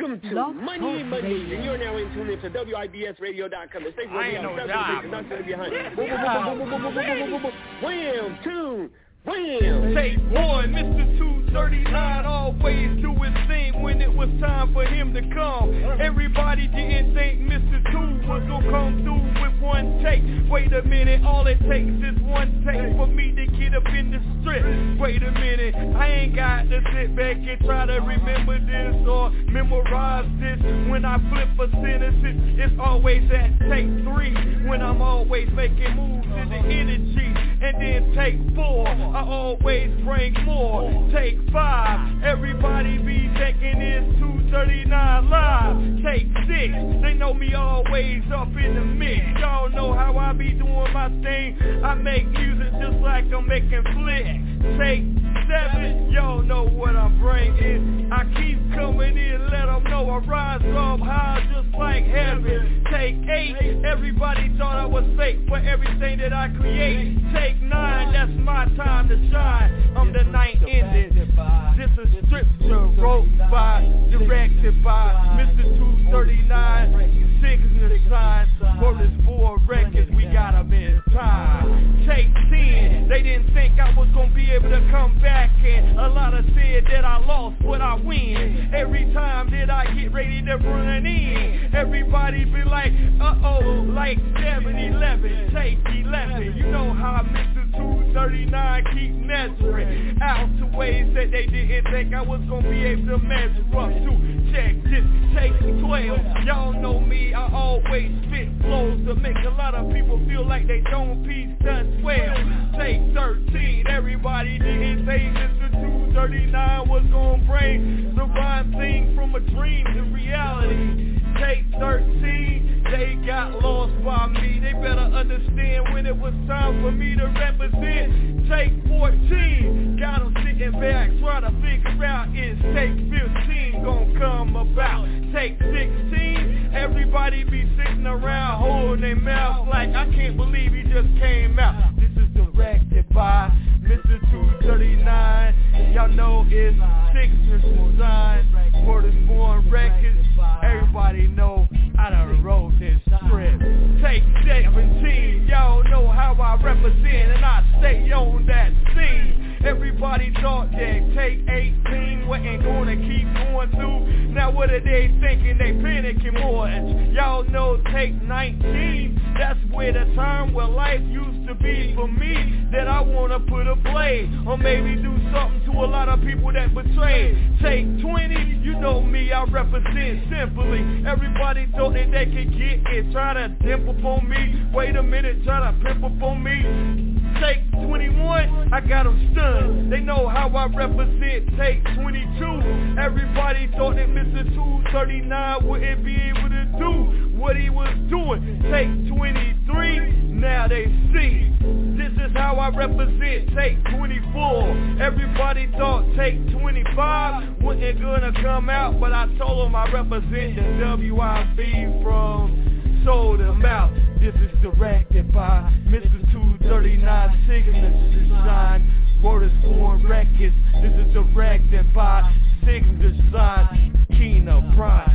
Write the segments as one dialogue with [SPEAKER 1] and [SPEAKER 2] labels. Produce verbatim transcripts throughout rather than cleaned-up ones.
[SPEAKER 1] Welcome to
[SPEAKER 2] Love
[SPEAKER 1] Money
[SPEAKER 2] Talk
[SPEAKER 1] Money,
[SPEAKER 2] Radio.
[SPEAKER 1] and you're now in tune into W I B S radio dot com. The station where we
[SPEAKER 3] I ain't
[SPEAKER 1] have
[SPEAKER 3] no
[SPEAKER 1] seven
[SPEAKER 3] job.
[SPEAKER 1] production behind. Boom, boom, boom, boom, boom, boom, boom, boom, boom, boom. Wham, tune, wham.
[SPEAKER 3] Take one, Mister two thirty-nine always do his thing when it was time for him to come. Everybody didn't think Mister Two was gonna come through with one take. Wait a minute, all it takes is one take for me to get up in the strip. Wait a minute, I ain't got to sit back and try to remember this or memorize this. When I flip a sentence, it's always at take three. When I'm always making moves in the energy. And then take four, I always bring more. Take five, everybody be thinking it's two thirty-nine live. Take six, they know me always up in the mix. Y'all know how I be doing my thing. I make music just like I'm making flicks. Take seven, y'all know what I'm bringing. I keep coming in, let them know I rise up high just like heaven. Take eight, everybody thought I was fake for everything that I create. Take nine, that's my time to shine. I'm the night ending. This is scripture wrote by, directed by Mister two thirty-nine. Signature sign, for this four records, we got them in time. Take ten, they didn't think I was gonna be able to come back, and a lot of said that I lost, but I win. Every time that I get ready to run in, everybody be like, uh-oh, like seven eleven, take eleven. You know how Mister two thirty-nine keep measuring out to ways that they didn't think I was gonna be able to measure up to. Check this, take twelve. Y'all know me, I always spit flows to make a lot of people feel like they don't piece done twelve. Take thirteen, everybody didn't think Mister two thirty-nine was gonna bring the rhyme thing from a dream to reality. Take thirteen, they got lost by me. They better understand when it was time for me to represent. Take fourteen, got them sitting back trying to figure out is take fifteen gonna come about. Take sixteen, everybody be sitting around holding their mouth like I can't believe he just came out. This is directed by Mister two thirty-nine. Y'all know it's Signature Design, Porter's Born Records. Everybody know I done wrote this script. Take seventeen, y'all know how I represent, and I stay on that scene. Everybody thought that take eighteen wasn't gonna keep going through. Now what are they thinking? They panicking more. Y'all know take nineteen, that's where the time where life used to be for me, that I wanna put a play, or maybe do something to a lot of people that betrayed. Take twenty, you know me, I represent simply. Everybody thought that they could get it, try to dimp up on me. Wait a minute, try to pimp up on me. Take twenty-one, I got them stunned. They know how I represent. Take twenty-two, everybody thought that Mister two thirty-nine wouldn't be able to do what he was doing. Take twenty-three, now they see. This is how I represent. Take twenty-four, everybody thought take twenty-five wasn't gonna come out, but I told them I represent the W I B from sold them out. This is directed by Mister two thirty-nine, Signature Design, Porter's Born Records. This is directed by Signature Design, Keena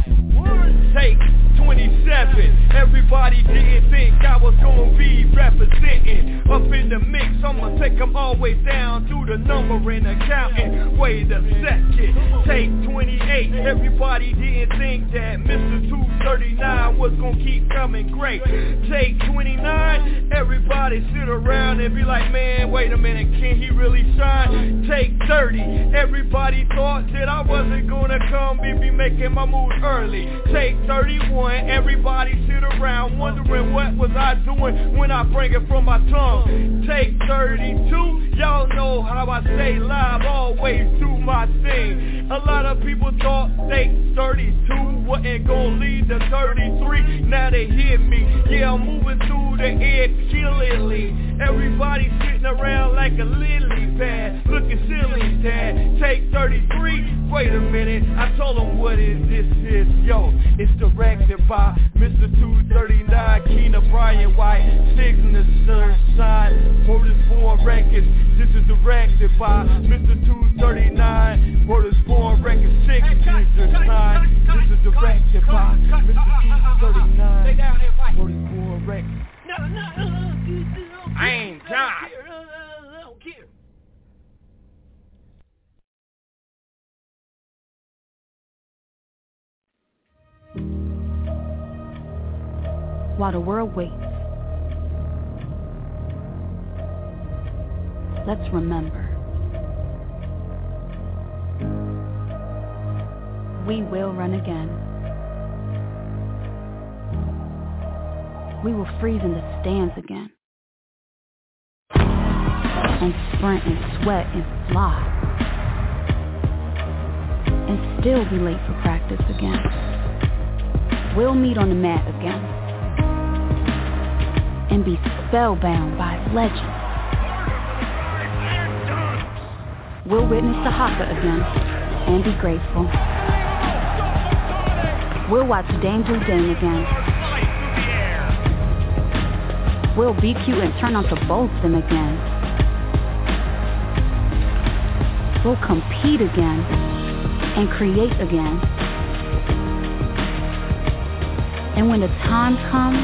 [SPEAKER 3] Bryant. Take twenty-seven, everybody didn't think I was gonna be representing. Up in the mix, I'ma take them all the way down through the numbering and counting. Wait a second, take twenty-eight, everybody didn't think that Mister two thirty-nine was gonna keep coming great. Take twenty-nine, everybody sit around and be like, man, wait a minute, can he really shine? Take thirty, everybody thought that I wasn't gonna come and be making my moves early. Take thirty-one, everybody sit around wondering what was I doing when I bring it from my tongue. Take thirty-two, y'all know how I stay live always do my thing. A lot of people thought take thirty-two wasn't gonna lead to thirty-three. Now they hear me, yeah, I'm moving through the air killingly. Everybody sitting around like a lily pad, looking silly, dad. Take thirty-three, wait a minute, I told them what is this is, yo. It's directed by Mister two thirty-nine, Keena Bryant White, Signature Design, Porter's Born Records. This is directed by Mister two thirty-nine, Porter's Born Records, Signature Design. This is
[SPEAKER 2] while the world waits. Let's remember. We will run again. We will freeze in the stands again. And sprint and sweat and fly. And still be late for practice again. We'll meet on the mat again. And be spellbound by legend. We'll witness the haka again and be grateful. We'll watch Dame do Dame again. We'll be cute and turn on to Bolton again. We'll compete again and create again. And when the time comes,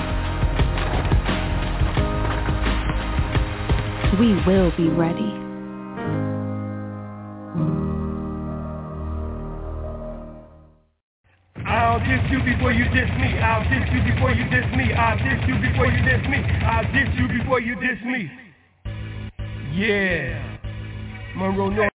[SPEAKER 2] we will be ready.
[SPEAKER 3] I'll diss you before you diss me. I'll diss you before you diss me. I'll diss you before you diss me. I'll diss you before you diss me. Yeah. Monroe North.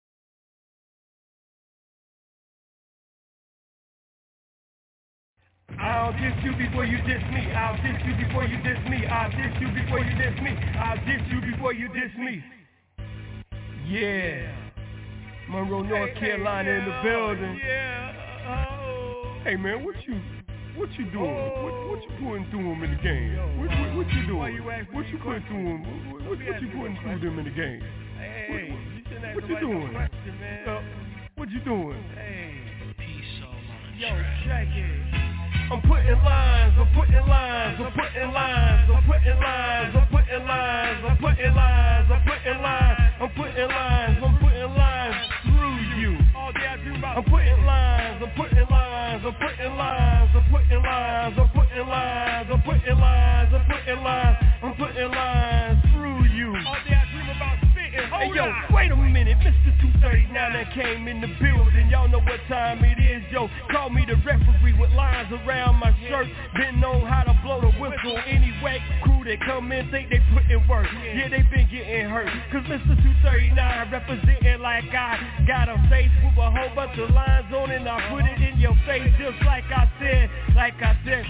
[SPEAKER 3] I'll diss you before you diss me. I'll diss you before you diss me. I'll diss you before you diss me. I'll diss you before you diss me. Yeah. Monroe, North Carolina in the building. Yeah. Hey man, what you what you doing? What, what you putting through them in the game? What, what, what you doing? What you putting through them? What, what, what you putting through them in the game? What, what, what you doing? Uh, what you doing? Hey, yo, check it. I'm putting lines, I'm putting lines, I'm putting lines, I'm putting lines, I'm putting lines, I'm putting lines, I'm putting lines, I'm putting lines, I'm putting lines through you. I'm putting lines, I'm putting lines, I'm putting lines, I'm putting lines, I'm putting lines, I'm putting lines, I'm putting lines, I'm putting lines through you. All day I dream about spitting. Hey yo, wait a minute, Mister two thirty-nine that came in the building. Y'all know what time it is, yo. Call me the referee with lines around my shirt. Been known how to blow the whistle. Any whack crew that come in think they put in work. Yeah, they been getting hurt. Cause Mister two thirty-nine representing like I got a face with a whole bunch of lines on it. And I put it in your face just like I said, like I said.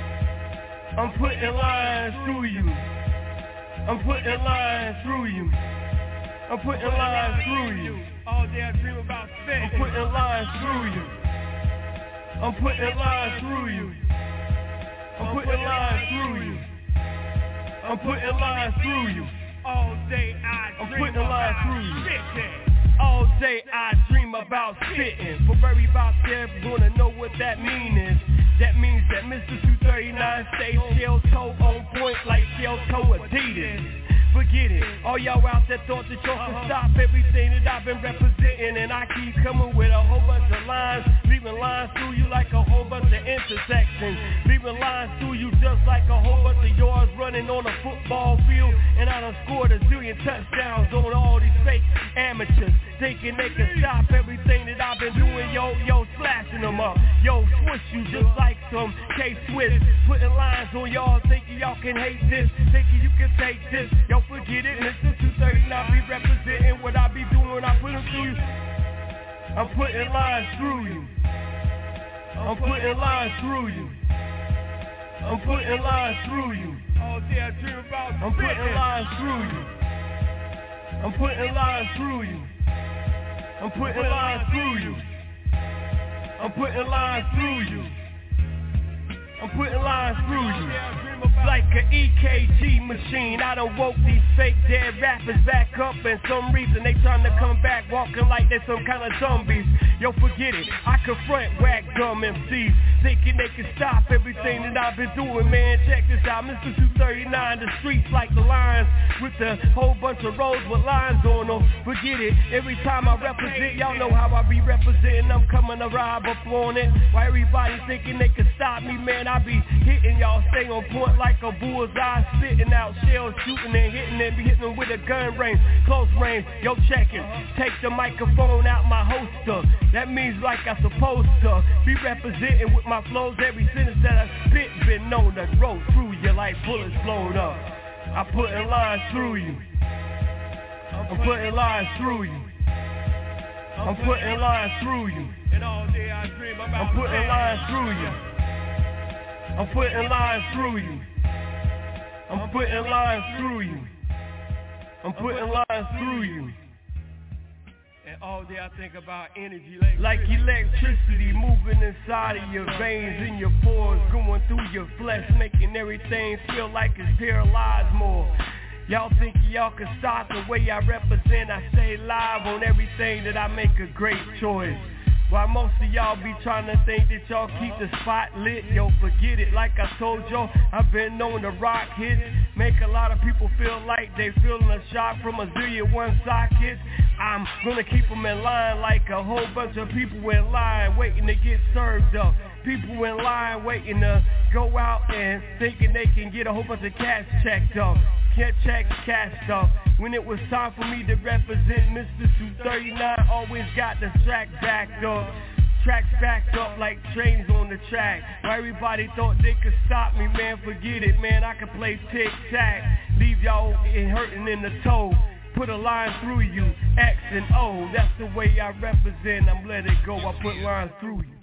[SPEAKER 3] I'm putting lines through you. I'm putting lines through you. I'm putting lines through you. All day I dream about sex. I'm putting lines through you. I'm putting lines through you. I'm putting lines through you. I'm putting lines through you. All day I dream about spitting. All day I dream about spitting. For everybody there gonna know what that mean is. That means that Mister two thirty-nine stays shell toe on point like shell toe Adidas. Forget it, all y'all out there thought that y'all could stop everything that I've been representing. And I keep coming with a whole bunch of lines, leaving lines through you like a whole bunch of intersections. Leaving lines through you just like a whole bunch of yards running on a football field. And I done scored a zillion touchdowns on all these fake amateurs, thinking they can stop everything that I've been doing. Yo, yo, slashing them up. Yo, swish you just like some K-Swiss. Putting lines on y'all, thinking y'all can hate this, thinking you can take this. Yo, forget it, Mister two thirty-nine be representing what I be doing when I put them through you. I'm putting lines through you. I'm putting lines through you. I'm putting lines through you. All day I dream about I'm putting lines through you. I'm putting lines through you. I'm putting lines through you. I'm putting lines through you. I'm putting lines through you. Like an E K G machine, I done woke these fake dead rappers back up. And some reason they trying to come back walking like they some kind of zombies. Yo, forget it, I confront whack dumb M Cs, thinking they can stop everything that I've been doing. Man, check this out, Mister two thirty-nine, the streets like the lions, with a whole bunch of roads with lines on them. Forget it, every time I represent, y'all know how I be representing. I'm coming to rob up on it, while everybody thinking they can stop me. Man, I be hitting y'all, stay on point point like a bullseye, spitting out shells, shooting and hitting and be hitting them with a gun range, close range. Yo, check it. Take the microphone out my holster. That means like I supposed to be representing with my flows. Every sentence that I spit been known to roll through you like bullets blown up. I'm putting lines through you. I'm putting lines through you. I'm putting lines through you. And all day I dream about I'm putting lines through you. I'm putting lines through you. I'm putting lines through you. I'm putting lines through you. And all day I think about energy like electricity moving inside of your veins, in your pores, going through your flesh, making everything feel like it's paralyzed more. Y'all think y'all can stop the way I represent? I stay live on everything that I make a great choice. While most of y'all be trying to think that y'all keep the spot lit, yo, forget it. Like I told y'all, I've been known to rock hits, make a lot of people feel like they feeling a shot from a zillion one sockets. I'm gonna keep them in line like a whole bunch of people in line waiting to get served up. People in line waiting to go out and thinking they can get a whole bunch of cash checked up. Can't check cashed up. When it was time for me to represent Mister two thirty-nine, always got the track backed up. Tracks backed up like trains on the track. Why everybody thought they could stop me, man, forget it, man, I can play tic-tac. Leave y'all hurting in the toe. Put a line through you, X and O. That's the way I represent, I'm let it go, I put lines through you.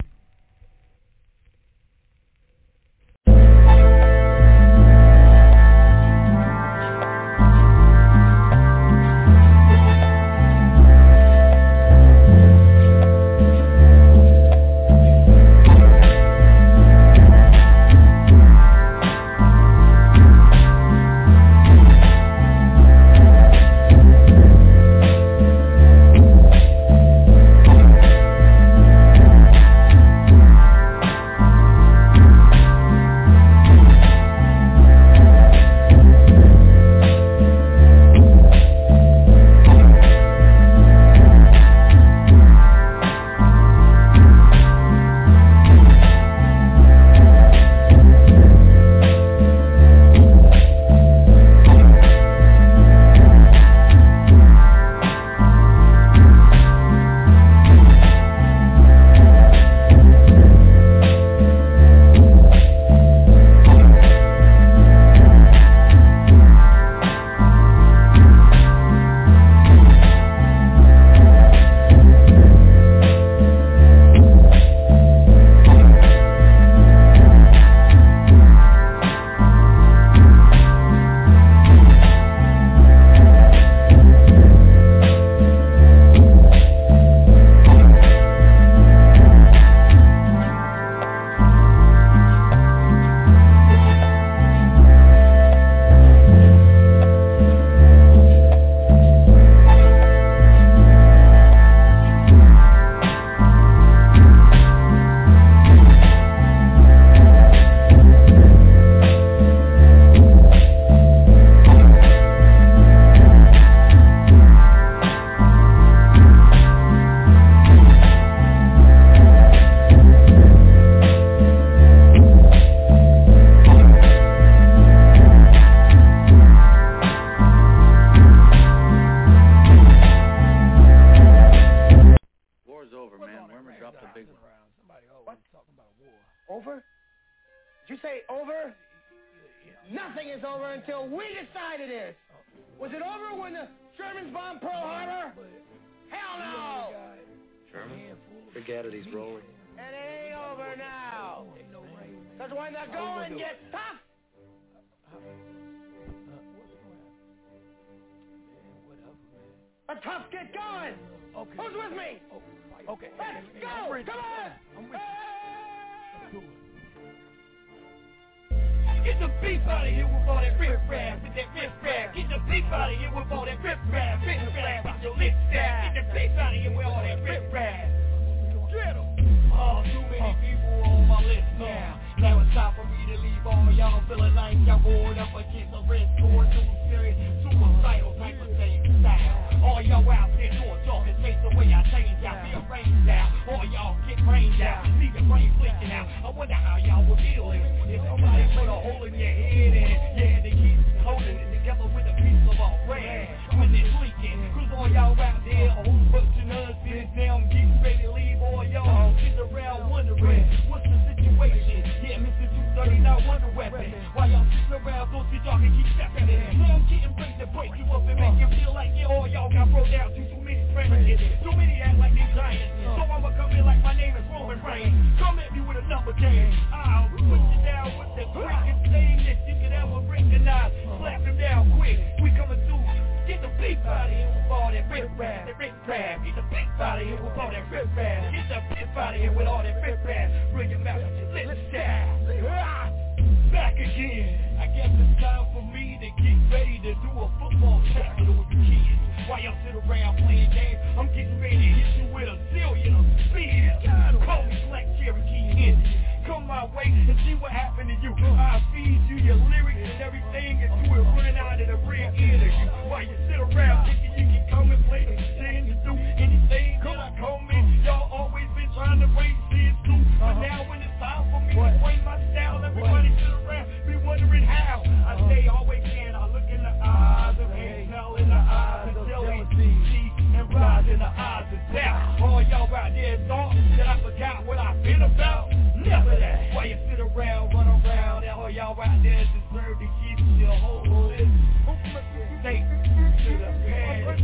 [SPEAKER 4] All y'all get brain down, leave your brain flicking out. wonder how y'all were feeling. If somebody put a hole in your head and you had to keep holding it together with a piece of a rag when it's leaking. Cause all y'all out there, a whole bunch of nonsense. Now I'm getting ready to leave all y'all sitting around wondering what's the situation. Yeah, Mister two thirty-nine Wonder Weapon. While y'all sitting around, so that y'all can keep stepping in. Now I'm getting ready to break you up and make you feel like yeah, all y'all got broke down to too many friends. Too many act like they giants. So I'ma come in like my name is Roman Reigns. Come at me with a number game. I'll put you down with the quickest thing that you could ever recognize. Slap him down quick. We coming through. Get the beef out of here with all that rip rap, that rip rap. Get the beef out of here with all that rip rap. Get the beef out of here with all that rip rap. Bring your mouth to let's down. Back again. I guess it's time for me to get ready to do a football tackle with the kids. While y'all sit around playing games, I'm getting ready to hit you with a zillion of speed. Call me Black Cherokee Indian. Come my way and see what happened to you. I'll feed you your lyrics and everything until it run out of the rear end of you. While you sit around thinking you can come and play and sing and do anything that I come in. Y'all always been trying to raise kids too. But now when it's time for me to bring my style, everybody sit around be wondering how. I say always can. I look in the eyes of hate, smell in the eyes of jealousy, and rise in the eyes of doubt. All y'all out there thought that I forgot what I've been about. Never that. While you sit around, run around, and all y'all out there deserve to keep your whole list. Take to the past.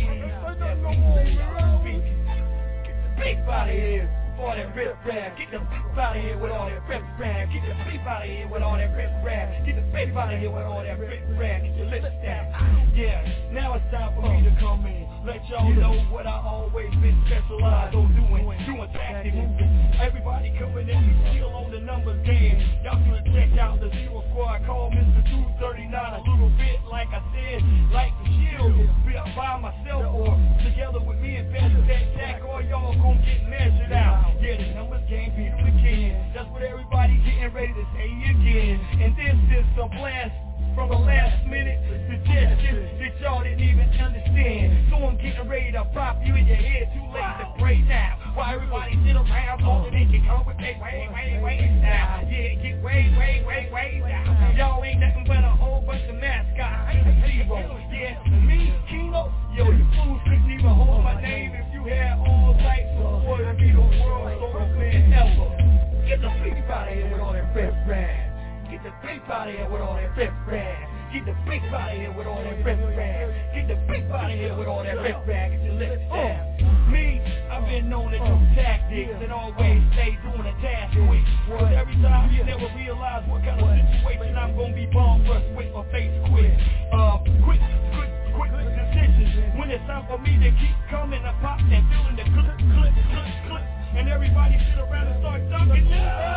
[SPEAKER 4] Get the beef out of here. All that rip rap, get the beef out of here with all that rip rap. Get the beef out of here with all that rip rap. Get the beef out of here with all that rip rap. Get your lips down. Yeah, now it's time for me to come in. Let y'all know what I always been specialized on doing. Doing tactic moving. Everybody coming in me still on the numbers game. Y'all should check out the Zero Squad. Call Mister two thirty-nine a little bit like I said, like the shield. Be up by myself or together with me and Best That Jack. All y'all gon' get measured out. Yeah, the numbers game beat them again. That's what everybody getting ready to say again. And this is some blast from a last minute suggestion that y'all didn't even understand. So I'm getting ready to pop you in your head. Too late to pray now. While everybody sit around so that they can come with me. Way, way, way down. Yeah, get way, way, way, way down. Y'all ain't nothing but a whole bunch of mascots. Zero. Yeah, me, Kino. Yo, you fools couldn't even hold my name if you had all types of words. Be the world's oldest man ever. Get the beef out of here with all that rip rap. Get the beef out of here with all that rip rap. Get the beef out of here with all that rip rap. Get the beef out of here with all that rip rap. Get your lips down. Me, I've been known to do tactics and always stay doing a task quick. Cause every time you never realize what kind of situation I'm gonna be bomb rushed with or face quick. Uh, quick, quick, quick decisions. When it's time for me to keep coming, I pop and feeling the clip, clip, clip, clip. And everybody sit around and start dunking.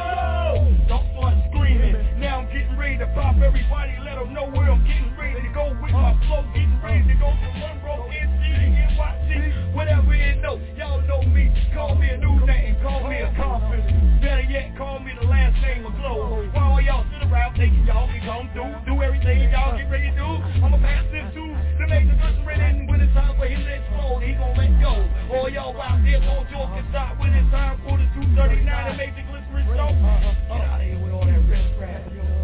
[SPEAKER 4] No! Don't start screaming. Now I'm getting ready to pop everybody. Let them know where I'm getting ready to go with my flow. Getting ready to go to one row, N C, N Y C, whatever it know. Y'all know me. Call me a new name. Call me a confidence. Better yet, call me the last name of Glow. While y'all sit around thinking y'all can come through, do everything y'all get ready to do, I'ma pass this to the major glycerin. And when it's time for him to explode, he gon' let go. All y'all out there don't joke and stop when it's time for the two thirty-nine and Major Glycerin show. Get out of here with all that rip rap.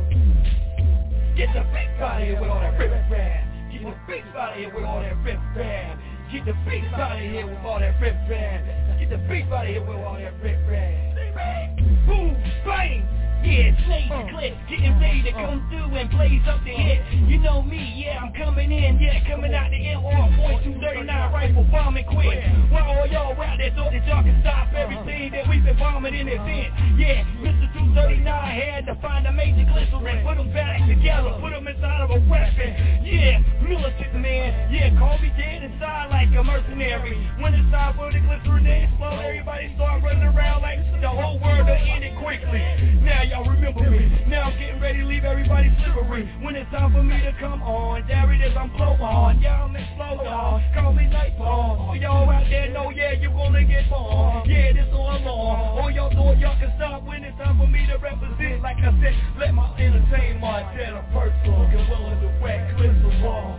[SPEAKER 4] Get the beef out of here with all that rip rap. Get the beef out of here with all that rip rap. Get the beef out of here with all that rip rap. Get the beef out of here with all that rip rap. Boom, bang. Yeah, slaves and clips, getting ready to come through and blaze up the hit. You know me, yeah, I'm coming in, yeah, coming out the M R point two thirty-nine rifle bombing quick. While all y'all out there thought that y'all can stop everything that we've been bombing in this end. Yeah, Mister two thirty-nine had to find a Major Glycerin, put them back together, put them inside of a weapon. Yeah, militant man, yeah, call me dead inside like a mercenary. When it's time for the glycerin to explode, everybody start running around like the whole world will end it quickly. Now y'all remember me. Now I'm getting ready to leave everybody slippery. When it's time for me to come on, there it is, I'm blow on. Y'all explode on, call me Nightfall. All y'all out there know, yeah, you gonna get born. Yeah, this all along. All y'all thought y'all can stop when it's time for me to represent. Like I said, let my entertain Montana personal. Get willing to wet glycerin.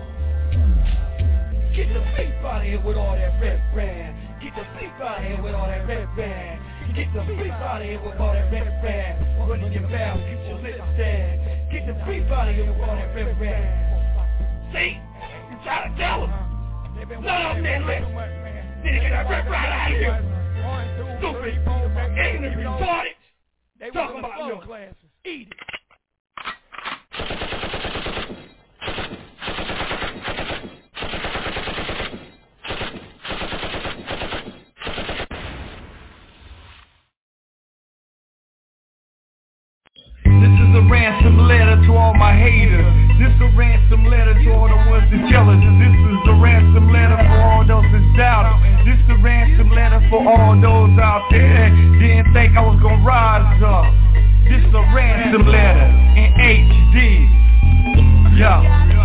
[SPEAKER 4] Get the beef out of here with all that red brand. Get the beef out of here with all that red brand. Get the beef out of here with all that red brand. Get the beef out of here with all that rip rap. See? You try to tell them. None of them didn't listen. Then they get that rip right out of here. Stupid, ignorant, retarded. Talking about no classes. Eat it.
[SPEAKER 5] This is a ransom letter to all my haters. This is a ransom letter to all the ones that jealous. This is a ransom letter for all those that doubt. This is a ransom letter for all those out there didn't think I was gonna rise up. This is a ransom letter in H D. Yo.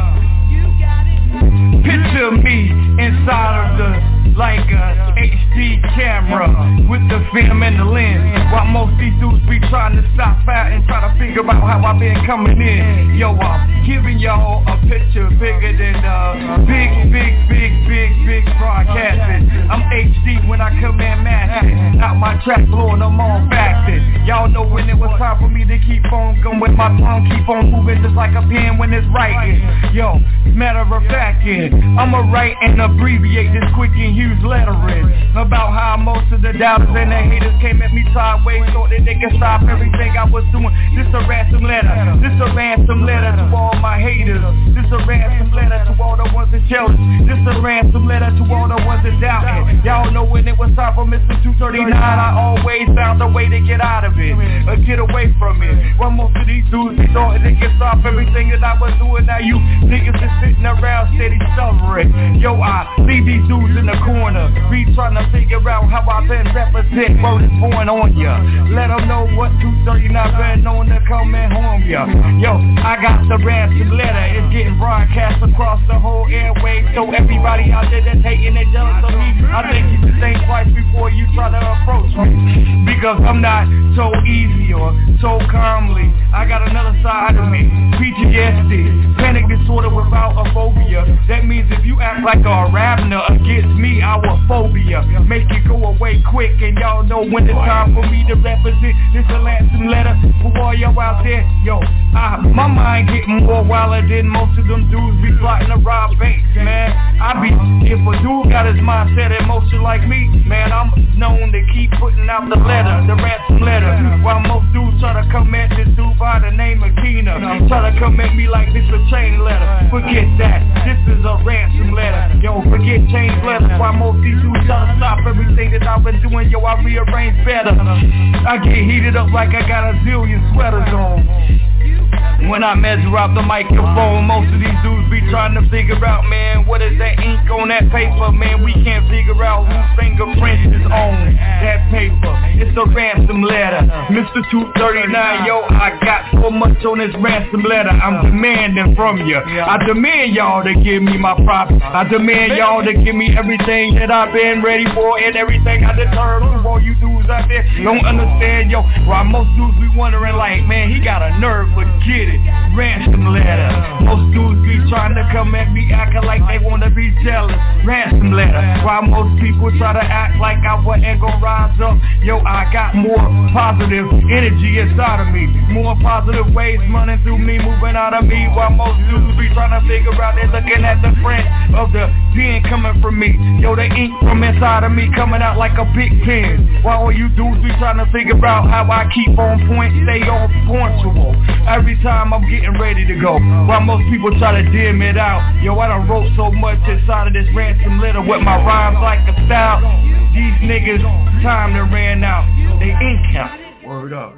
[SPEAKER 5] Picture me inside of the like a H D camera with the film and the lens. While most these dudes be trying to stop out and try to figure out how I been coming in. Yo, I'm giving y'all a picture bigger than uh big, big, big, big, big broadcasting. I'm H D when I come in mashing. Out my track blowing, I'm on fasting. Y'all know when it was time for me to keep on going with my tongue, keep on moving just like a pen when it's writing. Yo, matter of fact, I'ma write and abbreviate this quick and huge lettering about how most of the doubters and the haters came at me sideways so that they can stop everything I was doing. This a ransom letter. This a ransom letter to all my haters. This a ransom letter to all the ones that jealous. This a ransom letter to all the ones that doubting. Y'all know when it was time for Mister two thirty-nine, I always found a way to get out of it, or get away from it. Well, most of these dudes they thought they could stop everything that I was doing. Now you niggas is sitting around steady suffering. Yo, I leave these dudes in the corner, be trying to figure out how I been represent word is born on ya. Let them know what two thirty-nine been known to come and harm ya. Yo, I got the ransom letter, it's getting broadcast across the whole airway. So everybody out there that's hating and jealous of me, I think you should think twice before you try to approach me, because I'm not so easy or so calmly. I got another side of me, P T S D, panic disorder without a phobia. That means if you act like a ravener against me, our phobia make it go away quick. And y'all know when it's time for me to represent. This a ransom letter for all y'all out there. Yo, I, my mind getting more wilder than most of them dudes be plotting to rob banks, man. I be, if a dude got his mindset in motion like me, man, I'm known to keep putting out the letter, the ransom letter. While most dudes try to come at this dude by the name of Keena, try to come at me like this a chain letter. Forget that, this is a ransom letter. Yo, forget chain letters. While most these dudes try to stop everything that I've been doing, yo, I rearrange better. I get heated up like I got a zillion sweaters on. When I measure out the microphone, most of these dudes be trying to figure out, man, what is that ink on that paper, man? We can't figure out whose fingerprints is on that paper. It's a ransom letter, Mister two thirty-nine, yo, I got so much on this ransom letter, I'm demanding from you. I demand y'all to give me my props. I demand y'all to give me everything that I've been ready for and everything I deserve. To all you dudes out there don't understand, yo, why most dudes be wondering like, man, he got a nerve, but get it. Ransom letter. Most dudes be trying to come at me acting like they wanna be jealous. Ransom letter. While most people try to act like I wasn't gonna rise up, yo, I got more positive energy inside of me. More positive waves running through me, moving out of me. While most dudes be trying to figure out, they're looking at the print of the pen coming from me. Yo, the ink from inside of me coming out like a big pen. While all you dudes be trying to figure out how I keep on point, stay on punctual. Every time I'm getting ready to go, while most people try to dim it out. Yo, I done wrote so much inside of this ransom letter with my rhymes like a style. These niggas, time done ran out. They ink out. Word up.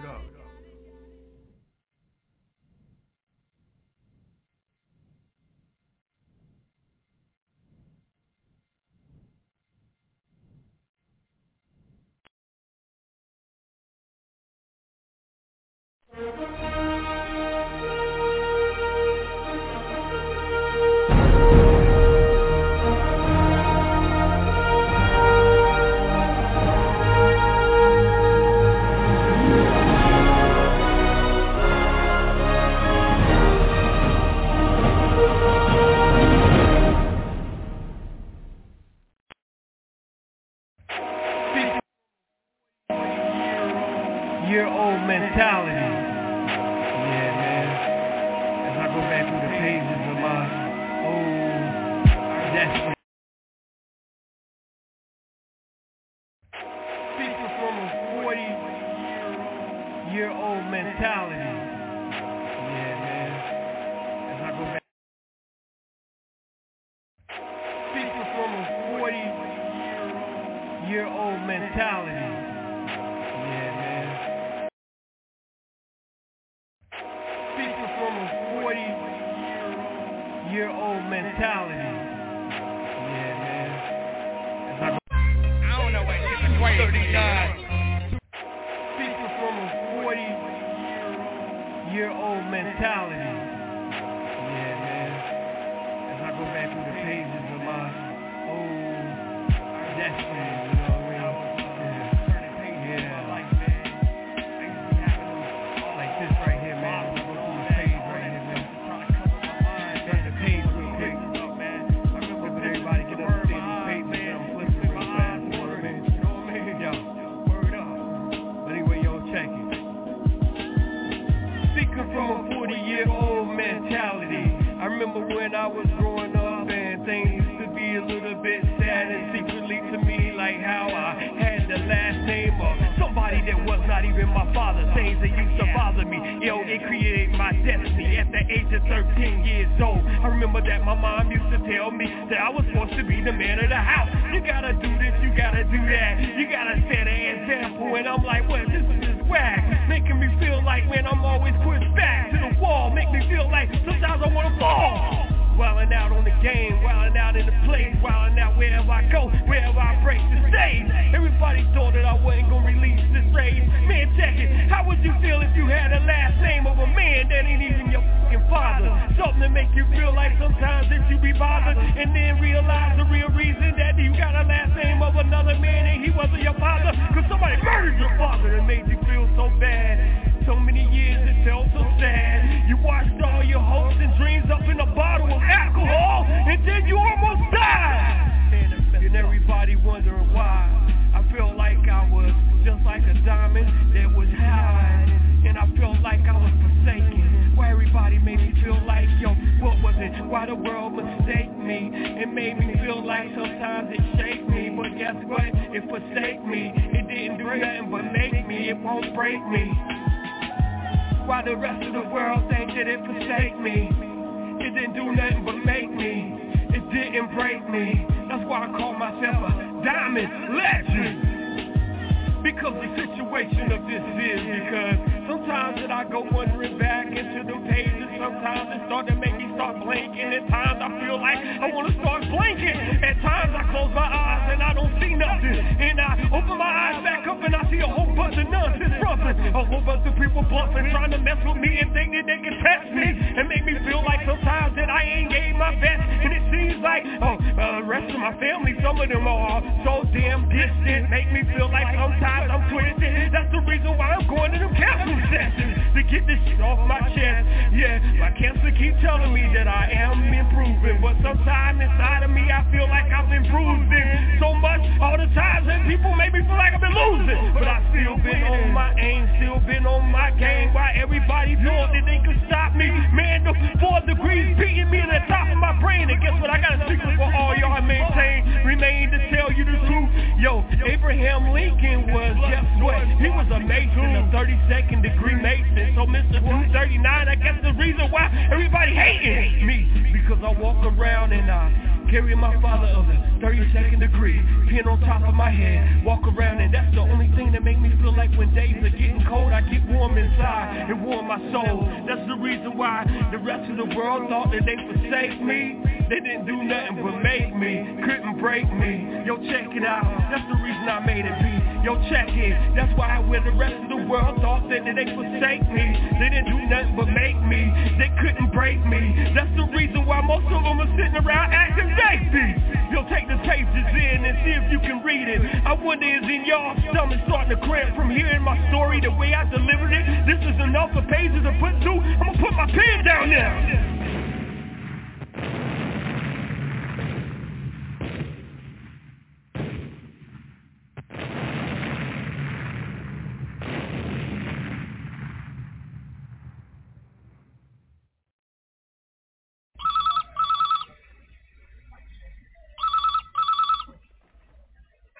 [SPEAKER 5] Year old mentality. pages of my old destiny. Speaking from a forty-year-old mentality. Yeah, man. As I go back. Speaking from a forty-year-old mentality. Yeah, man. Speaking from a forty-year-old mentality. Yeah, man. As I, go,
[SPEAKER 3] I don't know what this is way thirty-nine.
[SPEAKER 5] Speaking from a forty-year-old mentality. Yeah, man. As I go back through the pages of my old destiny, you know what I mean? Yeah. Yeah. Like this right here, man. I'm gonna go through the page right here, man. Turn the page real quick. Hoping everybody can understand these pages, man. I'm flipping real fast, you know what I mean? Yo. But anyway, yo, check it. Speaking from a forty-year-old mentality, I remember when I was growing up and things used to be a little bit sad and secretly to me, like how I had the last name of somebody that was not even my father. Things that used to bother me, yo, it created my destiny at the age of thirteen years old. I remember that my mom used to tell me that I was supposed to be the man of the house. You gotta do this, you gotta do that, you gotta set an example. And I'm like, well, this is just whack, making me feel like, man, I'm always pushed back to the wall, make me feel like sometimes I wanna fall. Wildin' out on the game, wildin' out in the place, wildin' out wherever I go, wherever I break the stage. Everybody thought that I wasn't gonna release this rage. Man, check it, how would you feel if you had a last name of a man that ain't even your fucking father? Something to make you feel like sometimes that you be bothered, and then realize the real reason that you got a last name of another man and he wasn't your father, cause somebody murdered your father and made you feel so bad. So many years it felt so sad. You watched all your hopes and dreams up in a bottle of alcohol, and then you almost died. And everybody wondering why. I felt like I was just like a diamond that was high, and I felt like I was forsaken. Why everybody made me feel like, yo, what was it? Why the world mistake me? It made me feel like sometimes it shake me, but guess what? It forsake me. It didn't do nothing but make me. It won't break me. Why the rest of the world think that it forsake me? It didn't do nothing but make me. It didn't break me. That's why I call myself a diamond legend. Because the situation of this is because sometimes that I go wandering back into the pages. Sometimes it start to make me start blinking. At times I feel like I want to start blinking. At times I close my eyes and I don't see nothing. And I open my eyes back up and I see a whole bunch of nonsense rubbing. A whole bunch of people bluffing, trying to mess with me and think that they can test me. And make me feel like sometimes that I ain't gave my best. And it seems like, oh, uh, the rest of my family, some of them are so damn distant. Make me feel like sometimes I'm twisted. That's the reason why I'm going to them counseling sessions, to get this shit off my chest. Yeah, my cancer keep telling me that I am improving, but sometimes inside of me I feel like I've been bruising so much all the times that people make me feel like I've been losing. But I still been on my aim, still been on my game. Why everybody thought that they could stop me? Man, the four degrees beating me in the top of my brain. And guess what? I got a secret for all y'all to maintain, remain to tell you the truth. Yo, Abraham Lincoln was, guess what? He was a Mason, a thirty-second degree Mason. So Mister two thirty-nine, I guess the reason why everybody hating me, because I walk around and I carry my father of the thirty-second degree, pin on top of my head, walk around, and that's the only thing that make me feel like when days are getting cold, I get warm inside and warm my soul. That's the reason why the rest of the world thought that they forsake me. They didn't do nothing but make me, couldn't break me. Yo, check it out, that's the reason I made it be. Yo, check it, that's why where the rest of the world thought that they forsake me. They didn't do nothing but make me, they couldn't break me. That's the reason why most of them are sitting around acting safety. Yo, take the pages in and see if you can read it. I wonder is in y'all stomach starting to cramp from hearing my story the way I delivered it? This is enough for pages to put to. I'm gonna put my pen down now.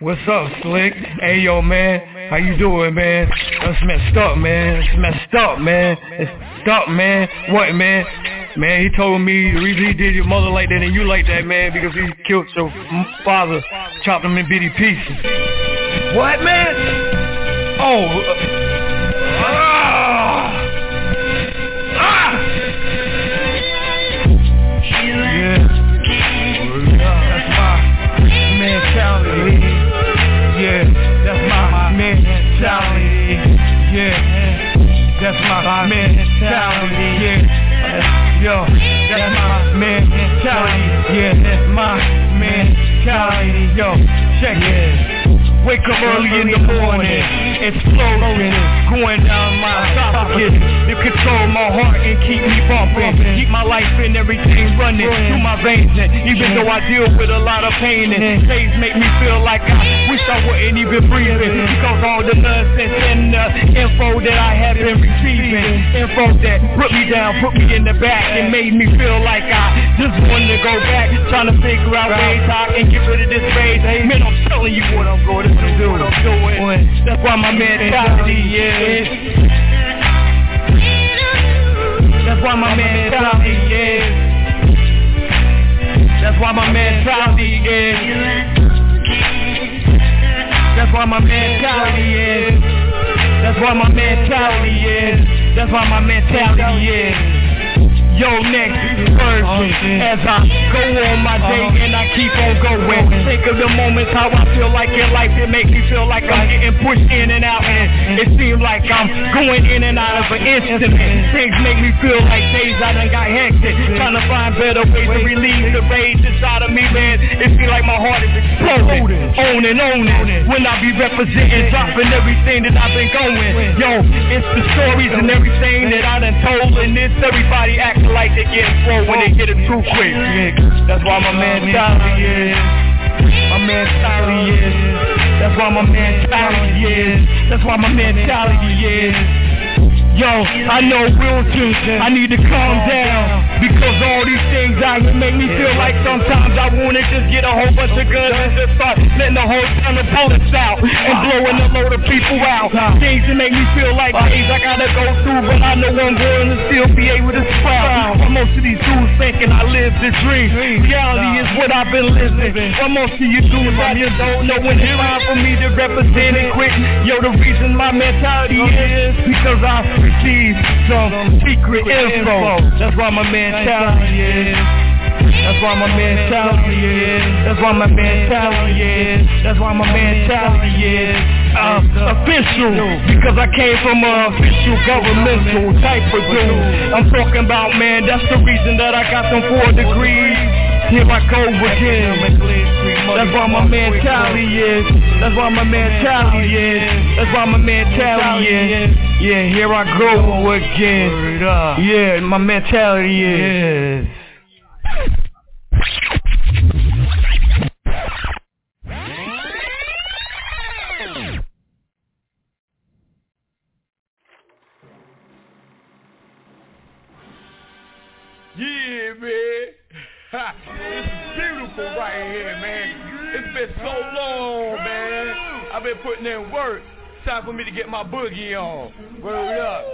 [SPEAKER 5] What's up, Slick? Hey, yo, man. How you doing, man? That's messed up, man. It's messed up, man. It's messed up, man. What, man? Man, he told me the reason he did your mother like that and you like that, man, because he killed your father, chopped him in bitty pieces. What, man? Oh. Uh, ah. Ah. Yeah. That's my mentality. Yeah, that's my mentality. Yeah, that's my mentality. Yeah, yo, that's my mentality. Yeah, that's my mentality. Yo, check it. Wake up early in the morning, explosion going down my esophagus. You control my heart and keep me bumping. Keep my life and everything running through my veins. And even though I deal with a lot of pain and days make me feel like I wish I wouldn't even breathe it, because all the nonsense and the info that I have been receiving, info that put me down, put me in the back, and made me feel like I just wanted to go back, trying to figure out ways how I can get rid of this rage. Man, I'm telling you what I'm going to do, what I'm doing. That's why my mentality is. That's why my mentality is. That's why my mentality is. That's why my mentality is. That's why my mentality is. That's why my mentality is. Yo, next version, as I go on my day and I keep on going. Think of the moments how I feel like in life, it makes me feel like I'm getting pushed in and out, and it seems like I'm going in and out of an instant. Things make me feel like days I done got hectic, trying to find better ways to relieve the rage inside of me, man. It seems like my heart is exploding, on and on it. When I be representing, dropping everything that I've been going. Yo, it's the stories and everything that I done told, and it's everybody acting like they get slow when they get it too quick. That's why my mentality is. My mentality is. That's why my mentality is. That's why my mentality is. Yo, I know real truth, I need to calm down, because all these things out here make me feel like sometimes I wanna just get a whole bunch of guns and just start letting the whole ton of bullets out and blowing a load of people out. Things that make me feel like days I gotta go through, but I know I'm going to still be able to sprout. But most of these dudes thinking I live the dream. Reality is what I've been living. But most of you dudes I just don't know when it's time for me to represent it quick. Yo, the reason my mentality is because I receive some secret info. That's why my mentality is. That's why my mentality is. That's why my mentality is. That's why my mentality is uh, official, because I came from an official governmental type of dude. I'm talking about, man, that's the reason that I got them four degrees. Here I go again. That's why my mentality is. That's why my mentality is. That's why my mentality is. Yeah, here I go again. Yeah, my mentality is.
[SPEAKER 3] Yeah, man. Ha, this is beautiful right here, man. It's been so long, man. I've been putting in work. It's time for me to get my boogie on. Word up.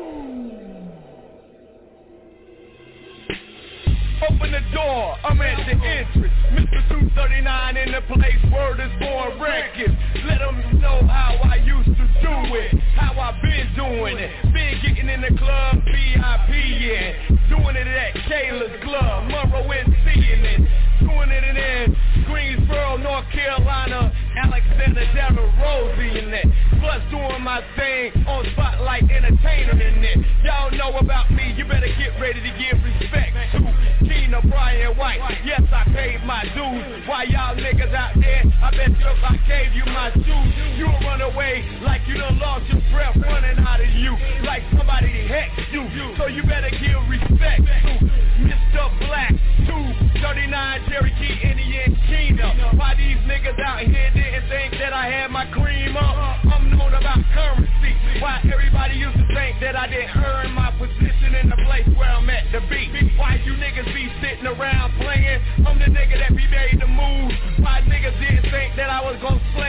[SPEAKER 3] Open the door, I'm at the entrance. Mister two thirty-nine in the place, word is born records. Let them know how I used to do it, how I been doing it. Been getting in the club, V I P, yeah. Doing it at Kayla's Club, Monroe and seeing it. Doing it in Greensboro, North Carolina, Alexander Della Rosie in it. Plus doing my thing on Spotlight Entertainer in it. Y'all know about me, you better get ready to give respect to Tina Brian White. Yes, I paid my dues. Why y'all niggas out there, I bet you if I gave you my shoes, you'll run away like you done lost your breath running out of you, like somebody hexed you. So you better give respect to Mister Black two thirty-nine Cherokee Indian Kingdom. Why these niggas out here didn't think that I had my cream up? I'm known about currency. Why everybody used to think that I didn't earn my position in the place where I'm at to be? Why you niggas be sitting around playing? I'm the nigga that be made to move. Why niggas didn't think that I was gonna slay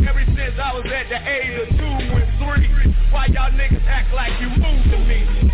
[SPEAKER 3] ever since I was at the age of two and three. Why y'all niggas act like you moved to me?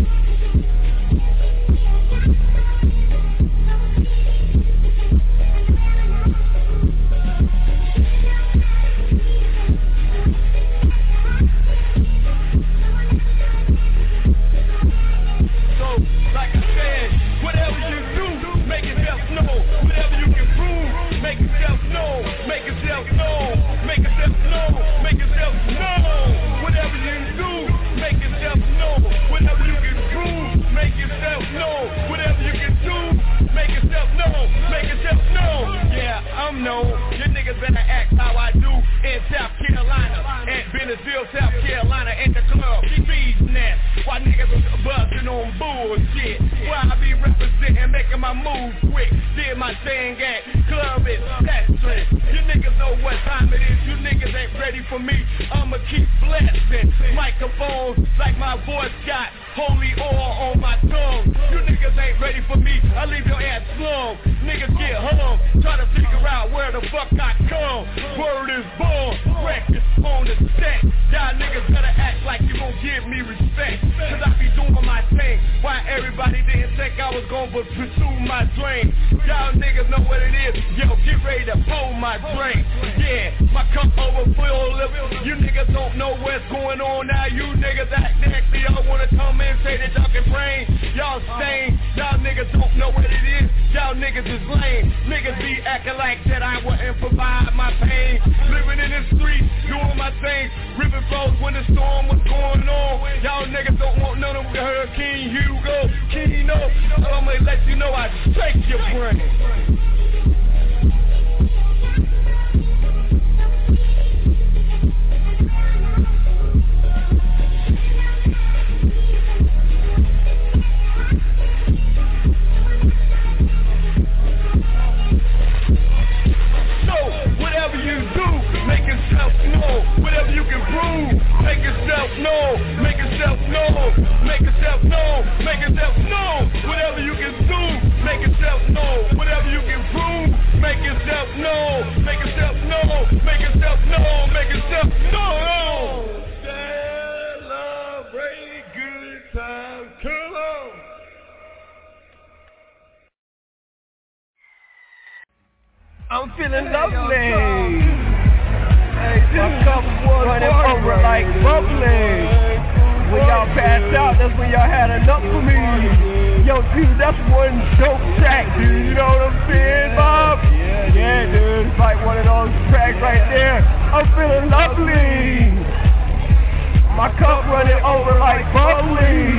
[SPEAKER 3] No, you niggas better act how I do in South Carolina, at Bentonville, South Carolina, at the club, Speed's Nest. Why niggas was buzzing on bullshit? Why I be representing, making my moves quick. Did my thing at Club is Pestrous. You niggas know what time it is. You niggas ain't ready for me. I'ma keep blessing microphones like my voice got holy oil on my tongue. You niggas ain't ready for me. I leave your ass slung. Niggas get hung. Try to figure out where the fuck I come. Word is born. Records on the set. Y'all niggas better act like you gon' give me respect. Cause I be doing my thing. Why everybody didn't think I was gon' pursue my dream. Y'all niggas know what it is. Yo, get ready to pull my brain. Yeah, my cup overflow. You niggas don't know what's going on now. You niggas act nasty. Y'all wanna come in, say that y'all can brain. Y'all stain. Y'all niggas don't know what it is. Y'all niggas is lame. Niggas be acting like that I wouldn't provide my pain. Living in the streets, doing my thing. Ripping flows when the storm was going on. Y'all niggas don't want none of Hurricane Hugo, Kino. I'ma let you know I shake your brain. Whatever you can prove, make yourself known, make yourself known, make yourself known, make yourself known. Whatever you can do, make yourself known. Whatever you can prove, make yourself known, make yourself known, make yourself known, make yourself known. Celebrate good times, come on. I'm feeling lovely. My cup running over like bubbly. When y'all passed out, that's when y'all had enough for me. Yo, dude, that's one dope track, dude. You know what I'm saying, Bob? Yeah, yeah, dude. It's like one of those tracks right there. I'm feeling lovely. My cup running over like bubbly.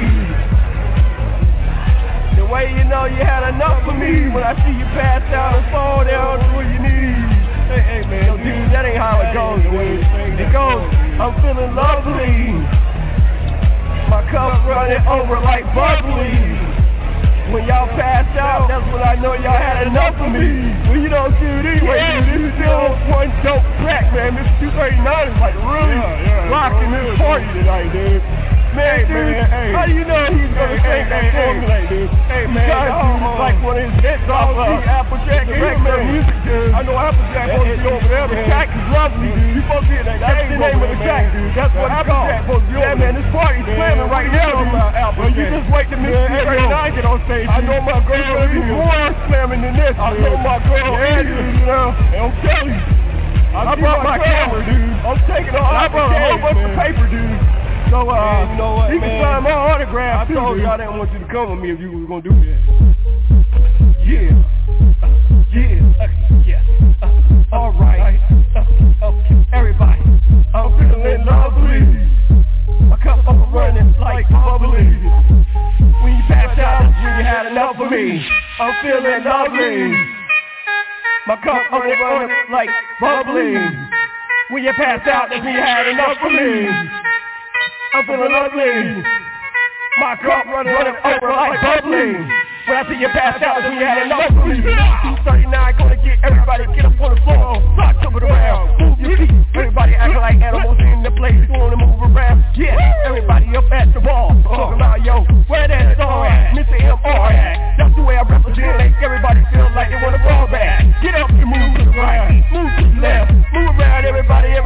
[SPEAKER 3] The way you know you had enough for me when I see you pass out and fall down to where you need. Hey, hey, man, yo, dude, that ain't how it goes, dude. It goes, I'm feeling lovely. My cup running over like bubbly. When y'all passed out, that's when I know y'all had enough of me. Well, you know, dude, anyway, yeah, dude, this is still one dope track, man. This two thirty-nine is like really yeah, yeah, rocking this party tonight, dude. Man, hey, dude, man, hey. How do you know he's gonna hey, sing hey, that hey, formula, hey. dude? Hey, man, you gotta do oh, like one of his hits off of Applejack Director Music, dude. I know Applejack supposed to be over there. The track is lovely, dude. You supposed to be in that That's the name of the track, dude. That's what Applejack supposed to be over. Yeah, man, this party's slamming right now, dude. Well, you just wait to miss two thirty-nine get on stage. I know my girl is more slamming than this, I know my girl is, you know. And I'm telling you, I brought my camera, dude. I'm taking all I brought a whole bunch of paper, dude. So, uh, man, you know what, you man? Can sign my autograph, I too, told dude. Y'all didn't want you to come with me if you was gonna do that. Yeah. Uh, yeah. Uh, yeah. Uh, all right. Uh, okay. Everybody. I'm feeling lovely. My cup overrunning like bubbly. When you passed out, that's when you had enough of me. I'm feeling lovely. My cup overrunning like bubbly. When you passed out, that's when you had enough of me. I'm feeling lovely. My cup running, running over like bubbly. When I see you passed out, we had enough of me. two thirty-nine gonna get everybody get up on the floor. Start jumping around, move your feet. Everybody acting like animals in the place. You wanna move around? Yeah, everybody up at the wall. Talking about, yo, where that song at? Mister M R at. That's the way I represent. Make everybody feel like they wanna fall back. Get up and move to the right, move to the left. Move around, everybody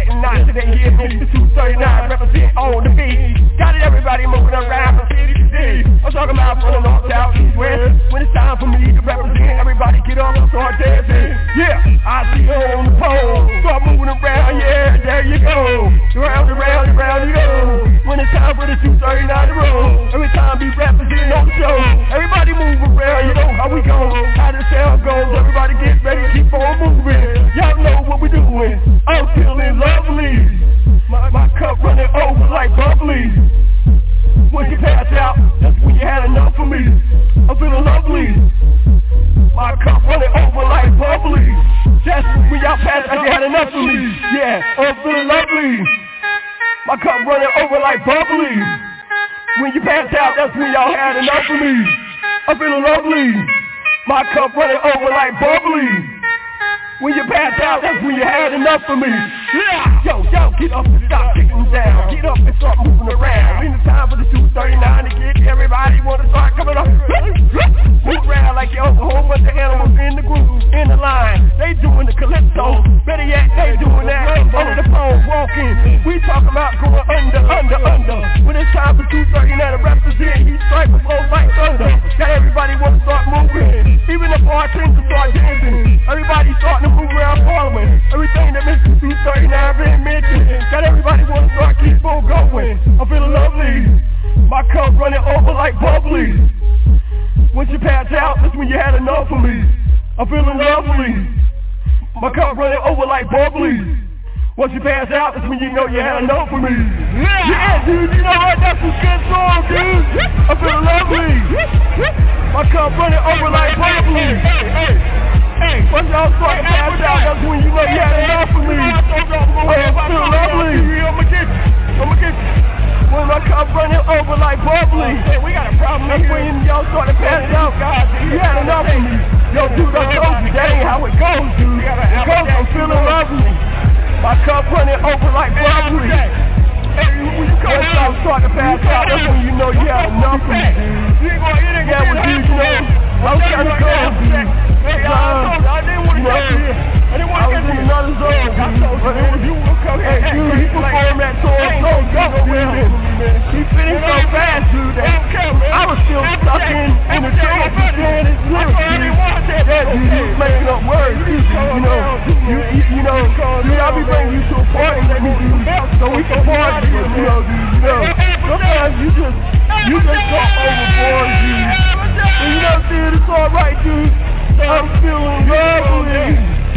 [SPEAKER 6] getting nice today here. Mister two thirty-nine represent on the beat. Got it, everybody moving around from city to city. I'm talking about from the north, south, east, west. When it's time for me to represent, everybody get up and start dancing. Yeah, I see you on the pole. Start moving around, yeah, there you go. Round and round and round you go. When it's time for the two thirty-nine to roll. Every time we represent on the show. Everybody move around, you know how we go. How the sound goes, everybody get ready, keep on moving. Y'all know what we doing. I'm feeling lovely. My, my cup running over like bubbly. When you pass out, that's when you had enough of me. I'm feeling lovely. My cup running over like bubbly. That's when y'all pass out, you had enough of me. Yeah, I'm feeling lovely. My cup running over like bubbly. When you pass out, that's when y'all had enough of me. I'm feeling lovely. My cup running over like bubbly. When you pass out, that's when you had enough of me. Yeah. Yo, yo, get up and stop kicking down. Get up and start moving around. Ain't the time for the two thirty-nine to get everybody wanna start coming up. Move around like you're a whole bunch of animals in the group, in the line. They doing the calypso. Better yet, they doing that under the phone, walking. We talking about going under, under, under. When it's time for two thirty-nine to represent, he strike a flow like thunder. Got everybody wanna start moving. Even the bartenders start dancing. Everybody starting to move around Parliament. Everything that Mister two thirty-nine been mentioned. Got everybody wanna start keep on going. I'm feeling lovely. My cup running over like bubbly. Once you pass out, that's when you had enough of me. I'm feeling lovely. My cup running over like bubbly. Once you pass out, that's when you know you had enough of me. Yeah, yeah dude, you know what? That's a good song, dude. I'm feeling lovely. My cup running over like bubbly. Hey, hey. Hey, once y'all start to pass out, that's when you know you had enough of me. I'm feeling lovely. I'ma get you. I'ma get you. When my cup running over like bubbly. Hey, we got a problem. That's when y'all start to pass out. God, you had enough of me. Yo, dude, I told you, that ain't how it goes, dude. It goes, I'm feeling lovely. My cup running over like bubbly. Hey, when you come out, start to pass out, that's when you know you had enough of me, dude. Yeah, well, dude, you know, I was trying to go, dude. Hey, I told you, I didn't want to get you. I didn't want to get you. I was in another zone, dude. But it was you. Hey, dude, he performed that song so good, dude. He finished so fast, dude, that I was still stuck in, in the trance, saying his lyrics, dude. Yeah, dude, he was making up words, dude. You know, you, you, you know, dude, I'll be bringing you to a party with me, dude, so we can party, but you know, dude, you know, sometimes you just, you just go overboard, dude. And you know, dude, it's alright, dude. I'm feeling lovely.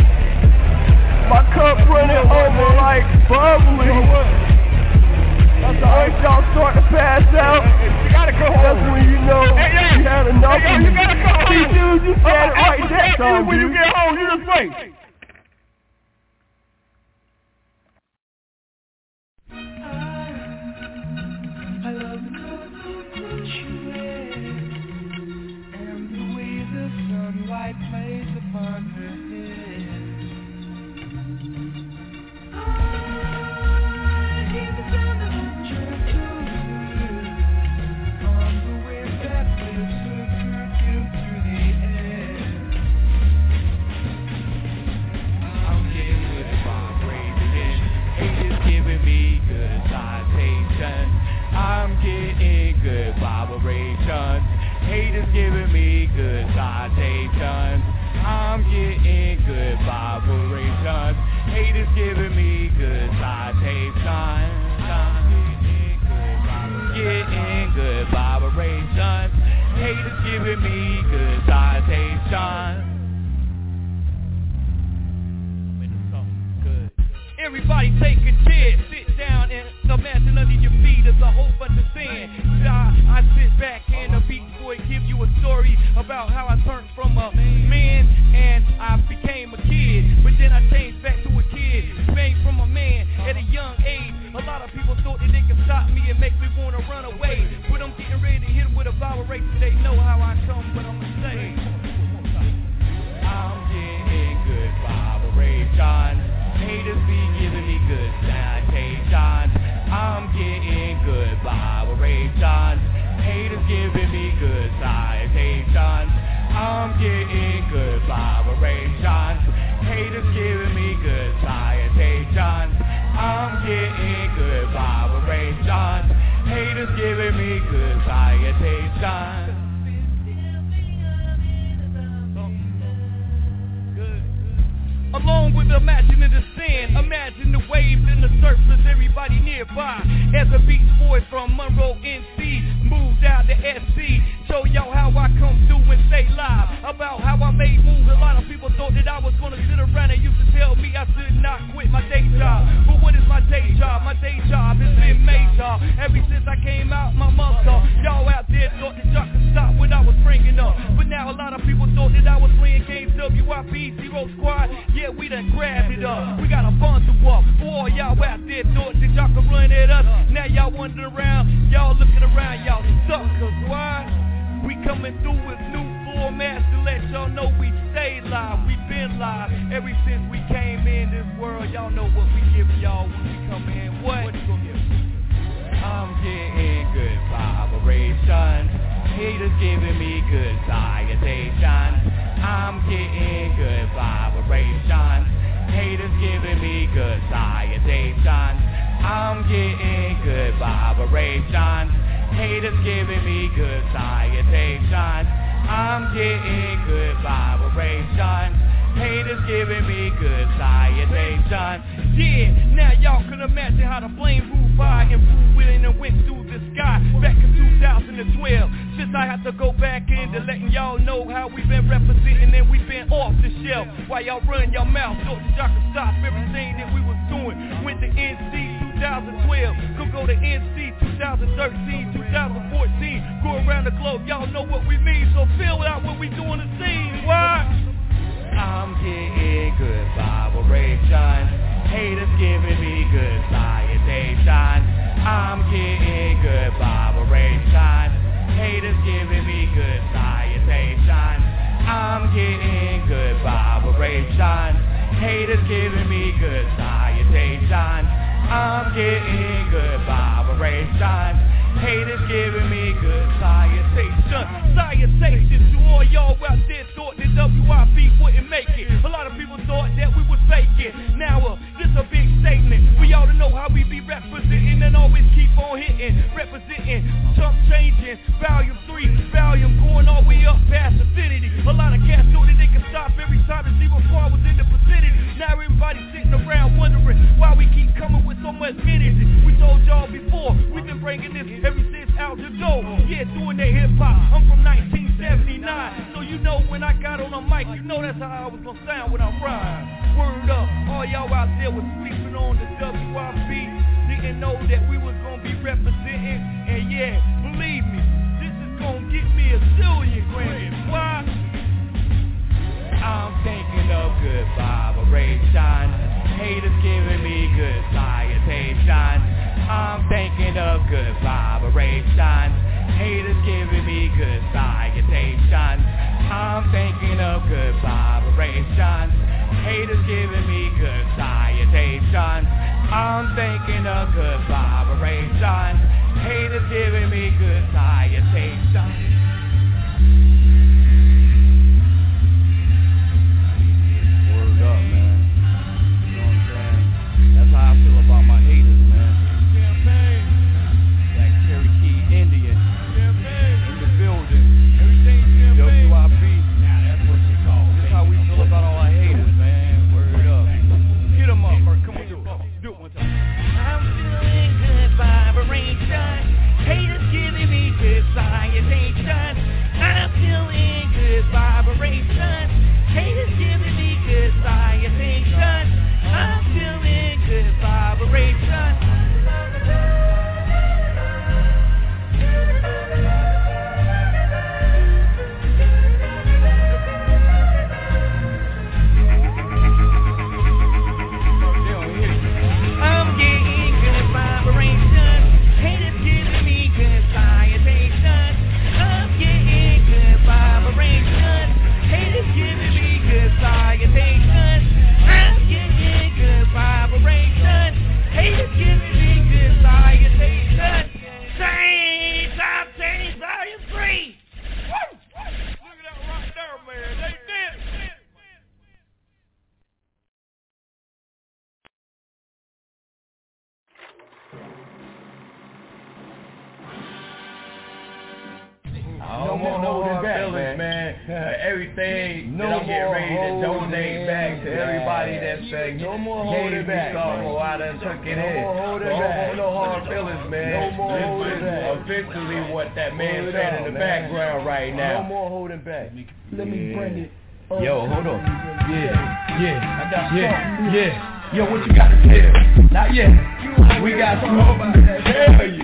[SPEAKER 6] My cup running over like bubbly. Once y'all start to pass out, that's when you know you had enough of me. See, dude, you said it right that time, dude. When you get home, you just wait. I love the color you wear and the way the sunlight plays upon her head. I hear the sound of gentle wind on the wind that lifts her perfume through the air. I'm getting good vibration. Hate is giving me good citation. I'm getting good vibrations. Haters giving me good citations. I'm getting good vibrations. Haters giving me good citations. I'm getting good vibrations. Haters giving me good citations. Everybody take a chair, sit down and imagine under your feet is a whole bunch of sand. I, I sit back and the beat boy give you a story about how I turned from a man and I became a kid. But then I changed back to a kid, made from a man at a young age. A lot of people thought that they could stop me and make me want to run away. But I'm getting ready to hit them with a vibration. They know how I come, but I'm gonna say I'm getting good vibrations. Haters be giving me good citations. I'm getting good vibrations. Haters giving me good citations. I'm getting good vibrations. Haters giving me good citations.
[SPEAKER 7] getting good vibrations. Haters giving me good salutations.
[SPEAKER 3] Along with imagining the sand, imagine the waves and the surfers, everybody nearby. As a beach boy from Monroe, N C, moved out to S C. Show y'all how I come through and stay live. About how I made moves, a lot of people thought that I was gonna sit around and used to tell me I should not quit my day job. But what is my day job? My day job has been major. Ever since I came out my mother, y'all out there thought that y'all could stop what I was bringing up. But now a lot of people thought that I was playing games, W I P, Zero Squad. Yeah, we done grabbed it up. We got a bundle up. Boy, y'all out there thought that y'all could run at us. Now y'all wandering around, y'all looking around, y'all suckers. Why? We coming through with new formats to let y'all know we stay live. We been live ever since we came in this world. Y'all know what we give y'all when we come in. What? What you gonna give?
[SPEAKER 7] I'm getting good vibrations. Haters giving me good salutations. I'm getting good vibrations. Haters giving me good salutations. I'm getting good vibrations. Haters giving me good salutations. I'm getting good vibrations. Haters giving me good salutations.
[SPEAKER 3] Yeah, now y'all can imagine how the flame grew by and flew within and went through the sky back in two thousand twelve. Since I have to go back into letting y'all know how we been representing and we been off the shelf. While y'all run your mouth, so that y'all can stop everything that we was doing. Went to N C twenty twelve, could go to N C twenty thirteen, twenty fourteen. Go around the globe, y'all know what we mean. So feel out what we do on the scene. Why?
[SPEAKER 7] I'm getting good vibrations. Haters giving me good salutations. I'm getting good vibrations. Haters giving me good salutations. I'm getting good vibrations. Haters giving me good salutations. I'm getting good vibrations. Haters giving me good salutations.
[SPEAKER 3] Salutations to all y'all out there thought that W I P wouldn't make it. A lot of people thought that we was faking. Now uh, this a big statement. We ought to know how we be representing and always keep on hitting. Representing, chump changing, volume three, volume going all the way up past infinity. A lot of cats thought that they could stop every time the Zero Squad was in the vicinity. Now everybody's sitting around wondering why we keep coming with so much energy. We told y'all before, we've been bringing this ever since out the door. Yeah, doing that hip hop. I'm from nineteen seventy-nine, so you know when I got on the mic, you know that's how I was gonna sound when I rhyme. Word up, all y'all out there was sleeping on the W I P, didn't know that we was gonna be representing, and yeah, believe me, this is gonna get me a zillion Grammys. Why?
[SPEAKER 7] I'm thinking of good vibrations. Haters giving me good salutations. I'm thinking of good vibrations. Haters giving me good salutations. I'm thinking of good vibrations. Haters giving me good salutations. I'm thinking of good vibrations. Haters giving me good salutations. Word up, man. You know what I'm saying? That's how I feel about my haters, man.
[SPEAKER 3] Champagne.
[SPEAKER 7] Like Cherokee Indian.
[SPEAKER 3] Champagne.
[SPEAKER 7] In the building.
[SPEAKER 3] Everything champagne.
[SPEAKER 7] W I P. Now that's what they call it. That's how we feel about all our haters, man. Word up.
[SPEAKER 3] Hit them up, or come on, do it. Do it one time.
[SPEAKER 7] I'm feeling good vibration. Haters giving me good salutations. I'm feeling good vibration. Haters giving me good salutations. I'm feeling good vibration.
[SPEAKER 8] more holding back, man. man. Uh, everything no that I'm getting ready to donate back to everybody that's saying, no more holding back. Oh, I done took it in. No more holding back. No hard feelings, man. No more holding back. Officially what that man said in the background right now. No more holding back.
[SPEAKER 6] Let me bring it.
[SPEAKER 8] Yo, hold on. Yeah, yeah, I got yeah, yeah. Yo, what you got to tell? Not yet. We got something to tell you.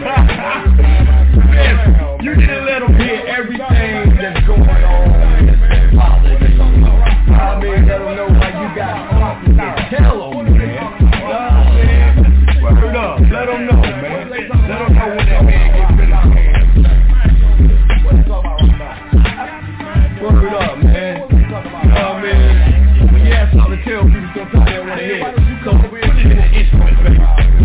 [SPEAKER 8] Man, you didn't let them hear everything that's going on in this politics. I mean, let them know why you got something to tell them, man. Word up. Let them know, man. Let them know when that man gets finished. Word up, man. Oh, man. When you have something to tell people, sometimes they want to hear it. So put it in the instrument, baby.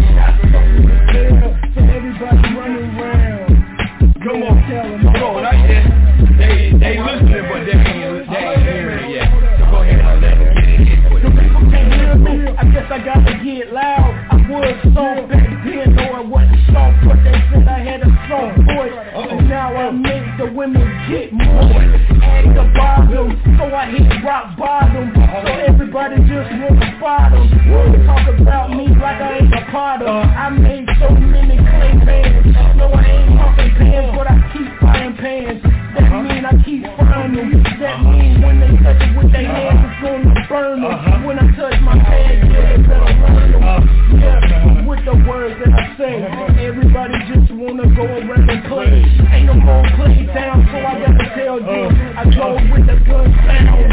[SPEAKER 6] So everybody running around.
[SPEAKER 8] Come on. Come on, not yet. They, they listening, but they ain't, they ain't hearing it yet. So go ahead and let them get it into it.
[SPEAKER 6] The people can't hear me. I guess I got to get loud. I was soft back then, knowing what the soft, but they said I had a soft voice. And now I make the women get more. At the bottom, so I hit rock bottom. So everybody just want to bottom. Talk about me like I ain't a potter. I made so many clay pans. No, I ain't talking pans, but I keep frying pans. That mean I keep frying them. That mean when they touch it with their hands, it's gonna burn them. When I touch my pants, yeah, they better learn them. Yeah, with the words that I say, everybody just wanna go around and play. Ain't no more play down, so I gotta tell you, I go with the gun sound.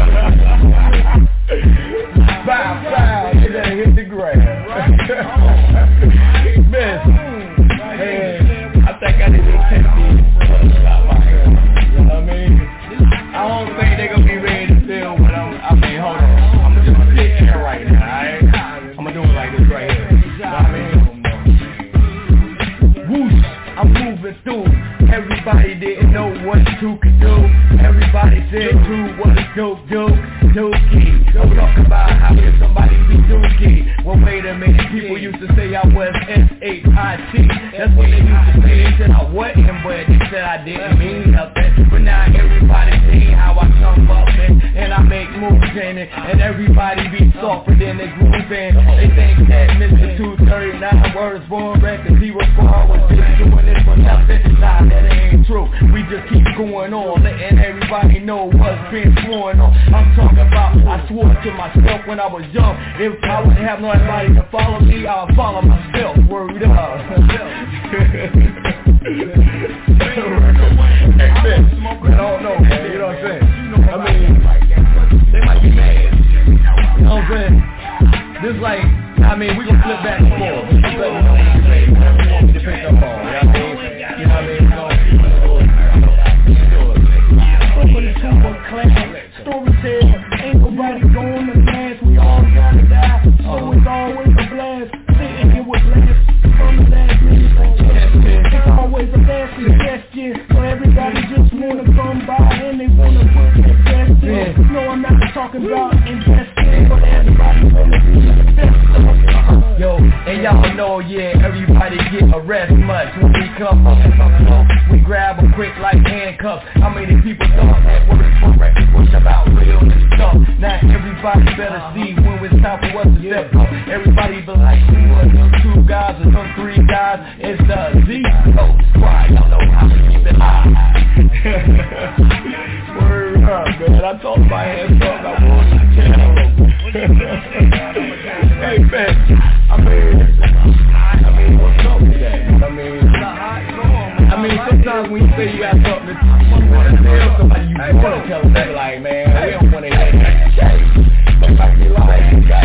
[SPEAKER 8] Bow, bow, you gotta hit the ground. Man, man, I think I need to take these. You know what I mean? I don't think they gonna be ready to feel what I'm, I mean, hold on. I'm gonna just sit here right now, alright? I'm gonna do it like this right here. You know what I mean? Whoosh, I'm moving through. Everybody didn't know what two could do. Everybody said two was dope, dope, dookie. Don't talk about how can somebody be dookie. Well, wait a minute, people used to say I was S H I T. That's what they used to say. They said I wasn't, but they said I didn't mean nothing. But now everybody see how I come up and, and I make moves in it. And everybody be softer than they grooving. They think that Mister two thirty-nine words born record zero four was just doing it for nothing. Nah, that ain't true. We just keep going on, letting everybody know what's been going on. I'm talking about, I swore to myself when I was young, if I wouldn't have nobody to follow me, I'll follow myself. Word up. Hey, man, I don't know, man. You know what I'm saying? I mean, they might be mad. You know what I'm saying? Just like, I mean, we can flip back and forth. Just let me know when you're ready. Whatever you want me to pick up on. You know what I mean? You know what I mean?
[SPEAKER 6] Storyteller, ain't nobody going to last. We all gotta die, so it's always a blast. Sitting here with last from the last minute. It's always a last suggestion. So everybody just wanna come by and they wanna put their best in. No, I'm not talking about investing, but everybody wanna be the best.
[SPEAKER 8] Yo, and y'all know, yeah, everybody get arrested much when we come up. We grab them quick like handcuffs. How many people thought that word for record was about real stuff? Now everybody better see when it's time for us to step up. Everybody be like, who are them two guys or them three guys? It's the Z O Squad. Y'all know how to keep it high. Word up, man. I told my hands up. I want to tell. Hey, man. I mean, I mean, what's up with that? I mean, I mean, sometimes when you say you got something that you want to tell somebody, you want to tell them, they're like, man, we don't want to hear that. Somebody be like,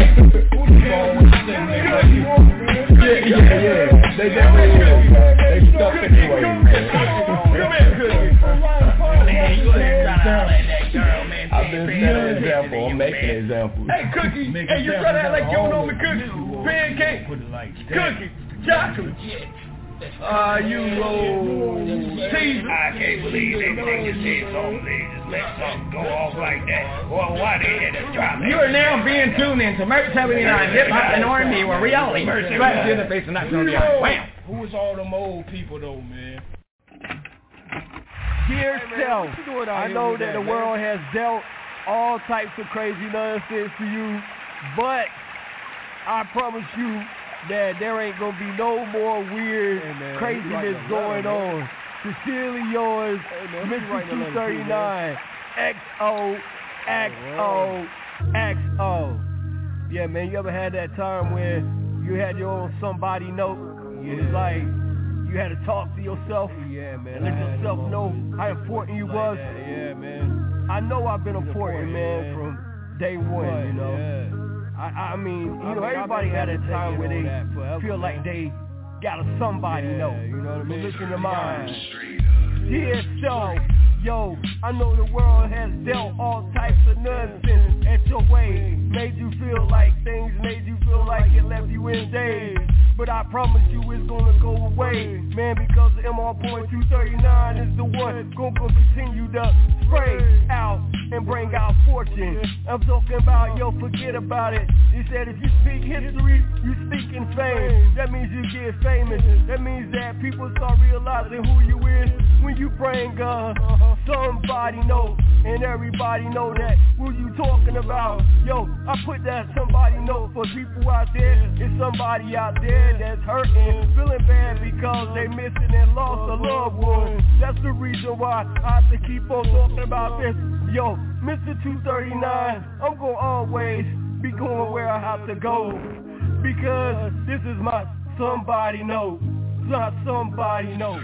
[SPEAKER 8] yeah, yeah, yeah. They definitely is. They stuck anyway. Come here, Cookie. Man, you ain't trying to holler at that girl, man. I've been setting an example. I'm making an example. Hey, Cookie. Hey, you trying to act like you don't know me, Cookie. Pancake, cookie, chocolate. Ah, uh, you old Caesar.
[SPEAKER 4] I can't believe they, they just did something. They just let something go off like that. Well, why they had to drop it?
[SPEAKER 7] You are now being tuned in to Merch seventy-nine Hip Hop and R and B, where reality merch straps in the face and not to the eye. Wham!
[SPEAKER 8] Who was all them old people though, man?
[SPEAKER 6] Dear
[SPEAKER 3] Hey, man,
[SPEAKER 6] self,
[SPEAKER 3] what you doing out
[SPEAKER 6] I
[SPEAKER 3] here
[SPEAKER 6] know
[SPEAKER 3] with
[SPEAKER 6] that
[SPEAKER 3] that,
[SPEAKER 6] the
[SPEAKER 3] man?
[SPEAKER 6] world has dealt all types of crazy nonsense to you, but I promise you that there ain't gonna be no more weird
[SPEAKER 3] Hey, man, you
[SPEAKER 6] craziness
[SPEAKER 3] writing a letter,
[SPEAKER 6] going
[SPEAKER 3] man.
[SPEAKER 6] on. Sincerely yours,
[SPEAKER 3] Hey, man, what you
[SPEAKER 6] Mister
[SPEAKER 3] writing a letter to,
[SPEAKER 6] two thirty-nine, X O X O X O. Yeah, man, you ever had that time where you had your own somebody note? It was like you had to talk to yourself
[SPEAKER 3] Yeah, man.
[SPEAKER 6] and let
[SPEAKER 3] I had
[SPEAKER 6] yourself
[SPEAKER 3] them
[SPEAKER 6] know
[SPEAKER 3] moments
[SPEAKER 6] how important you
[SPEAKER 3] like
[SPEAKER 6] was.
[SPEAKER 3] that. Yeah, man.
[SPEAKER 6] I know I've been important,
[SPEAKER 3] important,
[SPEAKER 6] man,
[SPEAKER 3] man.
[SPEAKER 6] from day one, you know.
[SPEAKER 3] Yeah.
[SPEAKER 6] I, I mean, you
[SPEAKER 3] I
[SPEAKER 6] know,
[SPEAKER 3] mean, I've
[SPEAKER 6] everybody
[SPEAKER 3] been
[SPEAKER 6] had a time where
[SPEAKER 3] meditating
[SPEAKER 6] they
[SPEAKER 3] on that forever,
[SPEAKER 6] feel like
[SPEAKER 3] man.
[SPEAKER 6] they got a somebody
[SPEAKER 3] Yeah,
[SPEAKER 6] note.
[SPEAKER 3] you know what I
[SPEAKER 6] So
[SPEAKER 3] mean?
[SPEAKER 6] listen to mine. Dear self, yo, I know the world has dealt all types of nonsense at your way. Made you feel like things, made you feel like it left you in daze. But I promise you it's gonna go away, man, because the M R point two thirty-nine is the one gonna continue to spray out and bring out fortune. I'm talking about, yo, forget about it. He said if you speak history, you speak in fame. That means you get famous. That means that people start realizing who you is when you bring uh, somebody know, and everybody know that who you talking about. Yo, I put that somebody know for people out there. It's somebody out there that's hurting, feeling bad because they missing and lost a loved one. That's the reason why I have to keep on talking about this. Yo, Mister two thirty-nine, I'm gonna always be going where I have to go, because this is my somebody know, not somebody know.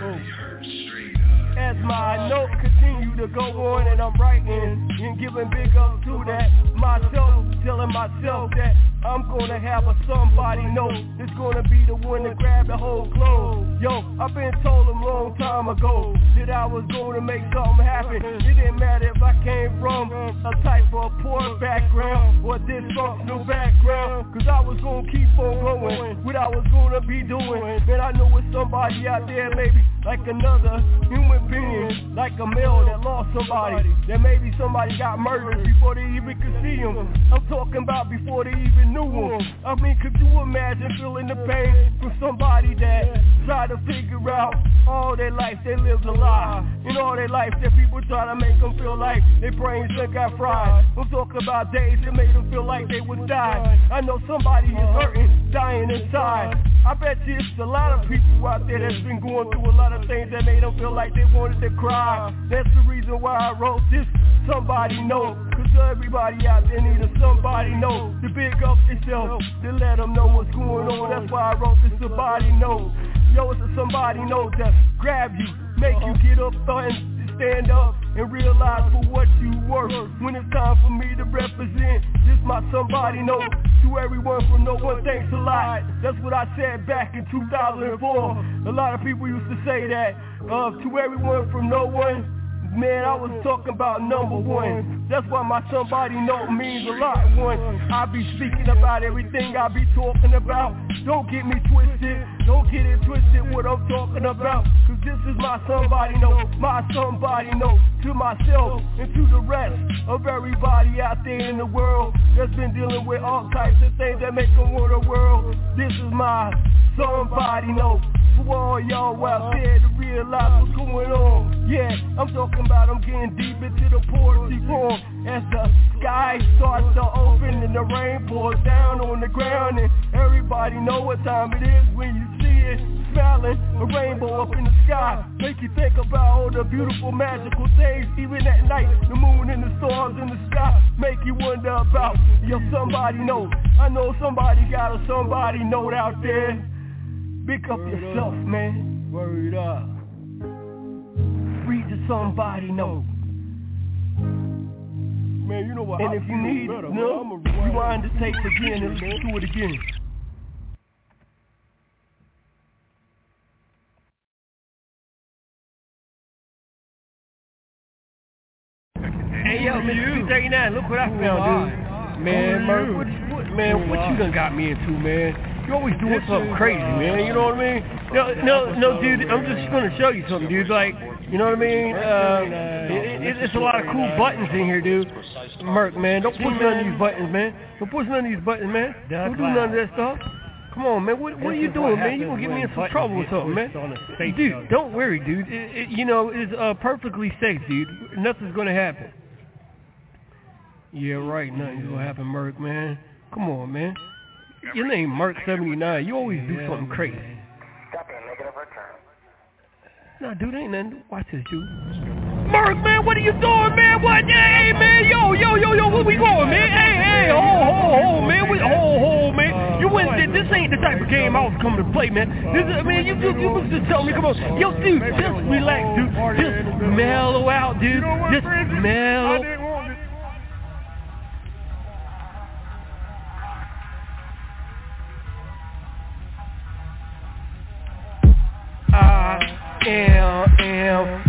[SPEAKER 6] As my note continue to go on and I'm writing and giving big up to that myself, telling myself that I'm gonna have a somebody note. It's gonna be the one to grab the whole globe. Yo, I've been told a long time ago that I was gonna make something happen. It didn't matter if I came from a type of poor background or dysfunctional background, cause I was gonna keep on going what I was gonna be doing. Man, I know it's somebody out there, maybe like another human being, like a male that lost somebody, that maybe somebody got murdered before they even could see him. I'm talking about before they even knew him. I mean, could you imagine feeling the pain from somebody that tried to figure out all their life they lived a lie, and all their life that people try to make them feel like their brains just got fried. I'm talking about days that made them feel like they would die. I know somebody is hurting, dying inside. I bet you it's a lot of people out there that's been going through a lot of things that made them feel like they wanted to cry. That's the reason why I wrote this somebody know, cause everybody out there need a somebody know to big up themselves, to let them know what's going on. That's why I wrote this somebody know. Yo, it's a somebody know to grab you, make you get up and stand up and realize for what you worth. When it's time for me to represent, this my somebody know. To everyone from No One Thanks a Lot. That's what I said back in two thousand four. A lot of people used to say that. Uh, to everyone from No One, man, I was talking about number one. That's why my somebody know means a lot. One, I be speaking about everything I be talking about. Don't get me twisted, don't get it twisted what I'm talking about, cause this is my somebody know, my somebody know. To myself and to the rest of everybody out there in the world that's been dealing with all types of things that make them want a world. This is my somebody know. For all y'all out there to realize what's going on. Yeah, I'm talking about I'm getting deep into the poetry form as the sky starts to open and the rain pours down on the ground, and everybody know what time it is when you see it smiling, a rainbow up in the sky. Make you think about all the beautiful magical things, even at night, the moon and the stars in the sky. Make you wonder about your somebody know. I know somebody got a somebody note out there. Pick up
[SPEAKER 3] Word
[SPEAKER 6] yourself,
[SPEAKER 3] up.
[SPEAKER 6] man.
[SPEAKER 3] Word up.
[SPEAKER 6] Read to somebody know.
[SPEAKER 3] Man, you know what?
[SPEAKER 6] And
[SPEAKER 3] I
[SPEAKER 6] if you
[SPEAKER 3] feel
[SPEAKER 6] need,
[SPEAKER 3] better,
[SPEAKER 6] no,
[SPEAKER 3] man. I'ma
[SPEAKER 6] rewind the tape again and listen to it again. Hey yo, Mister two thirty-nine, look what I found, dude. Man, Murph, what, what, man, what you done got me into, man? You always doing something crazy, man. You know what I mean? No, no, no, dude. I'm just gonna show you something, dude. Like, you know what I mean? Uh, it, it, it's a lot of cool buttons in here, dude. Merc, man, don't push none of these buttons, man. Don't push none of these buttons, man. Don't do none of that stuff. Come on, man. What, what are you doing, man? You gonna get me in some trouble or something, man? Dude, don't worry, dude. It, it, you know, it's uh, perfectly safe, dude. Nothing's gonna happen. Yeah, right. Nothing's gonna happen, Merc, man. Come on, man. Your name Merc seventy-nine. You always do something crazy. Nah, dude, ain't nothing. Watch this, dude. Merc, man, what are you doing, man? What? Hey, man, yo, yo, yo, yo, where we going, man? Hey, hey, ho, ho, ho, man. We, ho, ho, man. You went. This ain't the type of game I was coming to play, man. This is, man, you, you, you was just telling me, come on, yo, dude, just relax, dude. Just mellow out, dude. Just mellow. I am, am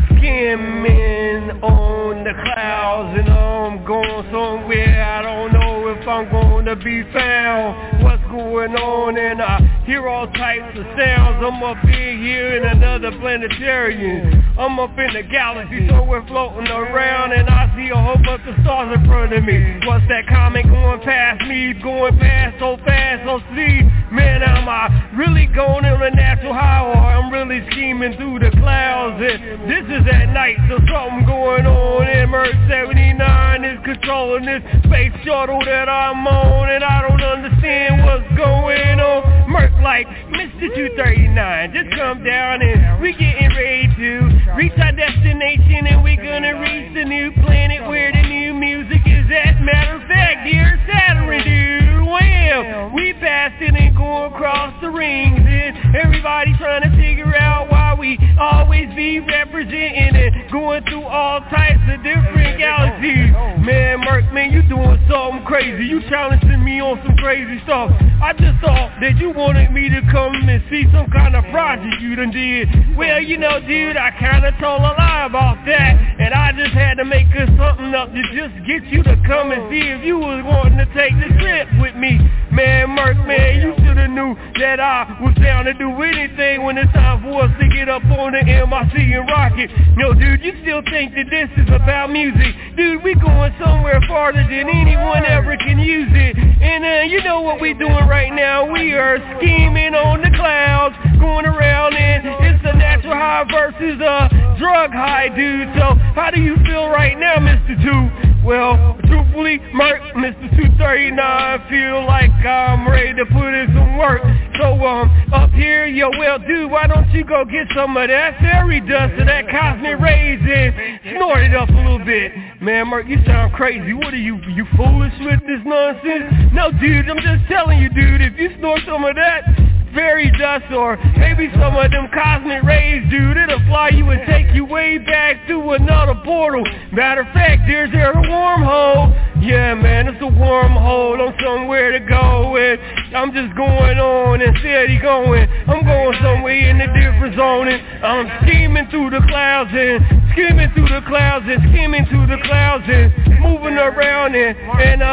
[SPEAKER 6] skimming on the clouds and I'm going somewhere. I don't know if I'm gonna be found. What's going on? And I hear all types of sounds. I'm up in here in another planetarium. I'm up in the galaxy somewhere floating around and I see a whole bunch of stars in front of me. What's that comet going past me? Going past so fast, so speed. Man, am I really going on a natural high or I'm really scheming through the clouds? And this is at night, so something going on. And Merc seventy-nine is controlling this space shuttle that I'm on, and I don't understand what's going on. Merc like, Mister two thirty-nine, just come down and we getting ready to reach our destination, and we gonna reach the new planet where the new music is at. Matter of fact, dear Saturn, dude, well, we passed it and going across the rings, and everybody trying to figure out why we always be representing and going through all types of different galaxies. Man, Merc, man, you doing something crazy. You challenging me on some crazy stuff. I just thought that you wanted me to come and see some kind of project you done did. Well, you know, dude, I kinda told a lie about that, and I just had to make us something up to just get you to come and see if you was wanting to take the trip with me. Man, Merc, man, you shoulda knew that I was down to do anything when it's time for us to get up on the M I C and rock it. Yo, dude, you still think that this is about music? Dude, we going somewhere farther than anyone ever can use it. And uh, you know what we doing right now? We are scheming on the clouds, going around, and it's a natural high versus a drug high, dude. So how do you feel right now, Mister Two? Well, truthfully, Merc, Mister two thirty-nine, feel like I'm ready to put in some work. So, um, up here, yo, well, dude, why don't you go get some of that fairy dust or that cosmic rays and snort it up a little bit. Man, Merc, you sound crazy. What are you, you foolish with this nonsense? No, dude, I'm just telling you, dude, if you snort some of that fairy dust or maybe some of them cosmic rays, dude, it'll fly you and take you way back through another portal. Matter of fact, there's there a wormhole. Yeah, man, it's a wormhole. I'm somewhere to go, and I'm just going on and steady going. I'm going somewhere in a different zone, and I'm scheming through the clouds and skimming through the clouds and skimming through the clouds and moving around and, and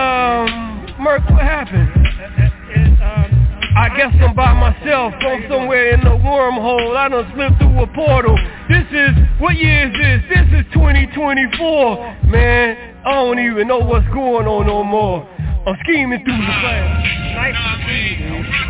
[SPEAKER 6] um, Merc, what happened? I guess I'm by myself, I'm somewhere in the wormhole. I done slipped through a portal. This is, what year is this? This is twenty twenty-four. Man, I don't even know what's going on no more. I'm scheming through the clouds. Nice to see you, dude.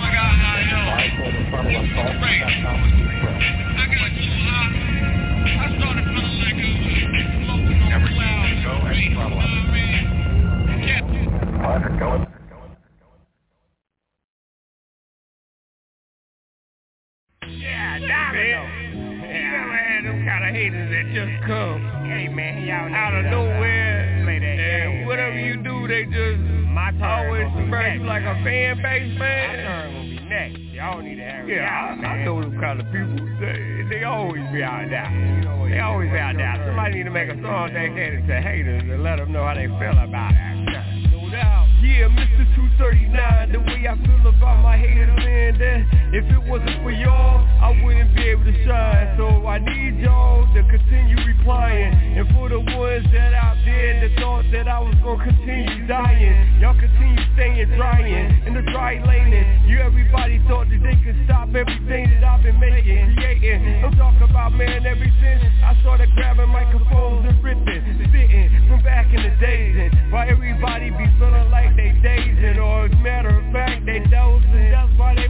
[SPEAKER 3] Yeah, man. Yeah, man, them kind of haters that just come. Hey, man, y'all out of nowhere. Play that game, whatever you do, they just my turn always convert you like a fan base, man. My turn gonna be next. Y'all need to have yeah, I, I know them kind of people. They, they always be out there. You know, they always be out there. Somebody need to make a song dedicated to haters and let them know how they feel about it. No doubt. Yeah, Mister two thirty-nine, the way I feel about my haters, man, that if it wasn't for y'all, I wouldn't be able to shine. So I need y'all to continue replying. And for the ones that out there that thought that I was gonna continue dying, y'all continue staying drying in the dry laning. You everybody thought that they could stop everything that I've been making, creating. I'm talking about, man, ever since I started grabbing microphones and ripping, sitting from back in the days. And why everybody be feeling like they dazing, or as a matter of fact, they dozing. That's why they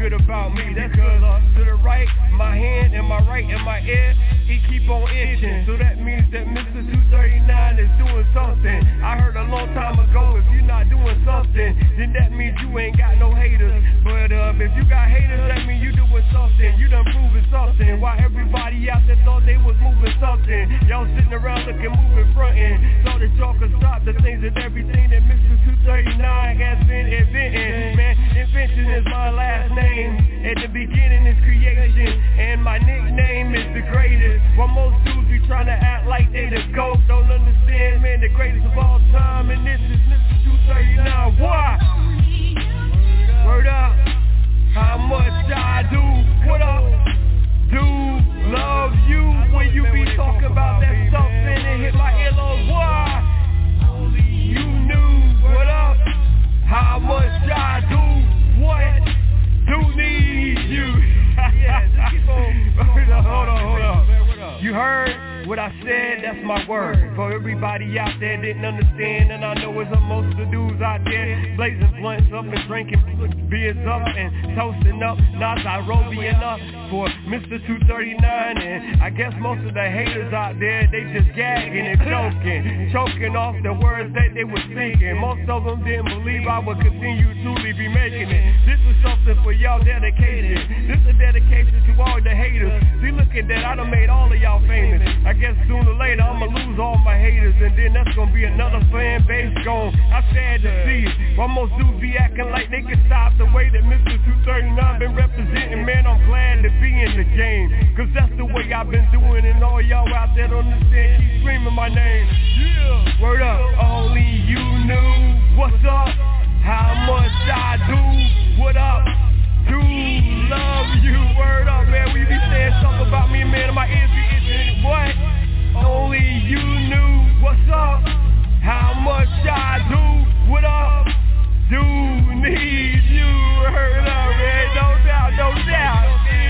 [SPEAKER 6] good about me. That's good. To the right, my hand and my right and my ear, it keep on itching. So that means that Mister two thirty-nine is doing something. I heard a long time ago, if you're not doing something, then that means you ain't got no haters. But uh, if you got haters, that means you doing something. You done proving something. While everybody out there thought they was moving something, y'all sitting around looking, moving, frontin'. Thought that y'all could stop the things and everything that Mister two thirty-nine has been inventing. Man, invention is my last name. At the beginning is creation, and my nickname is the greatest. While most dudes be trying to act like they the GOAT, don't understand, man, the greatest of all time, and this is Mister two thirty-nine. Why? Word up. How much I do? What up? Do love you when you be talking about that stuff and it hit my earlobes. Why? Only you knew. What up? How much I do? What? Do need you? Hold on, hold on, hold on. You heard what I said? That's my word. For everybody out there didn't understand, and I know it's a most of the dudes out there blazing blunts up and drinking beers up and toasting up, not Nairobian up for Mister two thirty-nine. And I guess most of the haters out there, they just gagging and joking, choking off the words that they were speaking. Most of them didn't believe I would continue to be making it. This is something for y'all dedication. This is a dedication to all the haters. See, look at that, I done made all of y'all famous. I guess sooner or later I'ma lose all my haters, and then that's gonna be another fan base gone. I sad to see it. While most dudes be acting like they can stop the way that Mister two thirty-nine been representing. Man, I'm glad to be in the game, cause that's the way I've been doing, and all y'all out there don't understand, keep screaming my name. Yeah, word up, only you knew. What's up? How much I do? What up? Do love you? Word up, man. We be saying something about me, man, and my ears be itching. What? Only you knew. What's up? How much I do? What up? Do need you? Word up, man. No doubt, no doubt.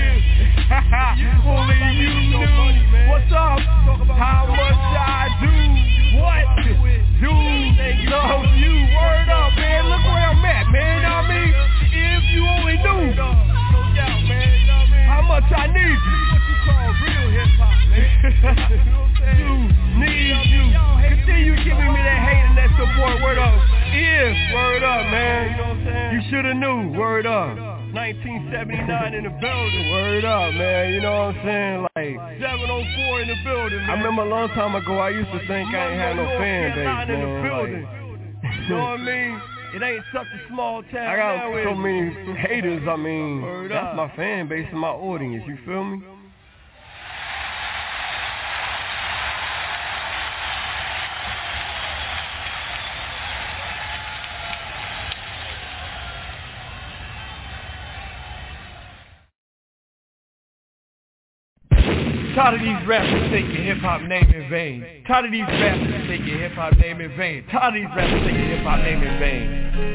[SPEAKER 6] Only you knew. What's up? How much I do? What? Do love you? Word up, man. Look where I'm at, man. You know what I mean? If you only knew how much I need you. What you call real hip-hop, man. You need you. Continue giving me that hate and that support. Word up. If, word up, man. You should've knew. Word up. nineteen seventy-nine in the building. Word up, man. You know what I'm saying? Like seven oh four in the building, man. I remember a long time ago I used to think I ain't had no fan base, man. In the building. Like, you know what I mean? It ain't such a small town. I got so many haters, I mean, word that's up. My fan base and my audience, you feel me?
[SPEAKER 5] Tired of these rappers take your hip-hop name in vain. Tired of these rappers take your hip-hop name in vain. Tired of these rappers take your hip-hop name in vain.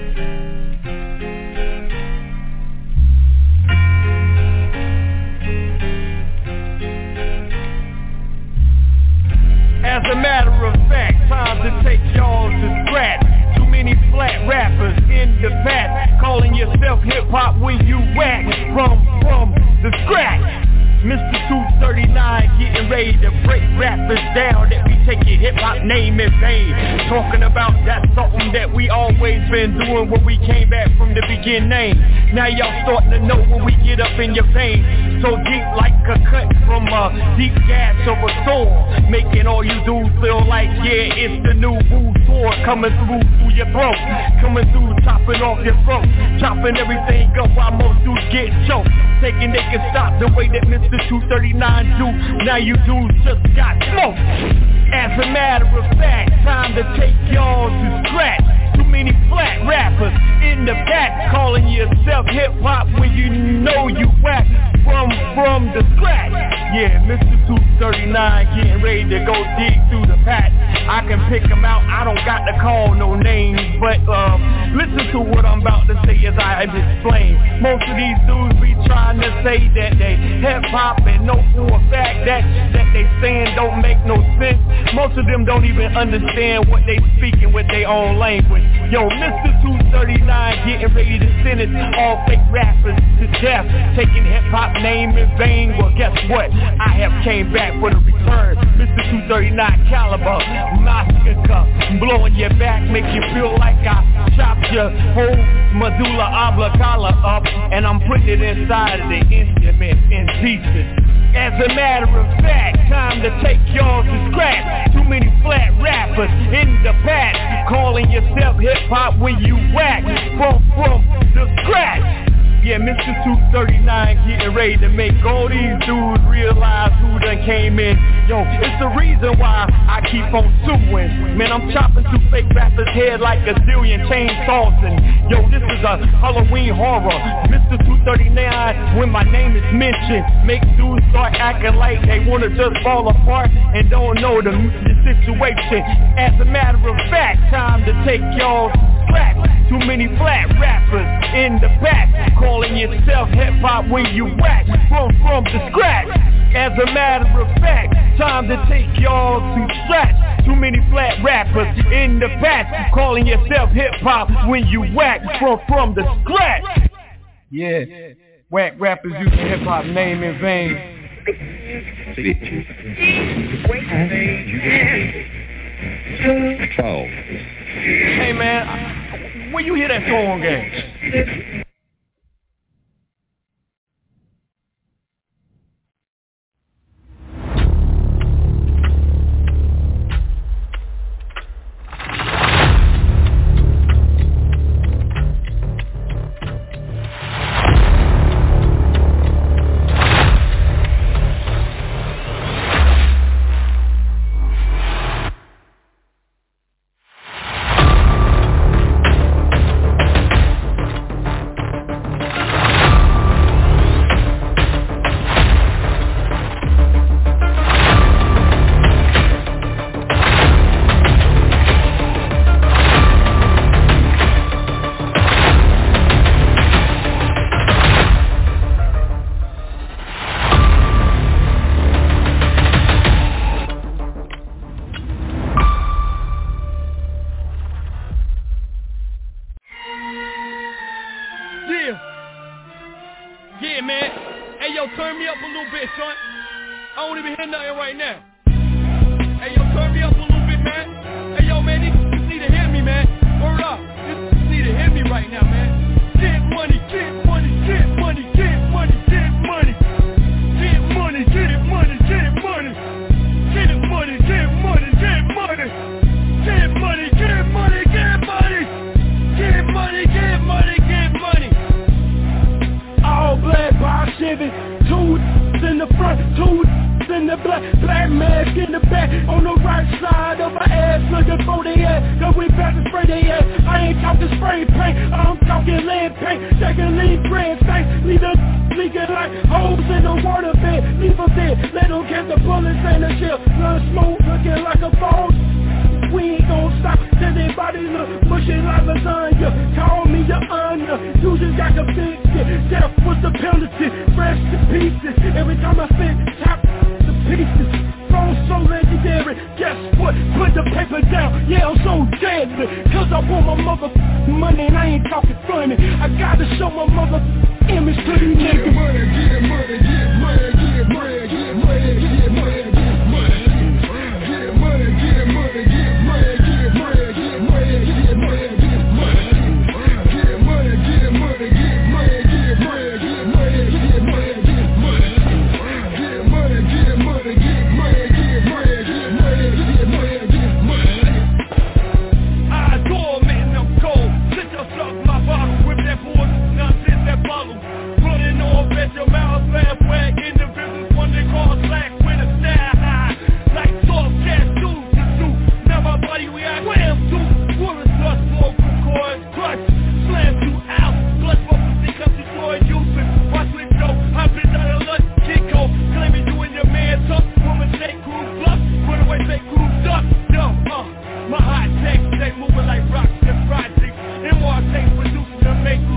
[SPEAKER 5] As a matter of fact, time to take y'all to scratch. Too many flat rappers in the past, calling yourself hip-hop when you whack from, from the scratch. Mister two thirty-nine getting ready to break rappers down that we take your hip-hop name in vain. Talking about that's something that we always been doing when we came back from the beginning. Now y'all starting to know when we get up in your veins. So deep like a cut from a deep gas of a sword, making all you dudes feel like, yeah, it's the new boo sword coming through through your throat, coming through, chopping off your throat, chopping everything up while most dudes get choked. Taking they can stop the way that Mister two thirty-nine do. Now you dudes just got smoked. As a matter of fact, time to take y'all to scratch. Too many flat rappers in the back, calling yourself hip-hop when you know you whack from from the scratch. Yeah, Mister two thirty-nine getting ready to go dig through the patch. I can pick them out, I don't got to call no names, but um, listen to what I'm about to say as I explain. Most of these dudes be trying to say that they hip-hop and know for a fact that that they saying don't make no sense. Most of them don't even understand what they speaking with their own language. Yo, Mister two thirty-nine getting ready to sentence all fake rappers to death. taking hip-hop name in vain. Well, guess what? I have came back for the return. Mister two thirty-nine caliber, massacre, blowing your back, make you feel like I chopped your whole medulla oblongata up, and I'm putting it inside of the instrument in pieces. As a matter of fact, time to take y'all to scratch. Too many flat rappers in the past, calling yourself hip-hop when you whack from, from the scratch. Yeah, Mister two thirty-nine getting ready to make all these dudes realize who done came in. Yo, it's the reason why I keep on suing. Man, I'm chopping through fake rappers' head like a zillion chainsaws. And yo, this is a Halloween horror. Mister two thirty-nine, when my name is mentioned, make dudes start acting like they wanna just fall apart and don't know the, the situation. As a matter of fact, time to take y'all slack. Too many flat rappers in the back, calling yourself hip-hop when you whack from, from the scratch. As a matter of fact, time to take y'all to scratch. Too many flat rappers in the back, calling yourself hip-hop when you whack from, from the scratch. Yeah, whack rappers using hip-hop name in vain. Hey man, where you hear that song at?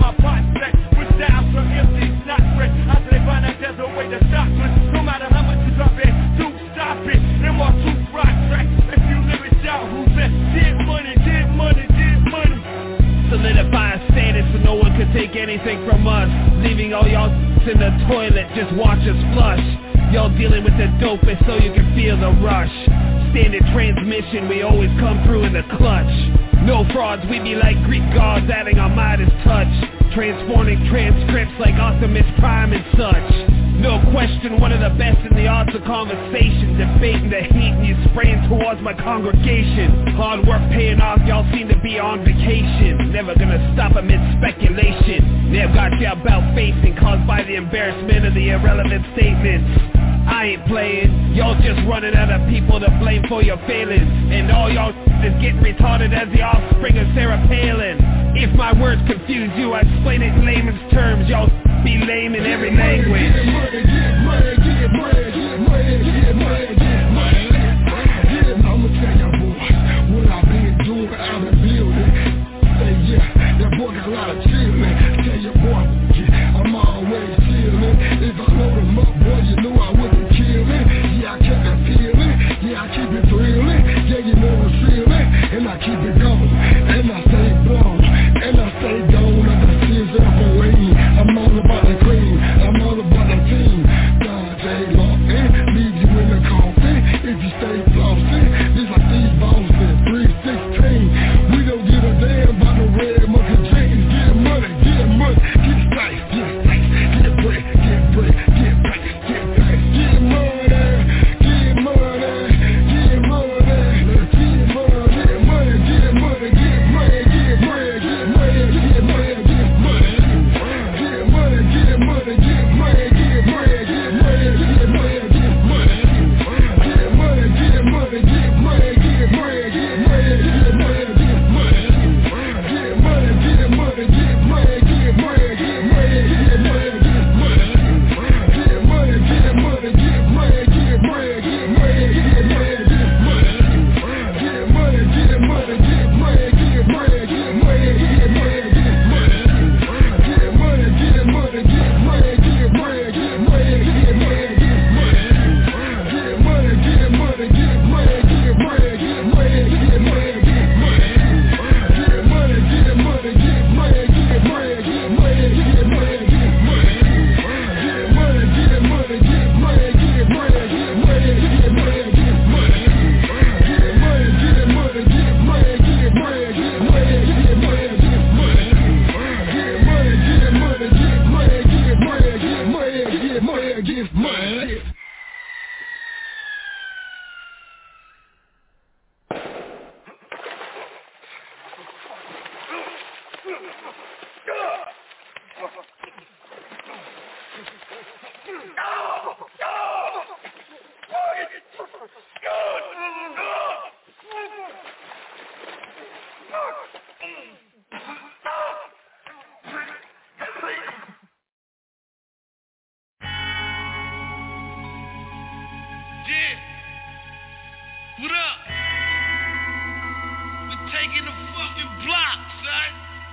[SPEAKER 3] No matter how much
[SPEAKER 9] in the toilet, just watch us flush. Y'all dealing with the dopest so you can feel the rush. Standard transmission, we always come through in the clutch. No frauds, we be like Greek gods adding our Midas touch. Transforming transcripts like Optimus Prime and such. No question, one of the best in the arts of conversation. Debating the heat and you spraying towards my congregation. Hard work paying off, y'all seem to be on vacation. Never gonna stop amid speculation. Never got you about facing, caused by the embarrassment of the irrelevant statements. I ain't playing, y'all just running out of people to blame for your failings. And all y'all is getting retarded as the offspring of Sarah Palin. If my words confuse you, I explain it in layman's terms. Y'all be lame in every language.
[SPEAKER 10] Get money, get money, get money, get money, get money, get money. Yeah, I'ma tell y'all boys what I been doing out in the building. Say yeah, that boy got a lot of chillin'. Tell your boy, yeah, I'm always chillin'. If I load him up, boy, you know I wouldn't kill it. Yeah, I keep it feeling, yeah, I keep it thrilling. Yeah, you know I'm feeling, and I keep it going, and I stay blown, and I stay gone, and I feel up away. I'm all about the cream, I'm all about the team. God, they locked in, leave you in the coffin. If you stay flossy, just like these bosses, three sixteen. We don't give a damn about the red monkey jeans. Get money, get money, get spice, get spice, get bread, get bread, get pack, get pack, get money, get money, get money, get money, get money, get money, get money, get bread, get money, get money, get money. Get money, get money, get money, get bread, get money, get money, get money. Get money, get money, get money, get bread, get money, get money, get money. Get money, get money, get money, get bread, get money, get money, get money. Get money, get money, get money, get bread, get money, get money, get money. Get money, get money, get money, get bread, get money, get money, get money. Get money, get money, get money, get bread, get money, get money, get money. Get money, get money, get money, get bread, get money, get money, get money. Get money, get money, get money, get bread, get money, get money, get money. Get money, get money, get money, get bread, get money, get money, get money. Get money, get money, get money, get bread, get money, get money, get money. Get money, get money, get money, get bread, get money, get money, get money.
[SPEAKER 11] Yeah. What up? We're taking the fucking block, son.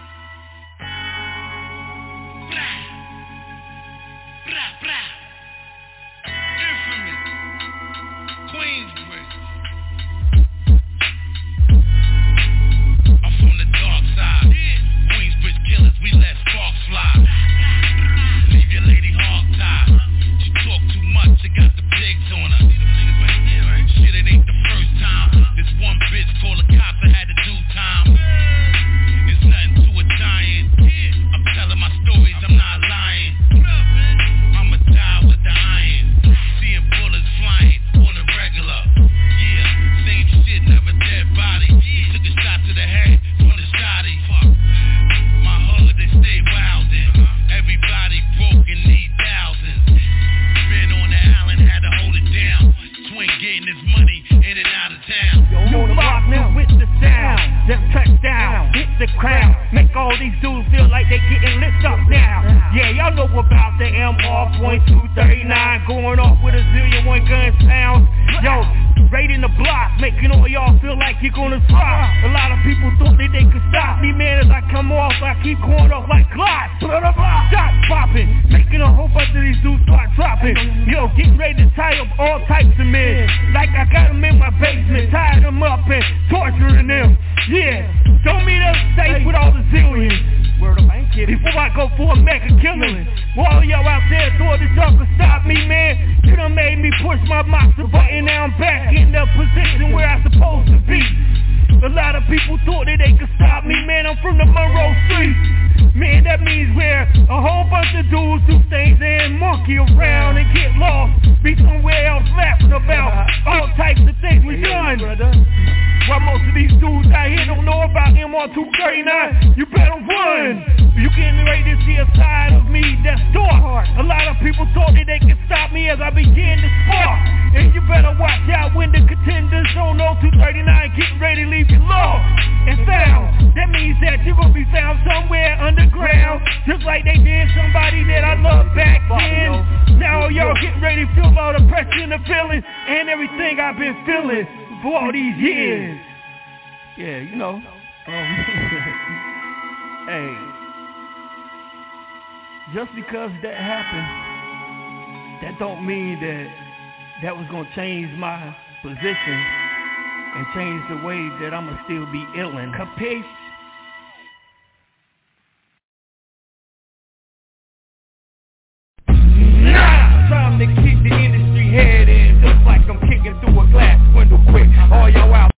[SPEAKER 11] Brah. Brah, brah. Infamous. Queensbridge. I'm from the dark side. Yeah. Queensbridge killers, we let sparks fly. Leave your lady hog-tied. She talk too much, she got the pigs on her. Shit, it ain't the first time. This one bitch called the cops, I had to do time. It's nothing to a giant. I'm telling my stories, I'm not lying. I'ma die with the iron. Seeing bullets flying on the regular. Yeah, same shit, never dead body. He took a shot to the head from the shotty. My hood, they stay wildin'. Everybody broke and need thousands. Been on the island, had to hold it down. Twin getting his money in and out of town.
[SPEAKER 6] You lock me with the sound. Just touchdown, hit the crowd. Make all these dudes feel like they getting lit up now. Yeah, y'all know about the M R point two thirty-nine going off with a zillion one gun sounds. Yo, raiding the block, making all y'all feel like you're gonna drop. A lot of people thought that they could stop me, man. As I come off, I keep going off like Glocks. Shot popping, making a whole bunch of these dudes start dropping. Yo, getting ready to tie up all types of men. Like I got them in my basement, tied them up and torturing them. Yeah, show me them safe with all the zillions. Word up, I ain't
[SPEAKER 9] it before I go for a mega killing. All y'all out there thought that y'all could stop me, man. You done made me push my monster button. Now I'm back in the position where I'm supposed to be. A lot of people thought that they could stop me, man. I'm from the Monroe Street. Man, that means where a whole bunch of dudes do things and monkey around and get lost. Be somewhere else laughing about all types of things we done. While most of these dudes out here don't know about M R two thirty-nine, you better run. You getting ready to see a side of me that's dark. A lot of people thought that they could stop me as I began to spark. And you better watch out when the contenders on oh two thirty-nine getting ready to leave you lost and found. That means that you're gonna be found somewhere underground, just like they did somebody that I loved back then. Now y'all getting ready to feel all the pressure and the feeling and everything I've been feeling for all these years. Yeah, you know. Um, hey, just because that happened, that don't mean that that was gonna change my position and change the way that I'ma still be illin'. Capiche? Nah! Time to kick the industry head in, just like I'm kicking through a glass window quick. All y'all out.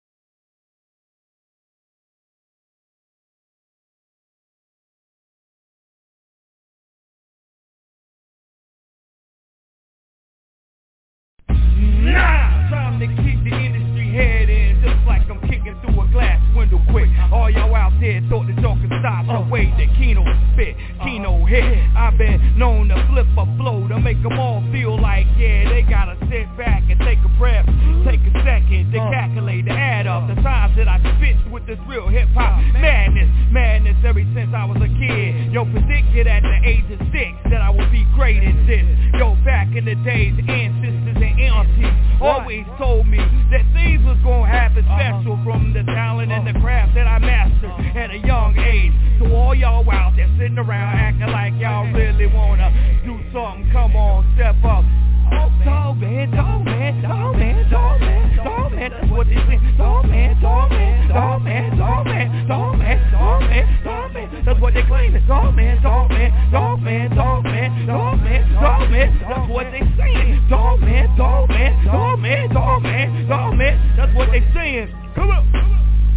[SPEAKER 9] Nah! Time to kick the industry head in, just like I'm kicking through a glass window quick. All y'all out there thought that y'all could stop the way that Kino spit, Kino hit. I've been known to flip a flow to make them all feel like, yeah, they gotta sit back and take a breath, take a second to calculate, to add up the times that I spit with this real hip-hop madness, madness ever since I was a kid. Yo, predicted at the age of six that I would be great at this. Yo, back in the days, ancestors and aunties always told me that things was gonna happen special from the talent and the craft that I mastered at a young age. So all y'all out there sitting around acting like y'all really wanna do something, come on, step up. Oh, dog man, dog man, dog man, dog man, dog man, that's what they say. Dog man, dog man, dog man, dog man, dog man, dog man, dog man, that's what they claim. Dog man, dog man, dog man, dog man, dog man, dog man, that's what they saying. Dog man, dog man, dog man, dog man, dog man, that's what they saying. Come on.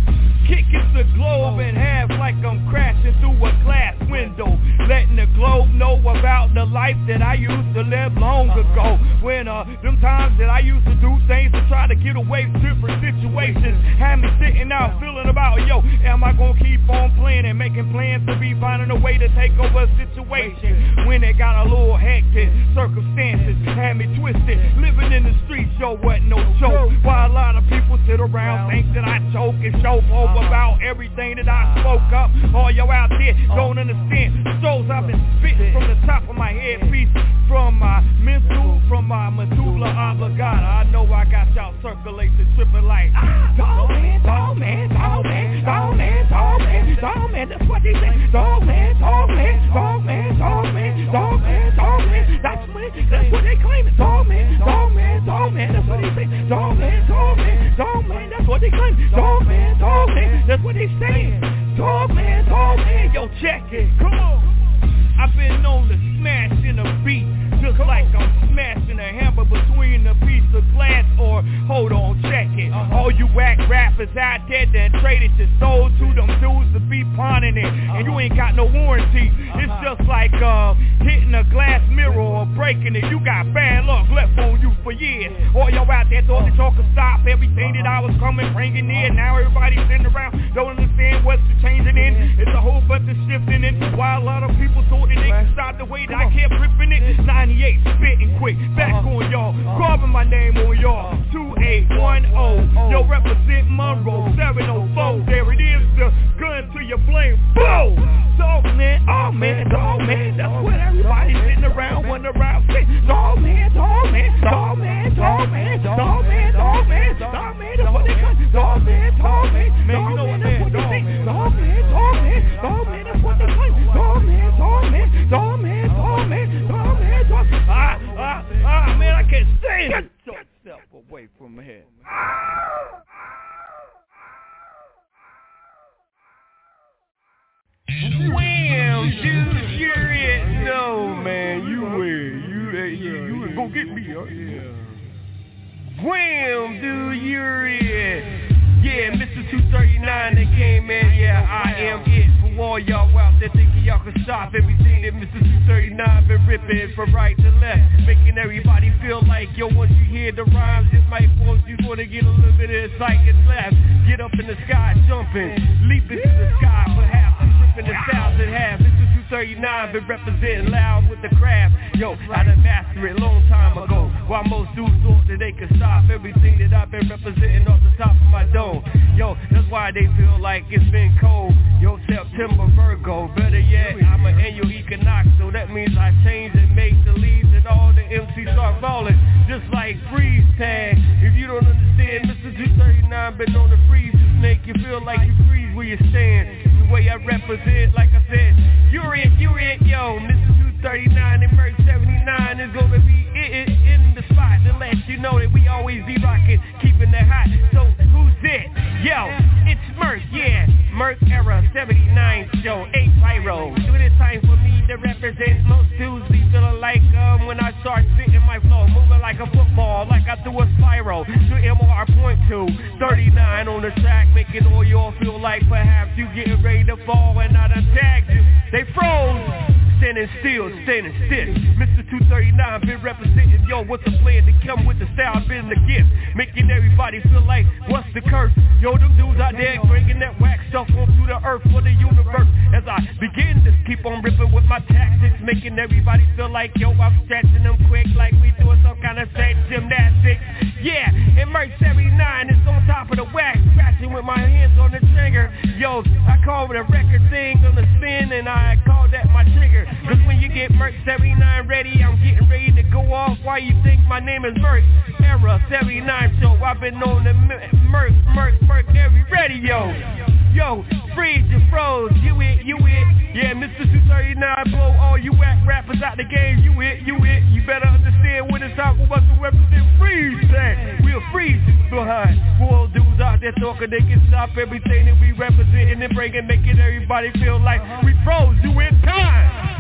[SPEAKER 9] Kicking the globe in half like I'm crashing through a glass window, letting the globe know about the life that I used to live long ago. When uh, them times that I used to do things to try to get away from different situations had me sitting out feeling about, yo, am I gonna keep on playing and making plans to be finding a way to take over a situation? When it got a little hectic, circumstances had me twisted, living in the streets, yo, wasn't no joke. While a lot of people sit around think that I choke and choke over about everything that I spoke up. All y'all out there don't understand. Shows I've been spitting from the top of my headpiece, from my mental, from my medulla oblongata. I know I got y'all circulating, tripping like dog man, dog man, dog man, dog man, dog man, dog man. That's what they say. Dog man, dog man, dog man, dog man, dog man, dog man. That's what that's what they claim. Dog man, dog man, dog man. That's what they say. Dog man, dog man, dog man. That's what they claim. Dog man, dog man. That's what they saying. Dog man, dog man, yo, check it. Come on. I've been known to smash in a beat, just like I'm smashing a hammer between a piece of glass. Or hold on, check it. All you whack rappers out there that traded your soul to them dudes to be pawning it, and you ain't got no warranty. It's just like uh, hitting a glass mirror or breaking it. You got bad luck left on you for years. All y'all out there thought that y'all could stop everything that I was coming, bringing in. Now everybody's sitting around, don't understand what's changing in. It's a whole bunch of shifting in. While a lot of people thought that they could stop the way that I kept ripping it. ninety-eight spitting quick, back on y'all, carving my name on y'all. two eight one oh, yo, represent Monroe. seven oh four, there it is, the gun to your blame. Boom! Dog man, oh man, dog man, that's what everybody's sitting around, wondering around. Dog man, dog man, dog man, dog man, dog man, dog man, dog man, that's what they call. Dog man, dog man, man, you know what that's what they say. Dog man, dog man, dog man, that's what they call. Dog man, dog man, dog man, dog man, dog man, dog man. Ah, ah, ah, man, I can't stand it. Get yourself away from here. Wham!
[SPEAKER 6] gon' get me, huh? Yeah. Wham, dude, you're it. Yeah, Mister two thirty-nine that came in, yeah, I am it. For all y'all out there thinking y'all can stop everything that Mister two thirty-nine been ripping from right to left, making everybody feel like, yo, once you hear the rhymes, this might force you for to get a little bit of excitement left. Get up in the sky, jumping, leaping to the sky, perhaps ripping the styles in half. Mister two thirty-nine been representing loud with the craft. Yo, I done mastered it a long time ago, while most dudes thought that they could stop everything that I've been representing off the top of my dome. Yo, that's why they feel like it's been cold. Yo, September Virgo, better yet, I'm an annual equinox, so that means I change and make the leaves and all the M Cs start falling, just like freeze tag. If you don't understand, Mister two thirty-nine been on the freeze, just make you feel like you freeze where you stand. The way I represent, like I said, you're it, you're it, yo, Mister two thirty-nine and Merc seventy-nine is gonna be it, it, in the spot to let you know that we always be rocking, keeping that hot. So who's it? Yo, it's Merc, yeah, Merc Era seventy-nine show, eight pyro. When it's time for me to represent, most dudes be feeling like um when I start sitting my flow, moving like a football, like I threw a spiral to M R point two, thirty-nine on the track, making all y'all feel like perhaps you getting ready to fall, and I done tagged you. They froze. Standing still, standing stiff. Mister two thirty-nine been representing, yo, what's the plan to come with the style, been the gift, making everybody feel like, what's the curse? Yo, them dudes out there bringing that wax stuff onto the earth for the universe. As I begin to keep on ripping with my tactics, making everybody feel like, yo, I'm stretching them quick, like we doing some kind of sex gymnastics. Yeah, and Merc seventy-nine is on top of the wax, scratching with my hands on the trigger. Yo, I call it a record thing on the spin, and I call that my trigger. Cause when you get Merc seventy-nine ready, I'm getting ready to go off. Why you think my name is Merc Era seventy-nine show? I've been on the Merc, Merc, Merc every radio. Yo, freeze, you froze, you it, you it. Yeah, Mister two thirty-nine, blow all you whack rappers out the game. You it, you it. You better understand when it's time for us to represent freeze tag. We'll freeze behind. For all dudes out there talking, they can stop everything that we representing and bringing, making everybody feel like we froze you in time.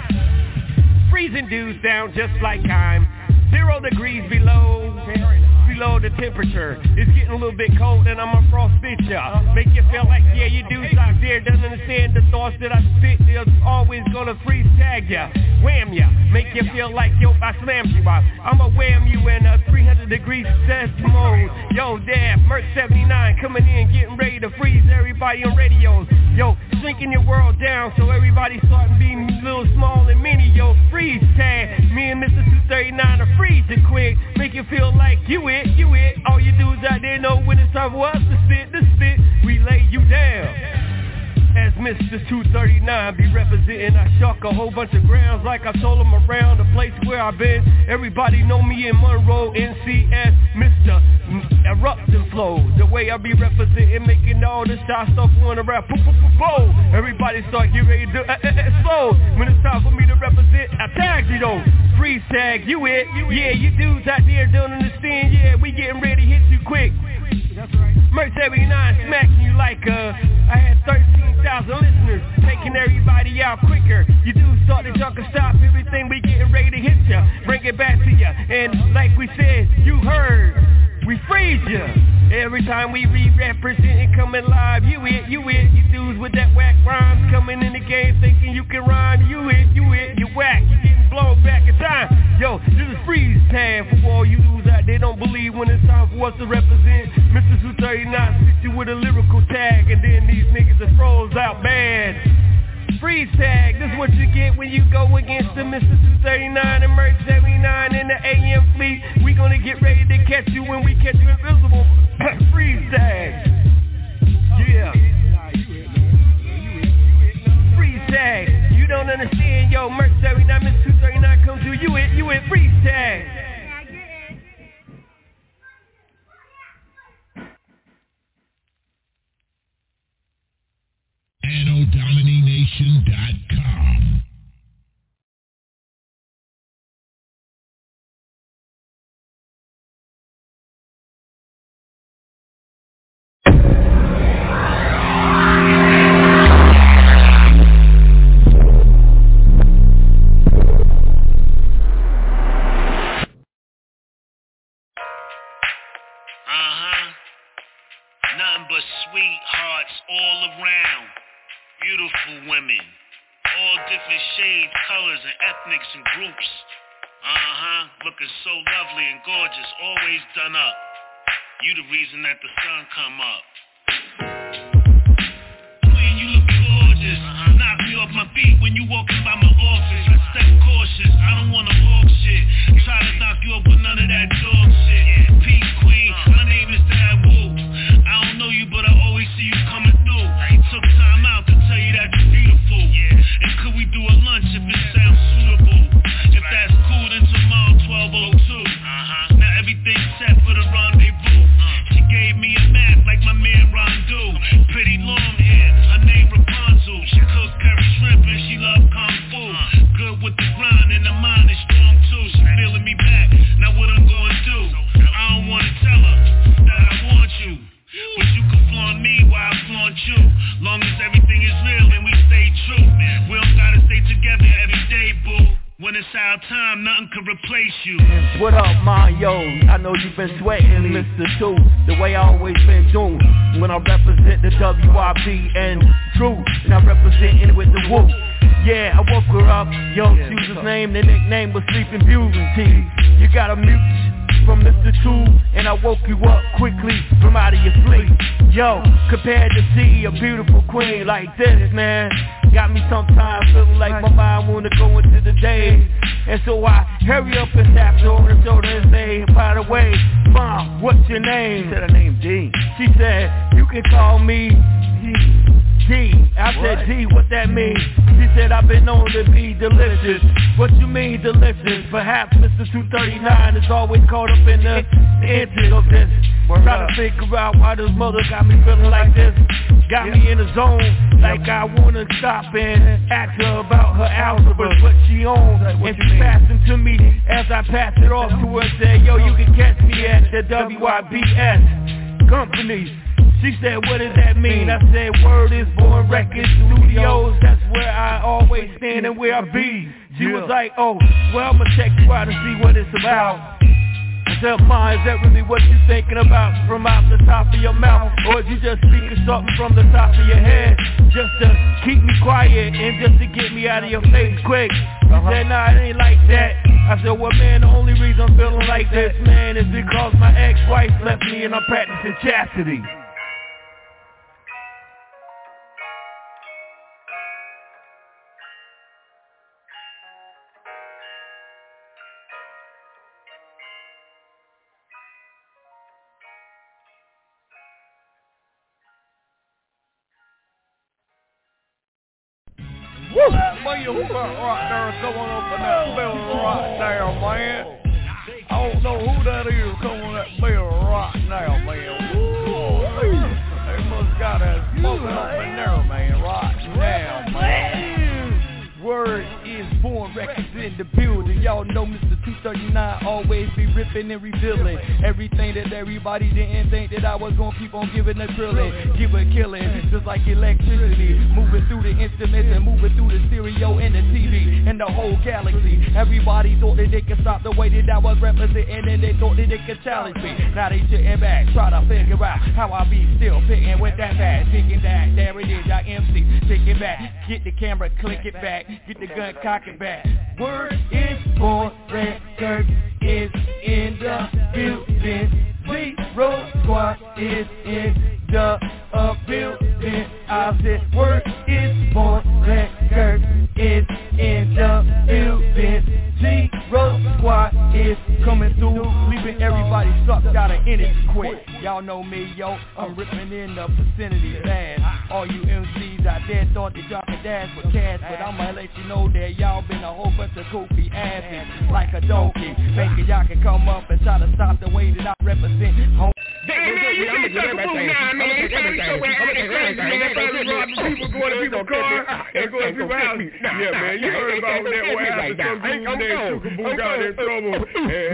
[SPEAKER 6] Freezing dudes down just like time. Zero degrees below, below the temperature. It's getting a little bit cold and I'm a frostbite ya. Make you feel like, yeah, you dudes out there don't understand the thoughts that I spit. They're always gonna freeze tag ya, wham ya. Make you feel like, yo, I slammed you out. I'ma wham you in a three hundred degree test mode. Yo, damn, Merc seventy-nine coming in, getting ready to freeze everybody on radios. Yo, shrinking your world down so everybody starting being a little small and mini. Yo, freeze tag. Me and Mister two thirty-nine are freezing quick. Make you feel like you it, you it. All you dudes out there know when it's time for us to spit, to spit. We lay you down. As Mister two thirty-nine be representing, I shuck a whole bunch of grounds like I told them around the place where I've been. Everybody know me in Monroe, N C S, Mister Eruption Flow. The way I be representing, making all this shot stuff going around, boom, boom, boom, boom. Everybody start getting ready to uh, uh, explode. When it's time for me to represent, I tag you though. Freeze tag, you it, yeah, you dudes out there don't understand, yeah, we getting ready to hit you quick. That's right. Merc seventy-nine smacking you like uh, I had thirteen thousand listeners, taking everybody out quicker. You do start to junk and stop everything, we getting ready to hit ya, bring it back to ya. And like we said, you heard, we freeze ya. Every time we re-represent and coming live, you it, you it. You dudes with that whack rhymes coming in the game thinking you can rhyme, you it, you it, you whack, you getting blown back in time. Yo, this is freeze tag for all you dudes out there don't believe when it's time for us to represent. Mister two thirty-nine sits you with a lyrical tag, and then these niggas are froze out bad. Freeze tag, this is what you get when you go against the Mister two thirty-nine and Merc seventy-nine in the A M fleet. We gonna get ready to catch you when we catch you invisible. Freeze tag. Yeah. Freeze tag. You don't understand, yo, Merc seventy-nine, Mister two thirty-nine comes to you it, you it, freeze tag.
[SPEAKER 11] Anno Domination dot com sweethearts all around. Beautiful women, all different shades, colors, and ethnics and groups. Uh-huh, looking so lovely and gorgeous, always done up. You the reason that the sun come up. Queen, you look gorgeous. Uh-huh. Knock me off my feet when you walking by my office. I step cautious, I don't wanna hawk shit. Try to knock you up with none of that dog shit. Yeah. Peace, queen, my name is Dad Woo. I don't know you, but I always see you coming through. Took time out to tell you that you're beautiful. Yeah. And could we do a lunch if it sounds suitable? If that's cool, then tomorrow twelve oh two. Uh-huh. Now everything's set for the rendezvous. Uh. She gave me a map like my man Rondu. Pretty long hair, her name Rapunzel. She cooks curry shrimp and she love kung fu. Uh. Good with the grind and the mind is strong too. She feeling me back, now what I'm gonna do? I don't wanna tell her that I want you, but you can flaunt me while I flaunt you. Long as everything is real and we stay true. We don't gotta stay together every day, boo. When it's our time, nothing can replace you.
[SPEAKER 8] What up, my yo? I know you've been sweating, Mister Two, the way I always been doing. When I represent the W I B and True, and I represent it with the Woo. Yeah, I woke her up, yo, she was his name, the nickname was Sleeping Beauty. You got a mute from Mister Two, and I woke you up quickly from out of your sleep. Yo, compared to see a beautiful queen like this, man, got me sometimes feeling like my mind wanna go into the day. And so I hurry up and tap her on the shoulder and say, by the way, Mom, what's your name? She said her name D. She said, you can call me D. D. I said, D, what that mean? She said, I've been known to be delicious. What you mean delicious? Perhaps Mister two thirty-nine is always caught up in the intent of this. Try to figure out why this mother got me feeling like this. Got me in a zone, like I wanna stop and ask her about her algebra, what she owns. And she passed it to me as I passed it off to her and said, yo, you can catch me at the W I B S company. She said, what does that mean? I said, word is Born Records Studios. That's where I always stand and where I be. She was like, oh, well, I'ma check you out and see what it's about. I said, Ma, is that really what you're thinking about from out the top of your mouth? Or is you just speaking something from the top of your head just to keep me quiet and just to get me out of your face quick? She uh-huh. said, nah, it ain't like that. I said, well, man, the only reason I'm feeling like this, man, is because my ex-wife left me and I'm practicing chastity.
[SPEAKER 3] Woo! That boy, who got right there coming up in that building right there, man? I don't know who that is coming in that building right now, man. Woo! They must got that smoking up in there, man, right now, man.
[SPEAKER 9] Word is Born Records in the building. Y'all know Mister two thirty-nine always be ripping and revealing everything that everybody didn't think that I was gonna keep on giving a drilling, give a killing, just like electricity, moving through the instruments and moving through the stereo and the T V and the whole galaxy. Everybody thought that they could stop the way that I was representing, and they thought that they could challenge me. Now they sitting back, try to figure out how I be still fitting with that fast, thinking that there it is, I M C, take it back, get the camera, click it back, get the gun, cock it back. Word is Born Records is in the building. Zero Squad is in the uh, building. I said word is Born Records is in the building. Zero Squad is coming through, leaving everybody sucked out of energy quick. Y'all know me, yo, I'm ripping in the vicinity fast. All you M Cs out there thought that y'all could dance with cash, but I'ma let you know that y'all been a whole bunch of goofy asses like a donkey, thinking y'all can come up and try to stop the way that I represent home.
[SPEAKER 1] I'ma get everything. I'ma take everything. I'ma take everything. People going to people's cars and going to people's house. Yeah, man, you heard about that. What happened? Some dude named Chukaboo got in trouble, and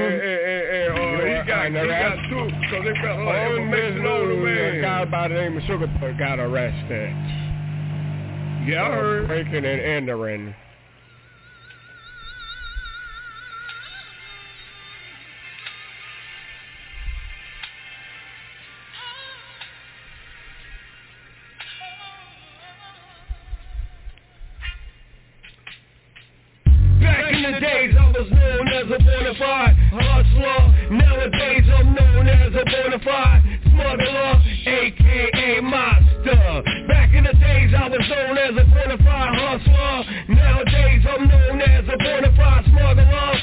[SPEAKER 1] he got he got two because they felt like it was mixing on the man. A guy by the name of Sugar got arrested. Yeah, I heard. Breaking and entering.
[SPEAKER 6] the days I was known as a bona fide hustler. Nowadays I'm known as a bona fide smuggler, aka monster. Back in the days I was known as a bona fide hustler. Nowadays I'm known as a bona fide smuggler,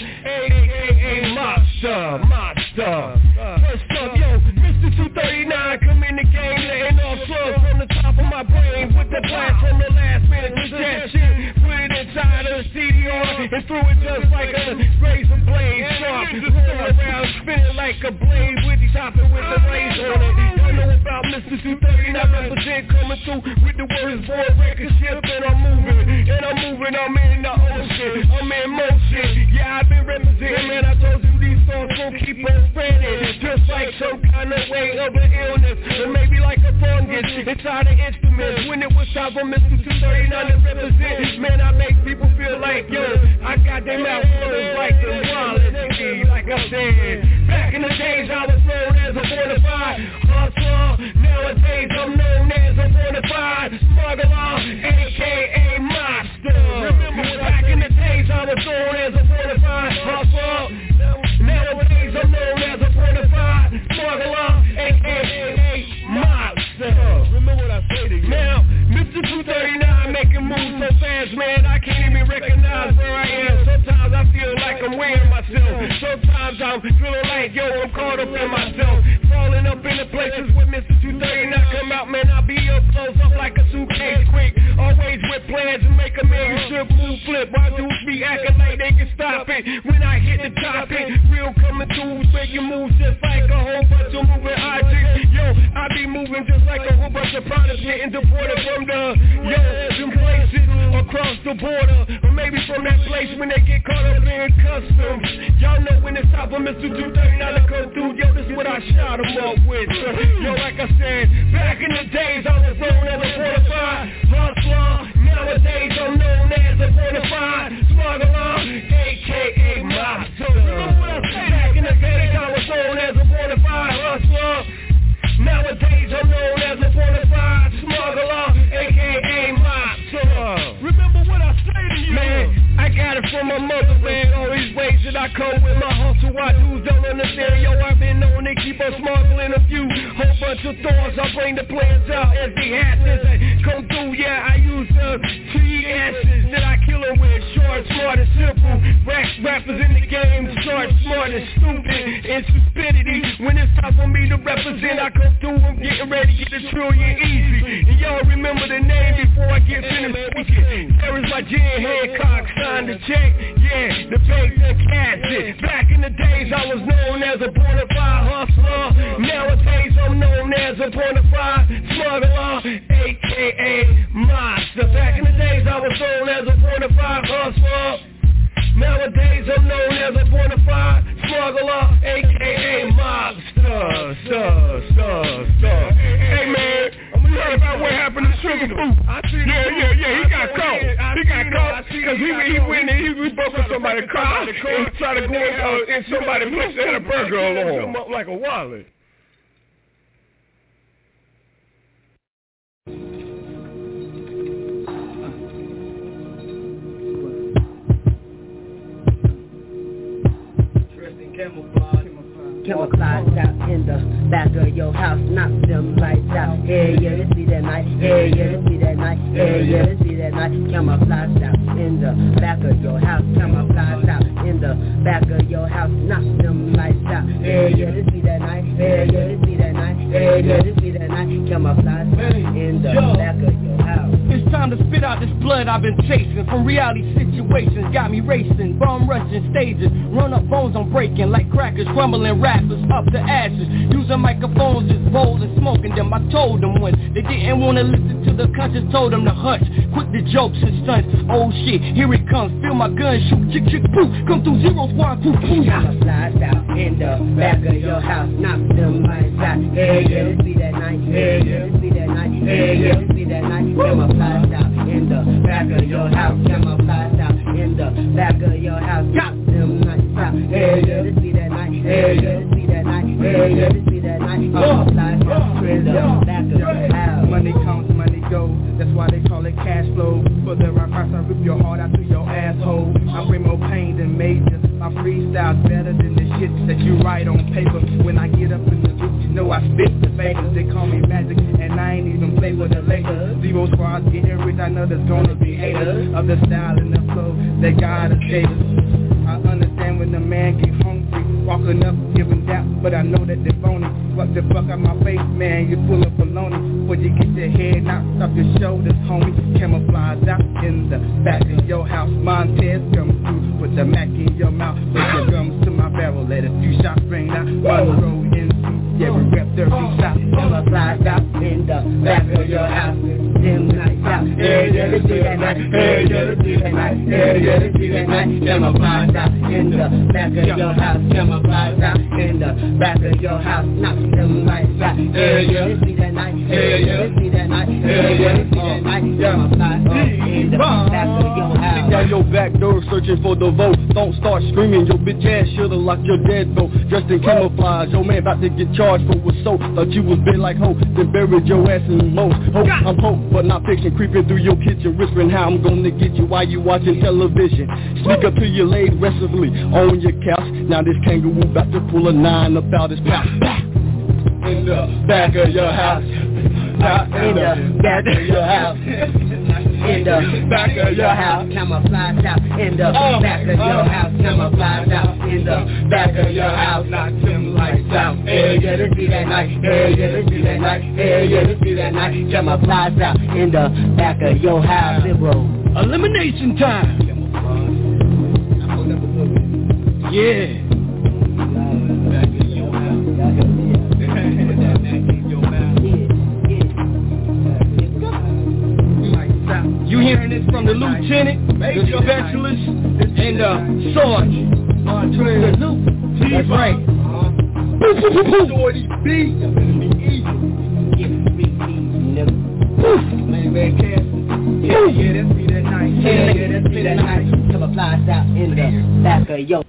[SPEAKER 6] aka monster, monster. First up, yo, Mister two thirty-nine come in the game, letting off slugs from the top of my brain with the blast from the last minute projection. Put it inside of the C D R and threw it just like a razor blade sharp. Roll around, spinning like a blade with the topping with the razor on it. Y'all know about Mister two thirty-nine represent coming through with the words for a record ship, and I'm moving, and I'm moving, I'm in the ocean, I'm in motion. Yeah, I've been representing, man, I told you these songs gon' keep on spreading, just like some kind of way of an illness, or maybe like a fungus inside the instruments. When it was time for Mister two thirty-nine to represent, man, I make people feel like, yo, I got them out clothes like the wallet, like I said. Back in the days I was known as a bona fide hustler. Nowadays I'm known as a bona fide smuggler, aka monster. Remember back in the days I was known as a bona fide hustler. Nowadays I'm known as a bona fide smuggler, aka monster. Remember what I say to you. Now, Mister two thirty-nine making moves so fast, man, I can't even recognize where I am. Sometimes I feel like I'm weighing myself. Sometimes I'm feeling like, yo, I'm caught up in myself. Falling up in the places where Mister two thirty-nine come out, man, I be up close up like a suitcase quick. Always with plans to make a man strip, move, flip. Why dudes be acting like they can stop it? When I hit the topic, real coming through, making moves just like a whole bunch of moving objects. Yo, I be moving just like a whole bunch of products getting deported from the, yo, them places across the border. Or maybe from that place when they get caught up in customs. Y'all know when it's time for Mister two thirty-nine to come through, yo, this is what I shot him up with. Yo, like I said, back in the days I was known as a bona fide hustler. Nowadays I'm known as a bona fide smuggler, aka monster. Back in the days I was known as a bona fide hustler. Nowadays I'm known as a bona fide smuggler, aka monster. Remember what I say to you, man. I got it from my mother, man. All these ways that I come with my hustle, why dudes don't understand. Yo, I've been known to keep on smuggling a few whole bunch of thorns. I bring the plans out as they hatches come through. Yeah, I use the T S's that I kill them with. Short, smart, and simple. Rap rappers in the game, short, smart, and stupid, and stupidity. When it's time for me to represent, I come through. I'm getting ready to get a trillion easy. And y'all remember the name before I get finished speaking. There is my Jen Hancock, signed the check. Yeah, the fake the casket. Back in the days I was known as a bona fide hustler. Nowadays I'm known as a bona fide smuggler, aka monster. Back in the days I was known as a bona fide hustler. Nowadays I'm known as a bona fide smuggler, aka monster. Star, star, star. Hey man, I'm gonna talk about what happened to Sugar Boo. Yeah, yeah, yeah, he got caught. He got caught because he he went and he broke up somebody's car and tried to go in, uh, in somebody's place that had a burger along. Up like a wallet.
[SPEAKER 12] Camouflage out in the back of your house, knock them lights out. Yeah, yeah, let's be that night. Yeah, yeah, let's be that night. Yeah, yeah, let's be that night. Camouflage out in the back of your house. Camouflage out in the back of your house, knock them lights out. Yeah, yeah, let's be that night. Yeah, yeah, let's be that night. Yeah, yeah, let's be that night. Camouflage out in the back of your house.
[SPEAKER 13] It's time to spit out this blood I've been chasing from reality situations. Got me racing, bomb rushing stages. Run up phones I'm breaking like crackers, crumbling rappers up to ashes. Using microphones as bold and smoking them. I told them when they didn't want to listen to the conscience, told them to hush. Quit the jokes and stunts. Oh shit, here it comes. Feel my gun shoot, chick chick boo. Come through zero squad, poo poo.
[SPEAKER 12] Camouflage out in the back of your house, knock them lights out. Yeah, yeah, let's be that night. Yeah, yeah, let's be that night. Yeah, yeah, let's be that night. Camouflage out in the back of your house. Camouflage out in the back of your house. Knock them lights out. Yeah, yeah, let's be that night. Yeah, yeah, let's be that night. Yeah, yeah, let's be that night. Camouflage out in the back of your house.
[SPEAKER 14] Money comes, money goes. That's why they call it cash flow. For the rap, I rip your heart out to your asshole. I bring more pain than better than the shit that you write on paper. When I get up in the booth, you know I spit the papers. They call me magic, and I ain't even play with a Laker. Zero squads getting rich, I know there's gonna be haters of the style and the flow that God has gave us. I understand when the man get hungry, walking up, giving that, but I know that they're phony. What the fuck out my face, man, you full of baloney. When you get your head knocked off your shoulders, homie. Camouflage out in the back of your house. Montez comes through with the Mac in your mouth. Put your gums to my barrel, let a few shots ring out. Monroe N C, yeah, we rep thirty shots. Camouflage out in the back of your house. Them nights out, yeah, yeah, let's do that night. Yeah, yeah, let's do that night. Yeah, yeah, let's do that night. Camouflage out in the back of your house. Camouflage out in the back of your house. Knock them lights out. Yeah, yeah, let's do that night. Yeah, yeah, let's do that night. Yeah, yeah, let's do that night. Camouflage out in the back of your house.
[SPEAKER 15] Kick down your back door searching for the vote. Don't start screaming, your bitch ass should've locked your dead though. Dressed in camouflage, your man about to get charged for what's so. Thought you was big like hoe, then buried your ass in most. Hope I'm hope, but not fiction. Creeping through your kitchen, whispering how I'm gonna get you while you watching television. Sneak up to your laid restfully on your couch. Now this kangaroo about to pull a nine about his pouch. In the back of your house. In the back of your house. In the back of your house.
[SPEAKER 12] Camouflage out in the back of your house. Camouflage out in the back of your house.
[SPEAKER 15] Knock them lights out.
[SPEAKER 12] Hey, yeah, let's do that night. Hey, yeah, let's do that night. Hey, yeah, let's do that night. Camouflage out in the back of your house.
[SPEAKER 15] Elimination time. Yeah. You hearing this from the lieutenant, the specialist, and the sergeant. Andre Luke. That's right. Shorty B.
[SPEAKER 12] Man, man, Cass. Yeah, yeah, let's see that night. Yeah, yeah, let's see that night. Camouflage out in the back of your.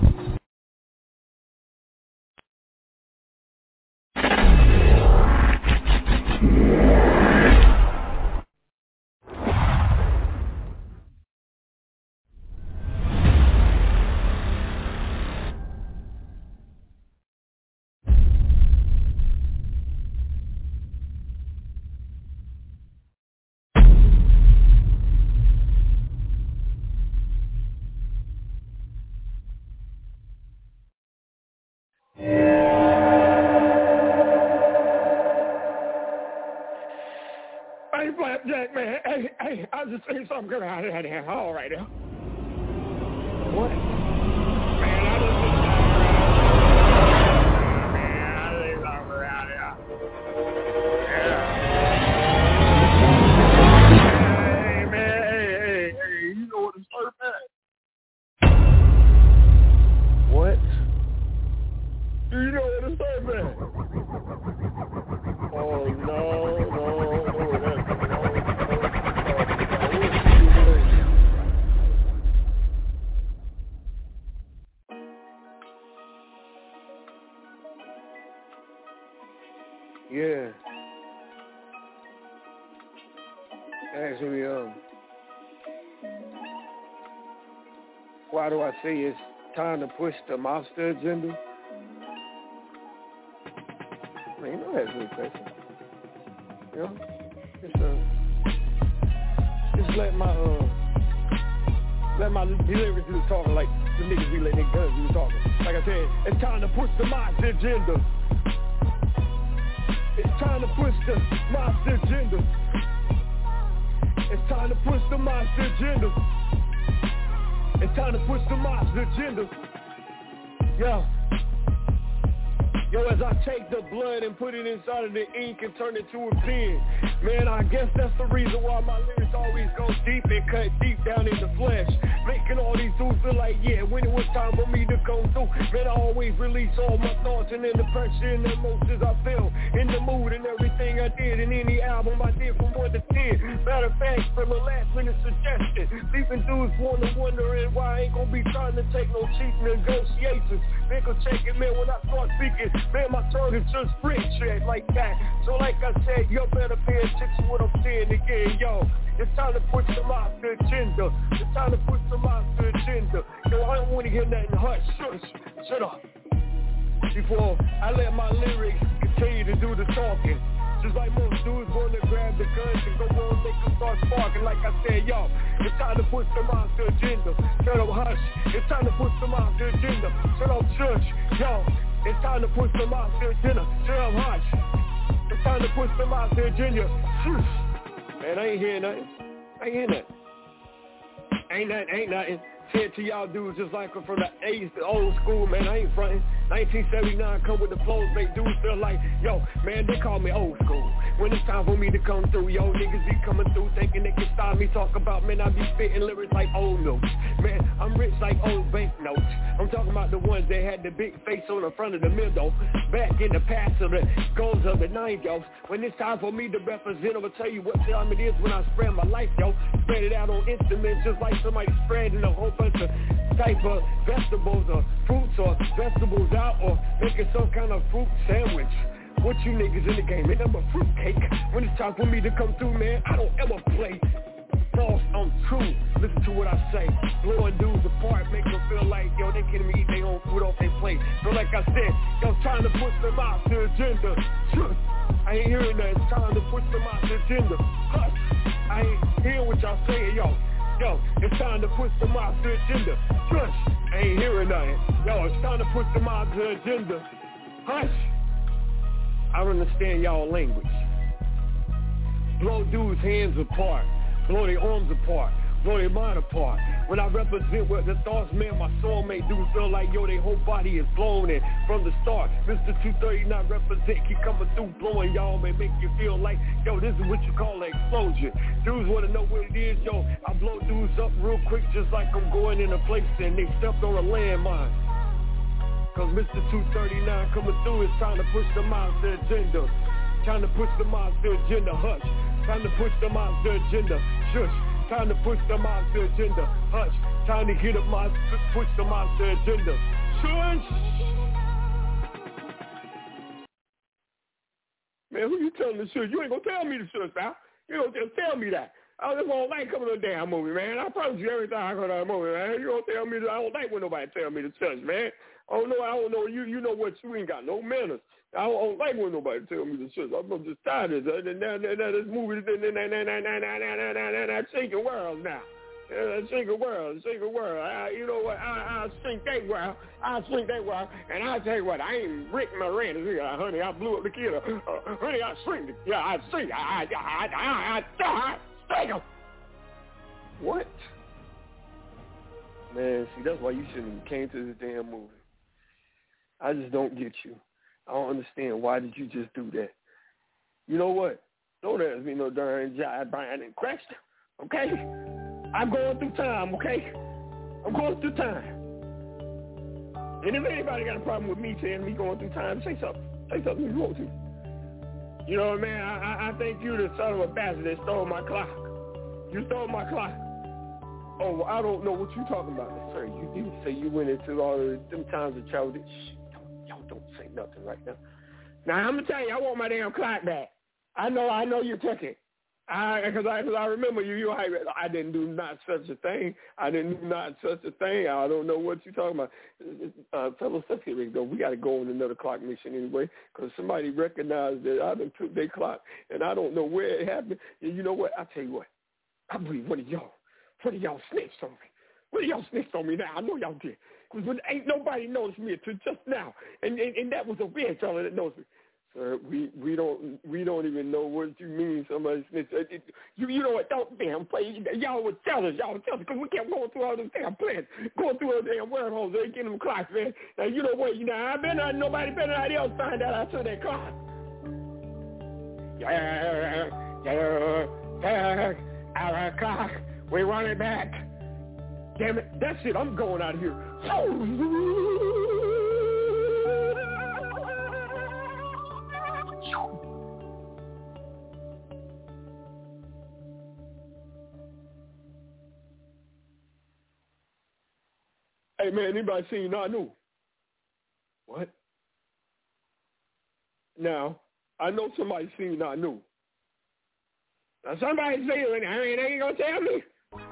[SPEAKER 1] Hey, Flapjack, man. Hey, hey, I just seen something coming out of here. All right, now. What? Man, I just seen man, I just something around here. Yeah. Hey, man, hey, hey, hey, you know what the surf at? What? Do you know what the surf at? Oh, no, no, no, that's yeah. Actually, um, why do I say it's time to push the monster agenda? Man, you know that's a good question. You know, just uh, just let my uh, let my lyrics do the talking like the niggas be letting their guns do the talking. Like I said, it's time to push the monster agenda. It's time to push the monster agenda. It's time to push the monster agenda. It's time to push the monster agenda. Yeah. Yo, as I take the blood and put it inside of the ink and turn it to a pen, man, I guess that's the reason why my lyrics always go deep and cut deep down in the flesh, making all these dudes feel like, yeah, when it was time for me to come through, man, I always release all my thoughts and then the pressure and the emotions I feel, in the mood and everything I did, in any album I did from one to ten. Matter of fact, from a last minute suggestion, leaving dudes wanna wondering why I ain't gonna be trying to take no cheap negotiation.
[SPEAKER 6] lessons. Man, go check it, man, when I start speaking. Man, my tongue is just rich, shit, like that. So like I said, you better pay attention to what I'm saying again, yo. It's time to push them out the agenda. It's time to push them out the agenda. Yo, I don't want to hear nothing hush. Shut, shut up. Before I let my lyrics continue to do the talking. Just like most dudes want to grab the guns and go on, they can start sparking. Like I said, yo, it's time to push them out the agenda. Shut up, hush. It's time to push them out the agenda. Shut up, shush. Yo, it's time to push them out the agenda. Shut up, hush. It's time to push them out the agenda. Shush. Man, I ain't hearing nothing. I ain't hearing nothing. Ain't nothing, ain't nothing. Say it to y'all dudes just like I'm from the eighties, the old school, man, I ain't frontin'. nineteen seventy-nine come with the flows, make dudes feel like, yo, man, they call me old school. When it's time for me to come through, yo, niggas be coming through thinking they can stop me. Talk about, man, I be spitting lyrics like old notes. Man, I'm rich like old banknotes. I'm talking about the ones that had the big face on the front of the middle. Back in the past of the goals of the nineties, yo. When it's time for me to represent, I'ma tell you what time it is when I spread my life, yo. Spread it out on instruments just like somebody spreading a whole bunch of type of vegetables or fruits or vegetables out or making some kind of fruit sandwich. What you niggas in the game, man, I'm a fruitcake. When it's time for me to come through, man, I don't ever play false, I'm true. Listen to what I say. Blowing dudes apart, make them feel like, yo, they can't even eat their own food off their plate. So like I said, yo, trying to push them out the agenda. Sure. I ain't hearing that. It's time to push them out the agenda. Huh. I ain't hearing what y'all saying, yo. Yo, it's time to push them out the agenda. Hush, I ain't hearing nothing. Yo, it's time to push them out the agenda. Hush. I don't understand y'all language. Blow dudes' hands apart. Blow their arms apart. Blow their mind apart. When I represent what the thoughts, man, my soulmate dudes feel like, yo, their whole body is blown in from the start. Mister two thirty-nine represent, keep coming through, blowing y'all, man, make you feel like, yo, this is what you call an explosion. Dudes want to know what it is, yo. I blow dudes up real quick just like I'm going in a place and they stepped on a landmine. Cause Mister two thirty-nine coming through, it's time to push them out the agenda. Time to push them out the agenda, hush. Time to push them out the agenda, shush. Time to push them out the agenda, hush. Time to get them out, push them out the agenda, shush. Man, who you telling to shush? You ain't gonna tell me to shush, pal. You don't just tell me that. I just don't like coming to a damn movie, man. I promise you every time I go to a movie, man. You don't tell me that. I don't like when nobody tell me to shush, man. I don't know. I don't know. You you know what? You ain't got no manners. I don't, I don't like when nobody tell me to shush. I'm just tired of this. This movie, that shaking world now. That shaking world, shaking world. I, you know what? I, I sink that world. I sink that world. And I tell you what, I ain't Rick Moranis here, honey. I blew up the kid. Uh, honey, I shrink it. Yeah, I sink. I, I, I, I, I, I sink him. What? Man, see, that's why you shouldn't have came to this damn movie. I just don't get you. I don't understand. Why did you just do that? You know what? Don't ask me no darn job, Brian and Crest. Okay? I'm going through time, okay? I'm going through time. And if anybody got a problem with me saying me going through time, say something. Say something if you want to. You know what, man? I, I, I think you the son of a bastard that stole my clock. You stole my clock. Oh, well, I don't know what you're talking about, sir. You didn't say you went into all of them times of childish. Y'all don't say nothing right now. Now, I'm going to tell you, I want my damn clock back. I know, I know you took it. I, because I, cause I remember you, you, I, I didn't do not such a thing. I didn't do not such a thing. I don't know what you're talking about. Uh, fellas, let's get ready to go. We got to go on another clock mission anyway, because somebody recognized that I done took their clock, and I don't know where it happened. And you know what? I'll tell you what. I believe one of y'all, one of y'all snitched on me. One of y'all snitched on me now. I know y'all did. Because ain't nobody knows me until just now. And, and, and that was a weird fellow that knows me. Sir, we, we don't we don't even know what you mean. Somebody snitched. You you know what? Don't damn play. Y'all were jealous. Y'all were jealous because we kept going through all those damn plans, going through all the damn wormholes. They getting them clocks, man. Now you know what? You know I better nobody better not else find out I took that clock. Yeah, yeah, yeah. Our clock. We want it back. Damn it. That's it. I'm going out of here. Hey, man, anybody seen Nanu?
[SPEAKER 1] What? Now, I know somebody seen I knew. Now somebody seen it, I mean, they ain't gonna tell me.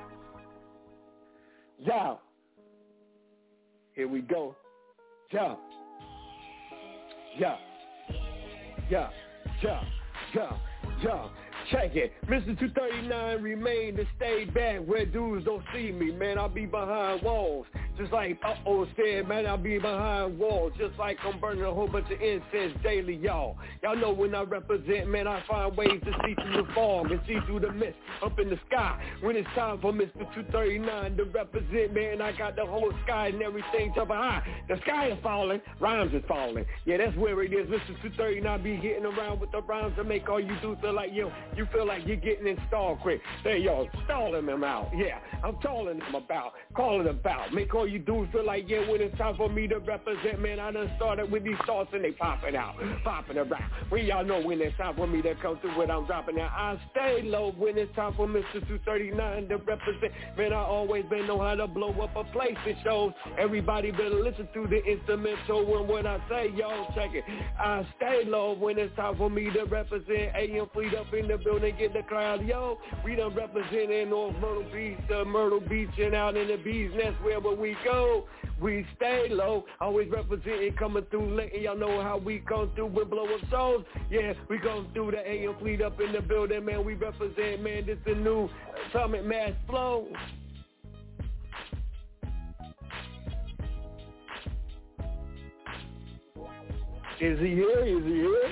[SPEAKER 1] Yeah. Here we go. Yeah. Yeah. Yeah. Yeah. Yeah. Yeah. Check it. Mister two thirty-nine remain to stay back where dudes don't see me, man. I'll be behind walls. Just like uh-oh said, man, I'll be behind walls. Just like I'm burning a whole bunch of incense daily, y'all. Y'all know when I represent, man, I find ways to see through the fog and see through the mist up in the sky. When it's time for Mister two thirty-nine to represent, man, I got the whole sky and everything jumping high. The sky is falling, rhymes is falling. Yeah, that's where it is. Mister two thirty-nine be hitting around with the rhymes to make all you do feel like, yo, you feel like you're getting installed quick. There, y'all, stalling them out. Yeah, I'm calling them about, calling about. Make all you do feel like, yeah, when it's time for me to represent, man, I done started with these thoughts and they popping out, popping around. When y'all know when it's time for me to come through what I'm dropping out. I stay low when it's time for Mister two thirty-nine to represent. Man, I always been know how to blow up a place that shows. Everybody better listen to the instrumental and what I say, y'all, check it. I stay low when it's time for me to represent. A M Fleet up in the building, get the crowd, yo. We done representing North Myrtle Beach, the Myrtle Beach, and out in the bee's nest wherever we go. We stay low, always representing, coming through, letting y'all know how we come through with blow up shows. Yeah, we come through the A M Fleet up in the building, man. We represent, man. This the new Atomic Mass Flow. Is he here? Is he here?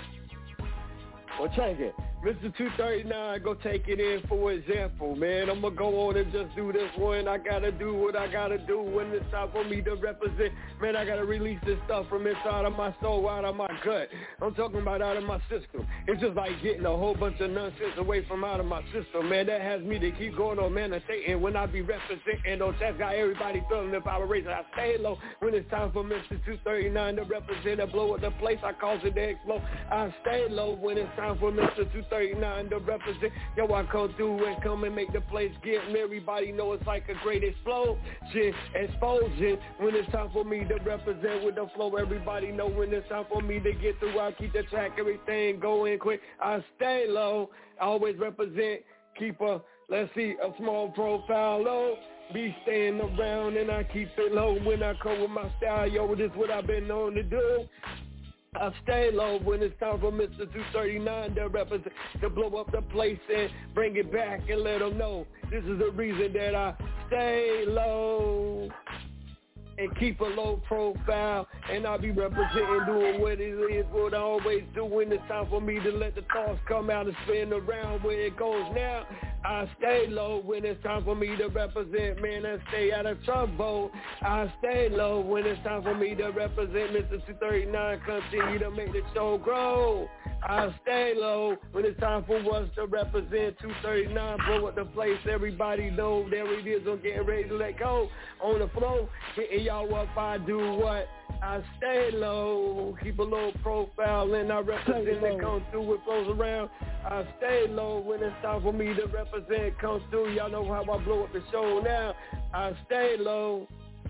[SPEAKER 1] Well, check it. Mister two thirty-nine, go take it in for example, man. I'm going to go on and just do this one. I got to do what I got to do when it's time for me to represent. Man, I got to release this stuff from inside of my soul, out of my gut. I'm talking about out of my system. It's just like getting a whole bunch of nonsense away from out of my system, man. That has me to keep going on, man, and stating when I be representing those chats, got everybody feeling the vibration. I stay low when it's time for Mister two thirty-nine to represent and blow up the place. I cause it to explode. I stay low when it's time for Mister two thirty-nine to represent. Yo, I come through and come and make the place get me. Everybody know it's like a great explosion, explosion. When it's time for me to represent with the flow, everybody know when it's time for me to get through. I keep the track, everything going quick. I stay low, I always represent. Keep a, let's see, a small profile low. Be staying around and I keep it low when I come with my style. Yo, this is what I've been known to do. I stay low when it's time for Mister two thirty-nine to represent, to blow up the place and bring it back and let them know this is the reason that I stay low and keep a low profile, and I'll be representing, doing what it is, what I always do when it's time for me to let the thoughts come out and spin around where it goes now. I stay low when it's time for me to represent, man, I stay out of trouble. I stay low when it's time for me to represent. Mister two thirty-nine, continue to make the show grow. I stay low when it's time for us to represent. Two thirty-nine, blow up the place, everybody know there it is, I'm getting ready to let go. On the floor, hitting y'all up, I do what? I stay low, keep a low profile, and I represent and come through with flows around. I stay low when it's time for me to represent, come through, y'all know how I blow up the show now. I stay low.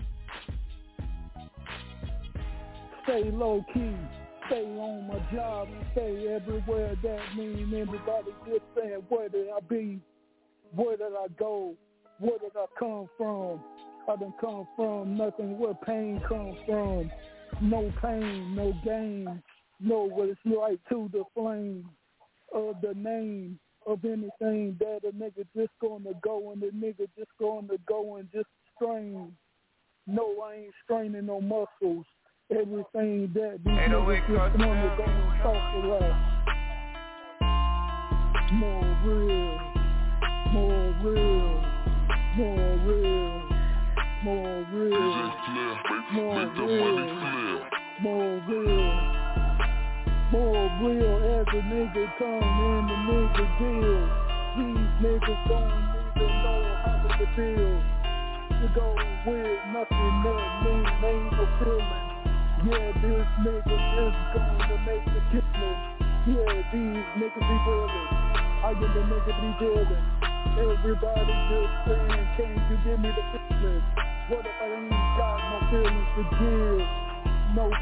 [SPEAKER 16] Stay low key, stay on my job, and stay everywhere. That mean everybody just saying, where did I be? Where did I go? Where did I come from? I done come from nothing where pain comes from. No pain, no gain. Know what it's like to the flame of the name of anything that a nigga just gonna go and the nigga just gonna go and just strain. No, I ain't straining no muscles. Everything that these niggas just gonna go and talk about. More real, more real, more real. More real, more real, more real, more real. As a nigga come in the nigga deal, these niggas don't even know how to feel. To go with nothing that means ain't no feeling. Yeah, this nigga is gonna make the killing. Yeah, these niggas be willing. I get the nigga be willing. Everybody just saying, can you give me the feeling? What if I ain't got no feelings to give? No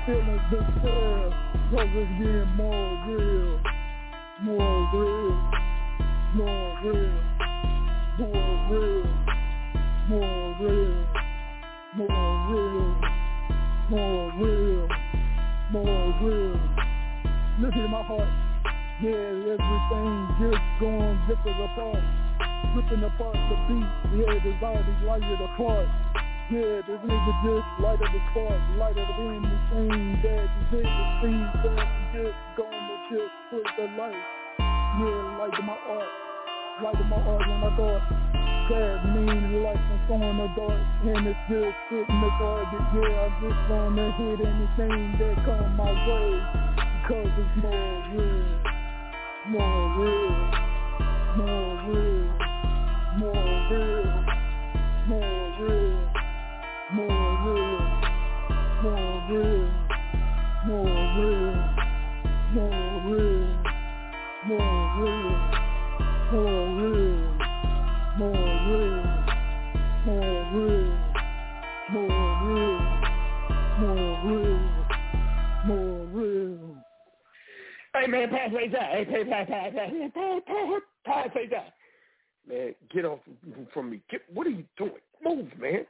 [SPEAKER 16] feelings disappear, cause it's getting more real, more real, more real, more real, more real, more real, more real, more real. Look at my heart, yeah, everything just going ripping apart, ripping apart the beat, yeah, there's all these lighted apart. Yeah, this nigga just light up the spark, light up the anything that you did to see that you just gonna just put the light. Yeah, light to my art, light to my art when I thought that mean light from throwing the dark, and it's just sitting the target. Yeah, I'm just gonna hit anything that come my way, because it's more real, more real, more real, more real, more real. More real, more real, more real, more real, more real, more real, more real, more real, more real, more real, more real.
[SPEAKER 1] Hey man, pass right there. Hey, pass, pass, pass, pass, pass, pass, pass right there. Man, get off from me. Get, what are you doing? Move, man.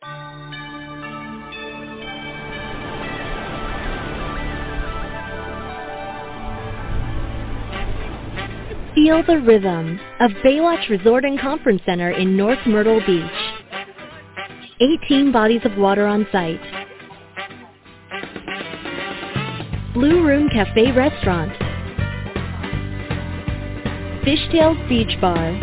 [SPEAKER 17] Feel the rhythm of Baywatch Resort and Conference Center in North Myrtle Beach. eighteen bodies of water on site. Blue Room Cafe Restaurant. Fishtails Beach Bar.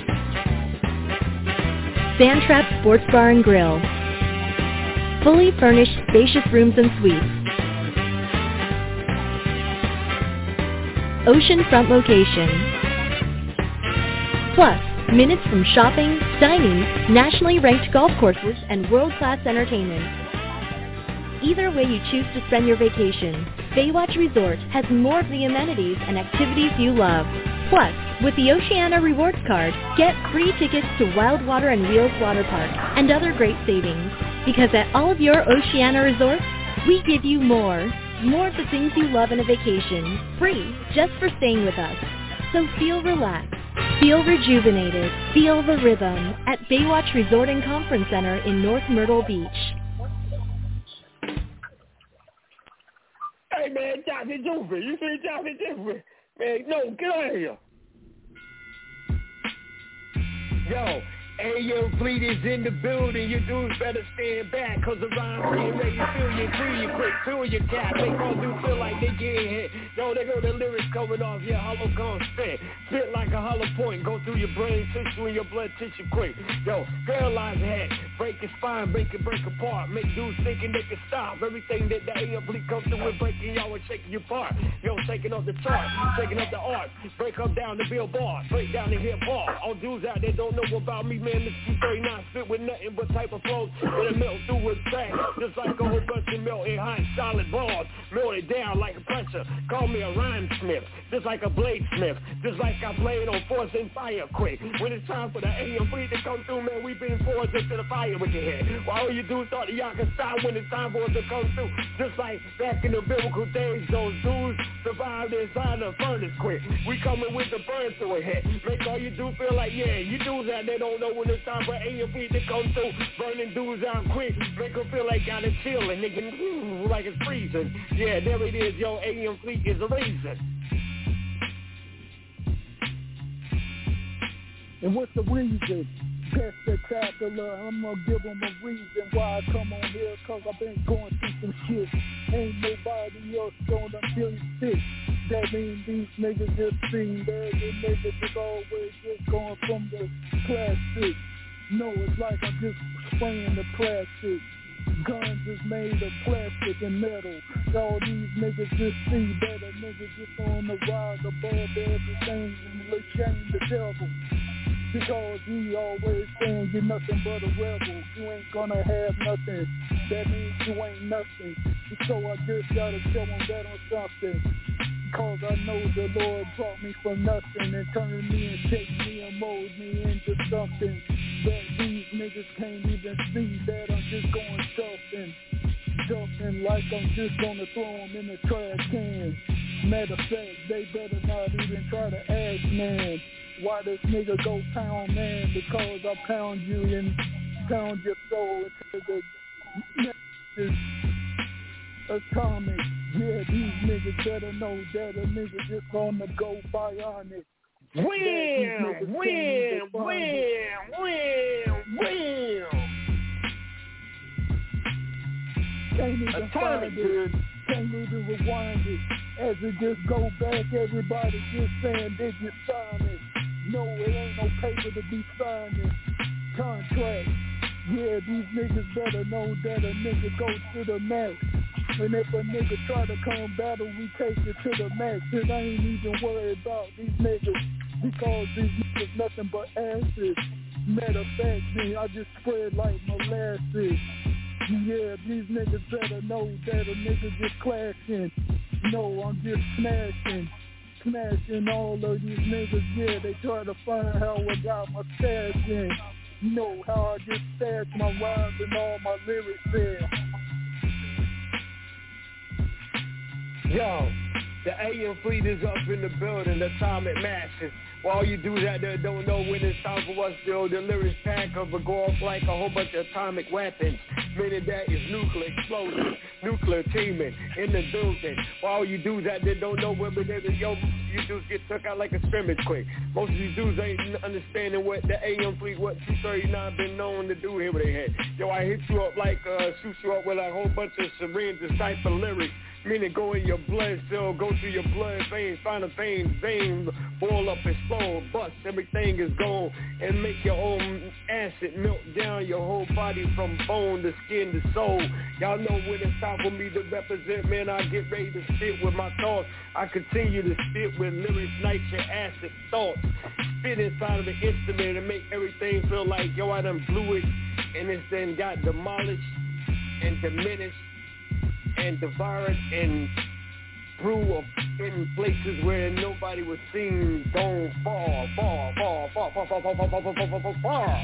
[SPEAKER 17] Sandtrap Sports Bar and Grill. Fully furnished spacious rooms and suites. Oceanfront location. Plus, minutes from shopping, dining, nationally ranked golf courses, and world-class entertainment. Either way you choose to spend your vacation, Baywatch Resort has more of the amenities and activities you love. Plus, with the Oceana Rewards Card, get free tickets to Wildwater and Wheels Water Park and other great savings. Because at all of your Oceana resorts, we give you more. More of the things you love in a vacation, free, just for staying with us. So feel relaxed, feel rejuvenated, feel the rhythm at Baywatch Resort and Conference Center in North Myrtle Beach.
[SPEAKER 1] Hey man, Johnny Juvie, you see Johnny Juvie? Man, no, get out of here. Yo, A M Fleet is in the building, you dudes better stand back, cause the rhymes getting ready to fill your crew, you quick, fill your cap, make all dudes feel like they getting hit. Yo, they go the lyrics coming off your hollow gun spit, spit like a hollow point, go through your brain tissue and your blood tissue quick. Yo, paralyze the head, break your spine, break it, break apart, make dudes thinking they can stop everything that the A M Fleet comes through with, breaking y'all and shaking your part. Yo, shaking up the chart, shaking up the art, break up down the billboard, break down the hip hop. All dudes out there don't know about me, man. This two thirty-nine spit with nothing but type of flows that melt through with track, just like a whole bunch of milk in hot solid balls, melt it down like a pressure. Call me a rhyme smith, just like a blade smith, just like I played on Force and Fire quick. When it's time for the A M Fleet to come through, man, we been forged into the fire with your head. While all you dudes thought that y'all can stop when it's time for us to come through, just like back in the biblical days, those dudes survived inside the furnace quick. We coming with the burn to a head, make all you do feel like, yeah, you dudes out there don't know when it's time for A M Fleet to come through, burning dudes out quick, make them feel like gotta chill and they can ooh, like it's freezing. Yeah, there it is, yo, A M Fleet is a reason.
[SPEAKER 16] And what's the reason? That's spectacular. I'm gonna give them a reason why I come on here, cause I've been going through some shit. Ain't nobody else gonna feel sick. That means these niggas just seen that the niggas is always just going from the plastic. No, it's like I'm just spraying the plastic. Guns is made of plastic and metal. All these niggas just see better. Niggas just on the rise above everything and they shame the devil. Because we always saying you're nothing but a rebel. You ain't gonna have nothing. That means you ain't nothing. So I just gotta show them that I'm something. Because I know the Lord brought me from nothing and turned me and shaped me and molded me into something that these niggas can't even see, that I'm just going something. Talking like I'm just gonna throw them in the trash can. Matter of fact, they better not even try to ask, man, why this nigga go pound, man? Because I pound you and pound your soul into the atomic. Yeah, these niggas better know that a nigga just gonna go bionic.
[SPEAKER 1] Wham! Wham! Wham! Wham! Wham!
[SPEAKER 16] Can't even find it. Can't even rewind it. As it just go back, everybody just saying they just sign it. No, it ain't no paper to be signing. Contract. Yeah, these niggas better know that a nigga go to the max. And if a nigga try to come battle, we take it to the max. And I ain't even worried about these niggas, because these niggas nothing but asses. Matter of fact, man, I just spread like molasses. Yeah, these niggas better know that a nigga just clashing. No, I'm just smashing. Smashing all of these niggas, yeah, they try to find how I got my stash in. You know how I just stash my rhymes and all my lyrics in.
[SPEAKER 1] Yo, the A M fleet is up in the building, the Atomic Masses. Well, all you dudes out there don't know when it's time for us to the lyrics pack up and go off like a whole bunch of atomic weapons. Meaning that is nuclear explosion, nuclear teaming in the building. Well, all you dudes out there don't know whether they're the yo, you dudes get took out like a scrimmage quick. Most of these dudes ain't understanding what the A M fleet, what two thirty-nine been known to do here with their head. Yo, I hit you up like, uh, shoot you up with a whole bunch of syringes type of lyrics. Meaning go in your blood cell, go through your blood veins, find a vein, vein, boil up, explode, bust, everything is gone, and make your own acid melt down your whole body from bone to skin to soul. Y'all know when it's time for me to represent, man, I get ready to spit with my thoughts. I continue to spit with lyrics, nitric acid thoughts. Spit inside of the instrument and make everything feel like, yo, I done blew it, and it's then got demolished and diminished and devoured and brew up in places where nobody was seen, gone far, far, far, far, far, far, far, far, far, far, far, far.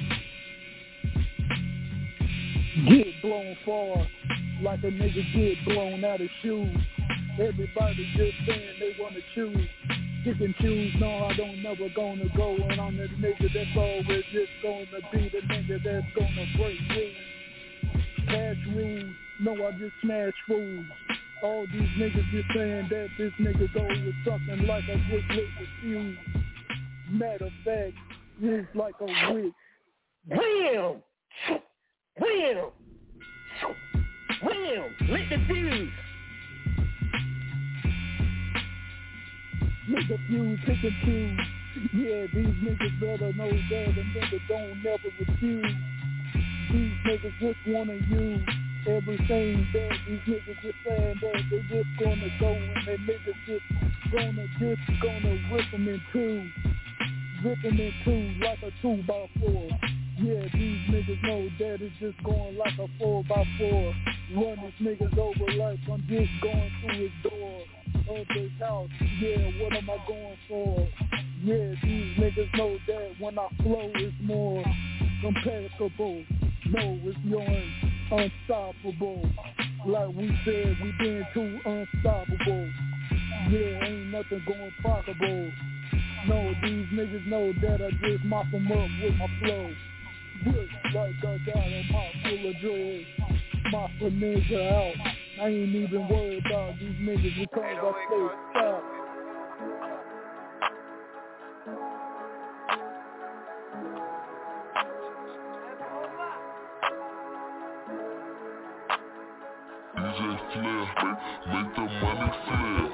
[SPEAKER 16] Get blown far, like a nigga get blown out of shoes. Everybody just saying they wanna choose. Pick and choose, no, I don't never gonna go. And I'm the nigga that's always just gonna be the nigga that's gonna break rules. Cash rules. No, I just smash fools. All these niggas just saying that this nigga go with something like a quick lit with fuse. Matter of fact, it's like a wick.
[SPEAKER 1] Wham! Wham! Wham! Lit the fuse!
[SPEAKER 16] Lit the fuse, pick and choose. Yeah, these niggas better know that a nigga don't never refuse. These niggas just wanna use everything that these niggas just saying that they just gonna go and they niggas just gonna just gonna rip them in two, rip them in two like a two by four. Yeah, these niggas know that it's just going like a four by four. Run these niggas over like I'm just going through his door of his house. Yeah, what am I going for? Yeah, these niggas know that when I flow it's more impeccable. No, it's yours. Unstoppable. Like we said, we been too unstoppable. Yeah, ain't nothing going possible. No, these niggas know that I just mop them up with my flow. Just like I got a mop full of drugs. Mop a nigga out. I ain't even worried about these niggas because I stay stop.
[SPEAKER 10] Make the money flip.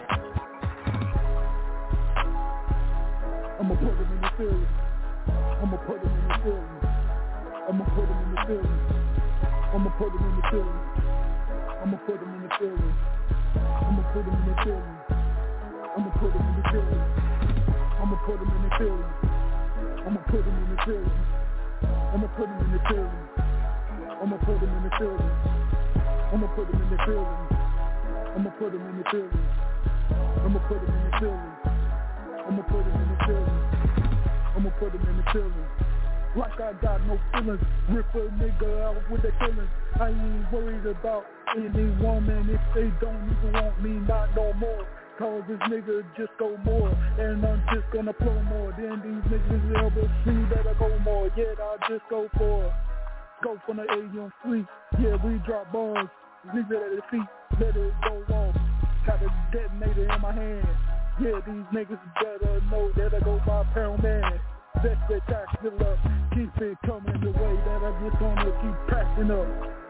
[SPEAKER 16] I'ma put him in the feeling. I'ma put him in the feeling. I'ma put him in the feeling. I'ma put him in the feeling. I'ma put him in the feeling. I'ma put him in the feeling. I'ma put him in the feeling. I'ma put him in the feeling. I'ma put him in the feeling. I'ma put him in the feeling. I'ma put him in the feeling. I'ma put him in the feeling. I'ma put him in the feeling. I'ma put him in the feeling. I'ma put him in the feeling. I'ma put him in the feeling. Like I got no feelings. Rip a nigga out with the feelings. I ain't worried about any woman if they don't even want me, not no more. Cause this nigga just go more, and I'm just gonna flow more than these niggas ever see that I go more. Yet I just go for, go from the A M free. Yeah, we drop bombs, leave it at the feet, let it go off. Got a detonator in my hand. Yeah, these niggas better know that I go by pound man. That's spectacular. Keep it coming the way that I just wanna keep packing up.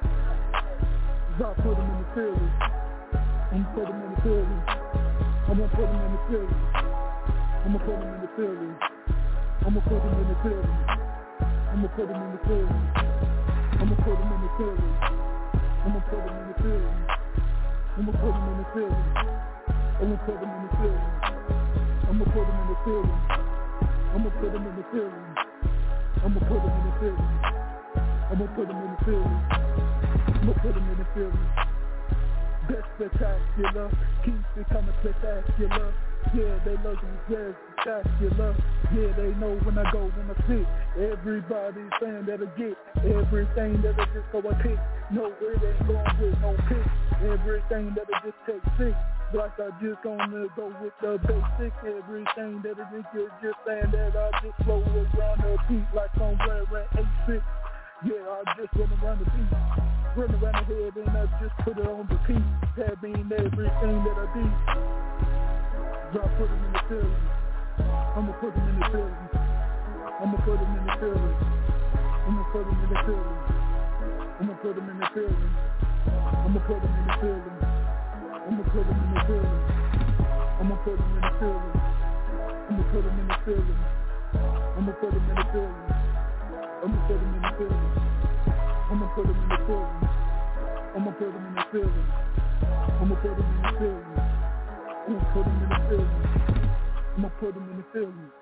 [SPEAKER 16] I put them in the feelings. I'm gonna put them in the feelings. I'm gonna put them in the feelings. I'm gonna put them in the feelings. I'm gonna put them in the feelings. I'm gonna put them in the feelings. I'm gonna put them in the feelings. I'm gonna put them in the feelings. I'm gonna put them in the feelings. I'm gonna put them in the feelings. I'm gonna put them in the feelings. I'm gonna put them in the feelings. I'm gonna put them in the feelings. I'm gonna put them in the feelings. I'm gonna put them in the feelings. That's spectacular. Keep it coming spectacular. Yeah, they love you, yeah, spectacular. Yeah, they know when I go, when I sit. Everybody's saying that I get everything that I just go and pick. No, it ain't going with no pick. Everything that I just take six. Like I just gonna go with the basic. Everything that I just just saying that I just flow around the beat like somewhere at eight six. Yeah, I just run around the beat. Run around the head and I just put it on repeat. That mean everything that I do. I put them in the feelings. I'ma put them in the feelings. I'ma put them in the feelings. I'ma put them in the feelings. I'ma put them in the feelings. I'ma put them in the feelings. I'ma put them in the feelings. I'ma put them in the feelings. I'ma put them in the feelings. I'ma put them in the feelings. I'ma put them in the feelings. I'ma put them in the feelings. I'ma put them in the feelings. I'ma put them in the feelings. I'ma put them in the feelings. I'ma put them in the feelings.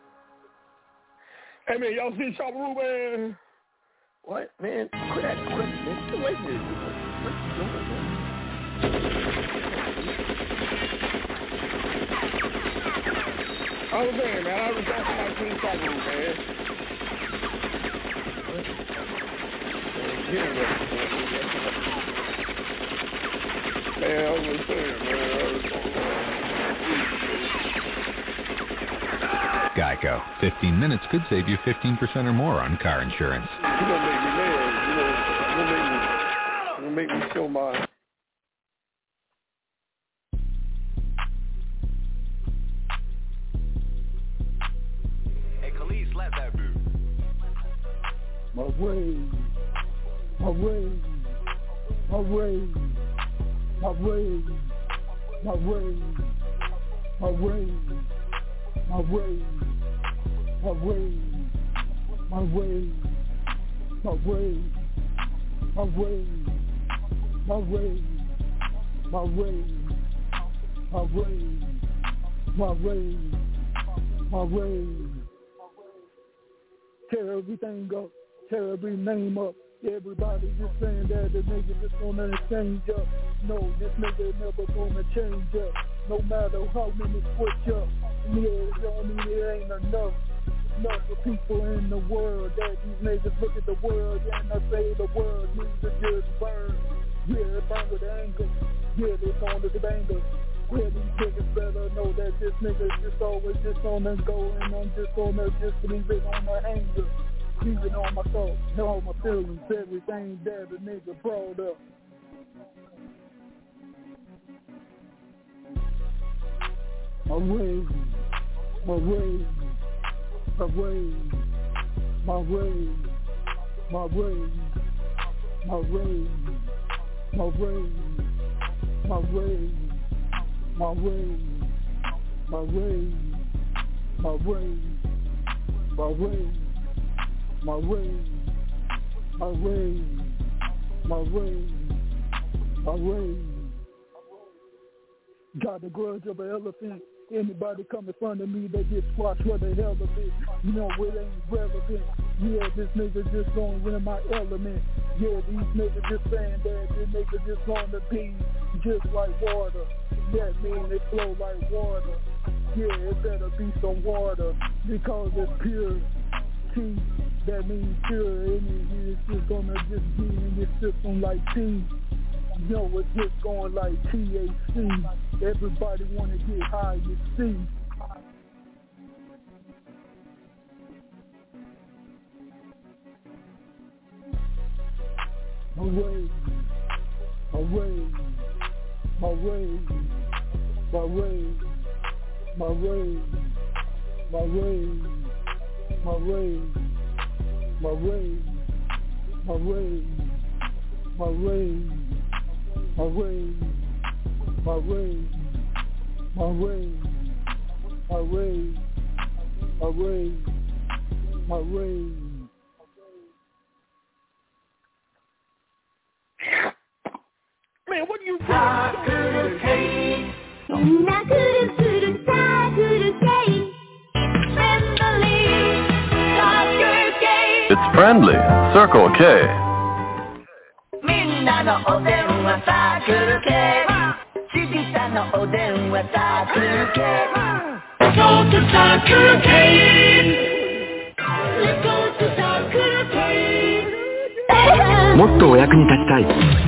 [SPEAKER 1] Hey man, y'all see Chopper man?
[SPEAKER 18] What man? Quit that, quit this. Wait a minute. What's going on?
[SPEAKER 1] I was there, man. I was there for my team Chopper man. Man, I was saying, man.
[SPEAKER 19] Geico. fifteen minutes could save you fifteen percent or more on car insurance.
[SPEAKER 1] You're going to make me mad. You know, you're going to make me show my...
[SPEAKER 20] Hey, Khalees, slap that dude.
[SPEAKER 16] My way, my way, my way, my way, my way, my way, my way, my way, my way, my way, my way, my way, my way, my way, my way, my way. Tear everything up. Tear every name up. Everybody just saying that the nigga just gonna change up. No, this nigga never gonna change up. No matter how many switch up. Yeah, it don't mean it ain't enough. Enough for people in the world that these niggas look at the world and I say the world needs to just burn. Yeah, it burn with anger. Yeah, they on the banger. Yeah, these niggas better know that this nigga just always just on the go and I'm just gonna just leave it on the hanger. Leaving on my thoughts, all my feelings, everything that a nigga brought up. My way, my way, my way, my way, my way, my way, my way, my way, my way, my way, my way, my way. My way, my way, my way, my way. Got the grudge of an elephant. Anybody come in front of me, they get squashed where the hell of it. You know it ain't relevant. Yeah, this nigga just gonna win my element. Yeah, these niggas just saying that this nigga just gonna be just like water. That mean it flow like water. Yeah, it better be some water because it's pure tea. That means pure, and it's just gonna just be in your system like tea. know it gets going like T H C. Everybody wanna get high, you see. My way, my way, my way, my way, my way, my way, my way, my way, my way, my way, my way, my way, my way, my way, my way, my way. Man, what are you doing?
[SPEAKER 21] It's friendly. Circle K.
[SPEAKER 11] Go to Circle K. Let's go to Circle K. もっとお役に立ちたい。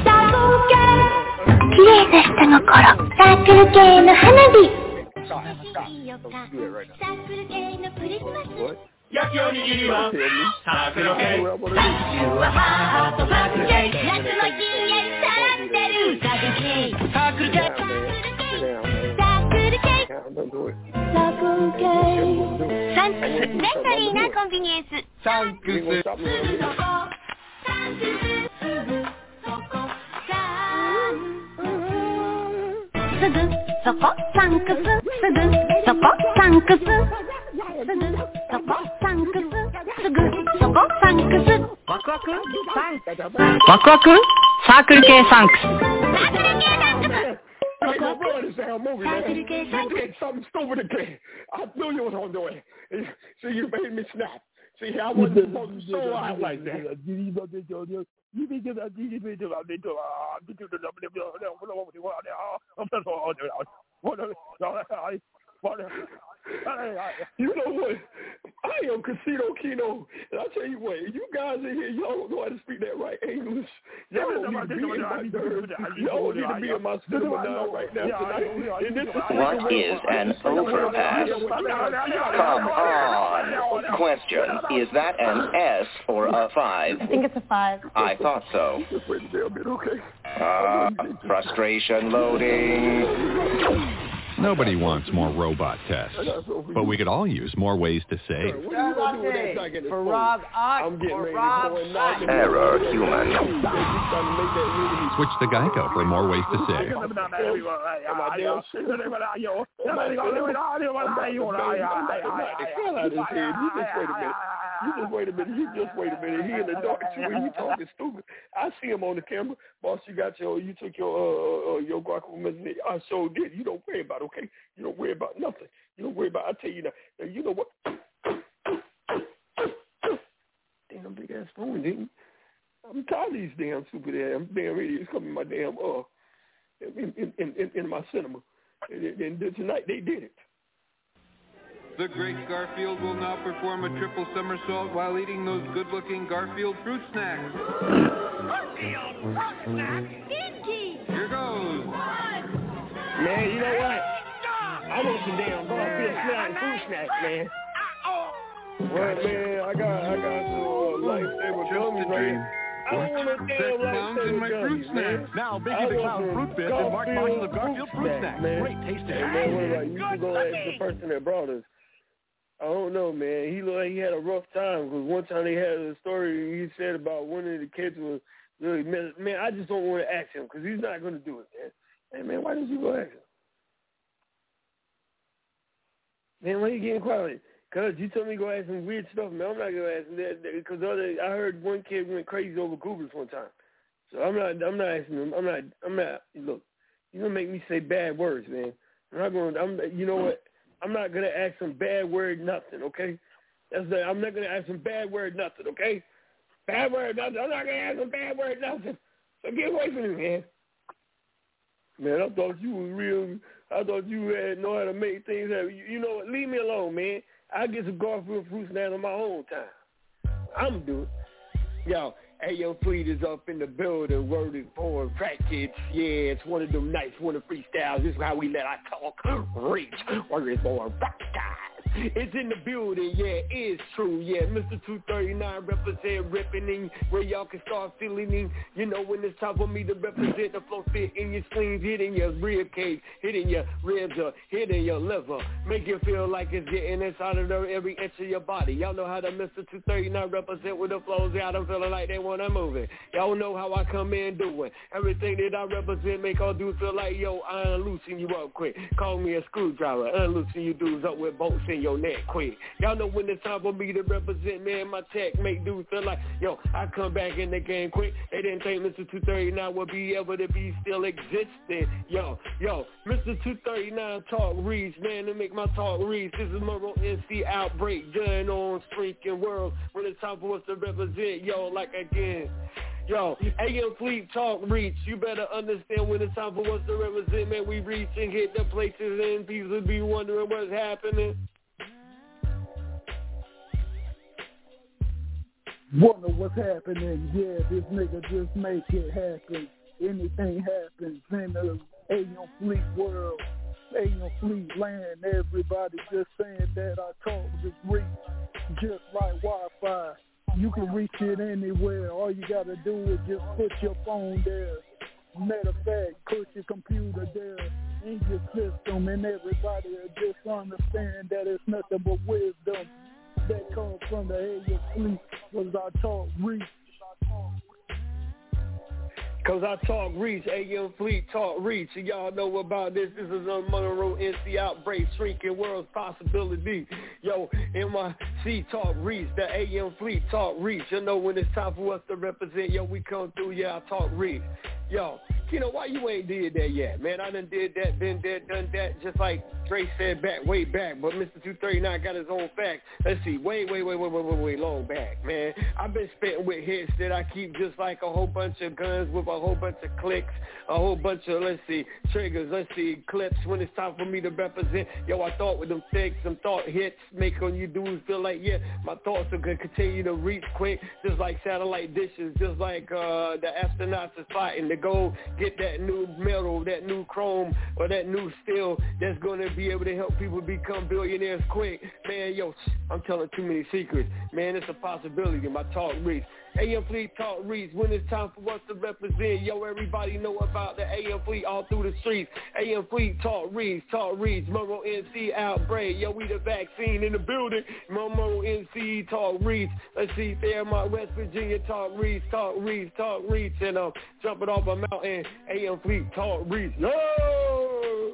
[SPEAKER 11] 綺麗な人の頃、サークル系の花火。サークル系のクリスマス。焼きおにぎりはサークル系。来週はハートサークル系。夏のひんやりさらってるサークル系。サークル系。サークル系。サークル系。サークル系。サンクス、便利なコンビニエンス。サンクス。すぐそこ。サンクス。すぐそこ。すぐそこサンクスすぐそこサンクスすぐそこサンクスすぐそこサンクスワクワクサンクスワクワクサークル系サンクスサークル系サンクス
[SPEAKER 1] Hey, my brother, this damn movie, man. You did something stupid again. I knew you was gonna do it. See, you made me snap. See, I wasn't supposed to show out like that. You think that you need to do You know what? I am Casino Kino, and I tell you what, you guys in here, y'all don't know how to speak that right English. Y'all don't need to be in my nerves. Y'all need to be in my cinema now right now tonight. And this is
[SPEAKER 22] what is an overpass? Come on. Question, is that an S or a five?
[SPEAKER 23] I think it's a five.
[SPEAKER 22] I thought so.
[SPEAKER 1] Just wait a bit, okay?
[SPEAKER 22] Uh, frustration loading.
[SPEAKER 19] Nobody wants more robot tests, but we could all use more ways to save.
[SPEAKER 24] For Rob Ock or Rob
[SPEAKER 22] Error human.
[SPEAKER 19] Switch to Geico for more ways to save.
[SPEAKER 1] You just wait a minute. You just wait a minute. He in the dark too, and you talking stupid. I see him on the camera. Boss, you got your, you took your, uh, uh your guacamole. I sure did. You don't worry about it, okay? You don't worry about nothing. You don't worry about. I tell you now. Now you know what? Damn big ass phone, didn't. I'm tired of these damn stupid ass damn radios coming in my damn uh in in in, in my cinema. And, and, and tonight they did it.
[SPEAKER 25] The great Garfield will now perform a triple somersault while eating those good-looking Garfield fruit snacks.
[SPEAKER 11] Garfield fruit snack, Dinky.
[SPEAKER 25] Here goes.
[SPEAKER 1] One. Man, you know what? I want some damn Garfield snack, fruit snacks, man. Well, man, I got, I got some uh, lifesaver gummies right here. I want a damn lifesaver gummies, man.
[SPEAKER 26] Now, Biggie the Clown Fruit Bits and Mark Marshall of Garfield Fruit Snacks. Great tasting.
[SPEAKER 1] Hey, man, what about you? You should go ask the person that brought us. I don't know, man. He looked like he had a rough time because one time they had a story he said about one of the kids was really messed. Man, I just don't want to ask him because he's not going to do it, man. Hey, man, why didn't you go ask him? Man, why are you getting quiet? Because you told me to go ask him weird stuff, man. I'm not going to ask him that because other. I heard one kid went crazy over Goobers one time. So I'm not. I'm not asking him. I'm not. I'm not. Look, you're gonna make me say bad words, man. I'm not going. I'm. You know what? I'm not going to ask some bad word nothing, okay? That's the, I'm not going to ask some bad word nothing, okay? Bad word nothing. I'm not going to ask some bad word nothing. So get away from me, man. Man, I thought you was real. I thought you had know how to make things happen. You, you know what? Leave me alone, man. I'll get some Garfield fruit snacks on my own time. I'm going to do it. Yo,
[SPEAKER 2] Ayo Fleet is up in the building, worded for crack kids. Yeah, it's one of them nights, one of the freestyles. This is how we let our talk reach. Word is more rock guys. It's in the building, yeah, it's true, yeah. Mister two thirty-nine represent ripping where y'all can start feeling in. You know when it's time for me to represent, the flow fit in your sleeves, hitting your rib cage, hitting your ribs or hitting your liver. Make you feel like it's getting inside of every inch of your body. Y'all know how the Mister two thirty-nine represent with the flows out. I'm feeling like they want to move it. Y'all know how I come in doing everything that I represent. Make all dudes feel like, yo, I unloosen you up quick. Call me a screwdriver, unloosen you dudes up with bolts in your neck quick. Y'all know when it's time for me to represent, man, my tech make dudes feel like, yo, I come back in the game quick. They didn't think Mister two thirty-nine would be able to be still existing. Yo, yo, Mister two thirty-nine talk reads, man, to make my talk reads. This is Monroe N C Outbreak, done on freaking world. When it's time for us to represent, yo, like again. Yo, A M Fleet talk reach. You better understand when it's time for us to represent, man. We reach and hit the places and people be wondering what's happening.
[SPEAKER 16] Wonder what's happening, yeah, this nigga just make it happen. Anything happens in the A M Fleet world, A M Fleet land, everybody just saying that I talk is reach, just like Wi-Fi. You can reach it anywhere, all you gotta do is just put your phone there. Matter of fact, put your computer there in your system, and everybody will just understand that it's nothing but wisdom that comes from the A M Fleet. Was our talk reach?
[SPEAKER 2] Cause I talk reach, A M Fleet talk reach. And y'all know about this. This is a Monroe N C Outbreak, shrinking world's possibility. Yo, M I C talk reach, the A M Fleet talk reach. You know when it's time for us to represent, yo, we come through, yeah, I talk reach. Yo, you know, why you ain't did that yet, man? I done did that, been there, done that, just like Dre said back, way back. But Mister two thirty-nine got his own facts. Let's see, way, way, way, way, way, way, way long back, man. I've been spitting with hits that I keep just like a whole bunch of guns with a whole bunch of clicks, a whole bunch of, let's see, triggers, let's see, clips when it's time for me to represent. Yo, I thought with them things, some thought hits, make on you dudes feel like, yeah, my thoughts are going to continue to reach quick, just like satellite dishes, just like uh, the astronauts are fighting to go get that new metal, that new chrome, or that new steel that's going to be able to help people become billionaires quick. Man, yo, I'm telling too many secrets. Man, it's a possibility. My talk reads. A M Fleet talk reads when it's time for us to represent. Yo, everybody know about the A M Fleet all through the streets. A M Fleet talk reads, talk reads. Monroe N C Outbreak. Yo, we the vaccine in the building. Monroe N C talk reads. Let's see, Fairmont, West Virginia talk reads, talk reads, talk reads. And um, jumping off a mountain, A M Fleet talk reads. Yo!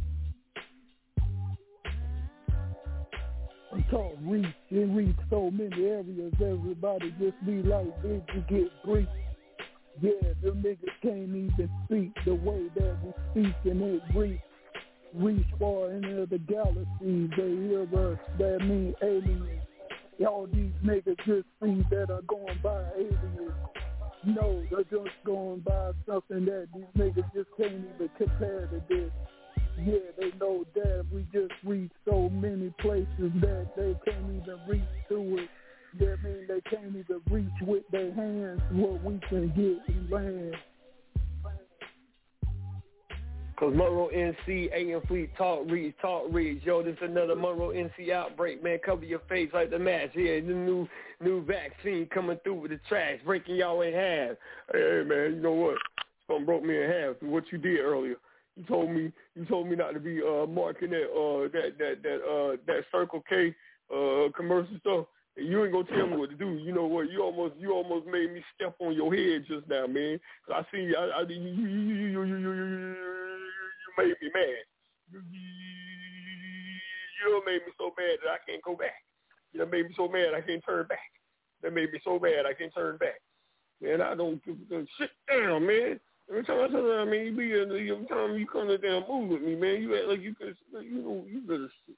[SPEAKER 16] Talk reach, it reach so many areas, everybody just be like, did you get brief? Yeah, them niggas can't even speak the way that we speak, and it reach, reach far into the galaxies, they hear us, that mean aliens. All these niggas just see that are going by aliens. No, they're just going by something that these niggas just can't even compare to this. Yeah, they know that we just reach so many places that they can't even reach to it. That mean they can't even reach with their hands what we can get in land.
[SPEAKER 2] Cause Monroe N C, A M Fleet talk reads, talk reads. Yo, this is another Monroe N C Outbreak, man. Cover your face like the mask. Yeah, the new new vaccine coming through with the trash, breaking y'all in half. Hey, man, you know what? Something broke me in half. What you did earlier. You told me you told me not to be uh, marking that uh, that that that uh, that Circle K uh, commercial stuff. And you ain't gonna tell me what to do. You know what? You almost you almost made me step on your head just now, man. So I see I, I you, you, you, you, you, you, you made me mad. You, you made me so mad that I can't go back. You made me so mad I can't turn back. That made me so mad I can't turn back. Man, I don't shit down, man. Every time I tell you, I mean, you be every time you come to damn move with me, man, you act like you could, you know, you better sit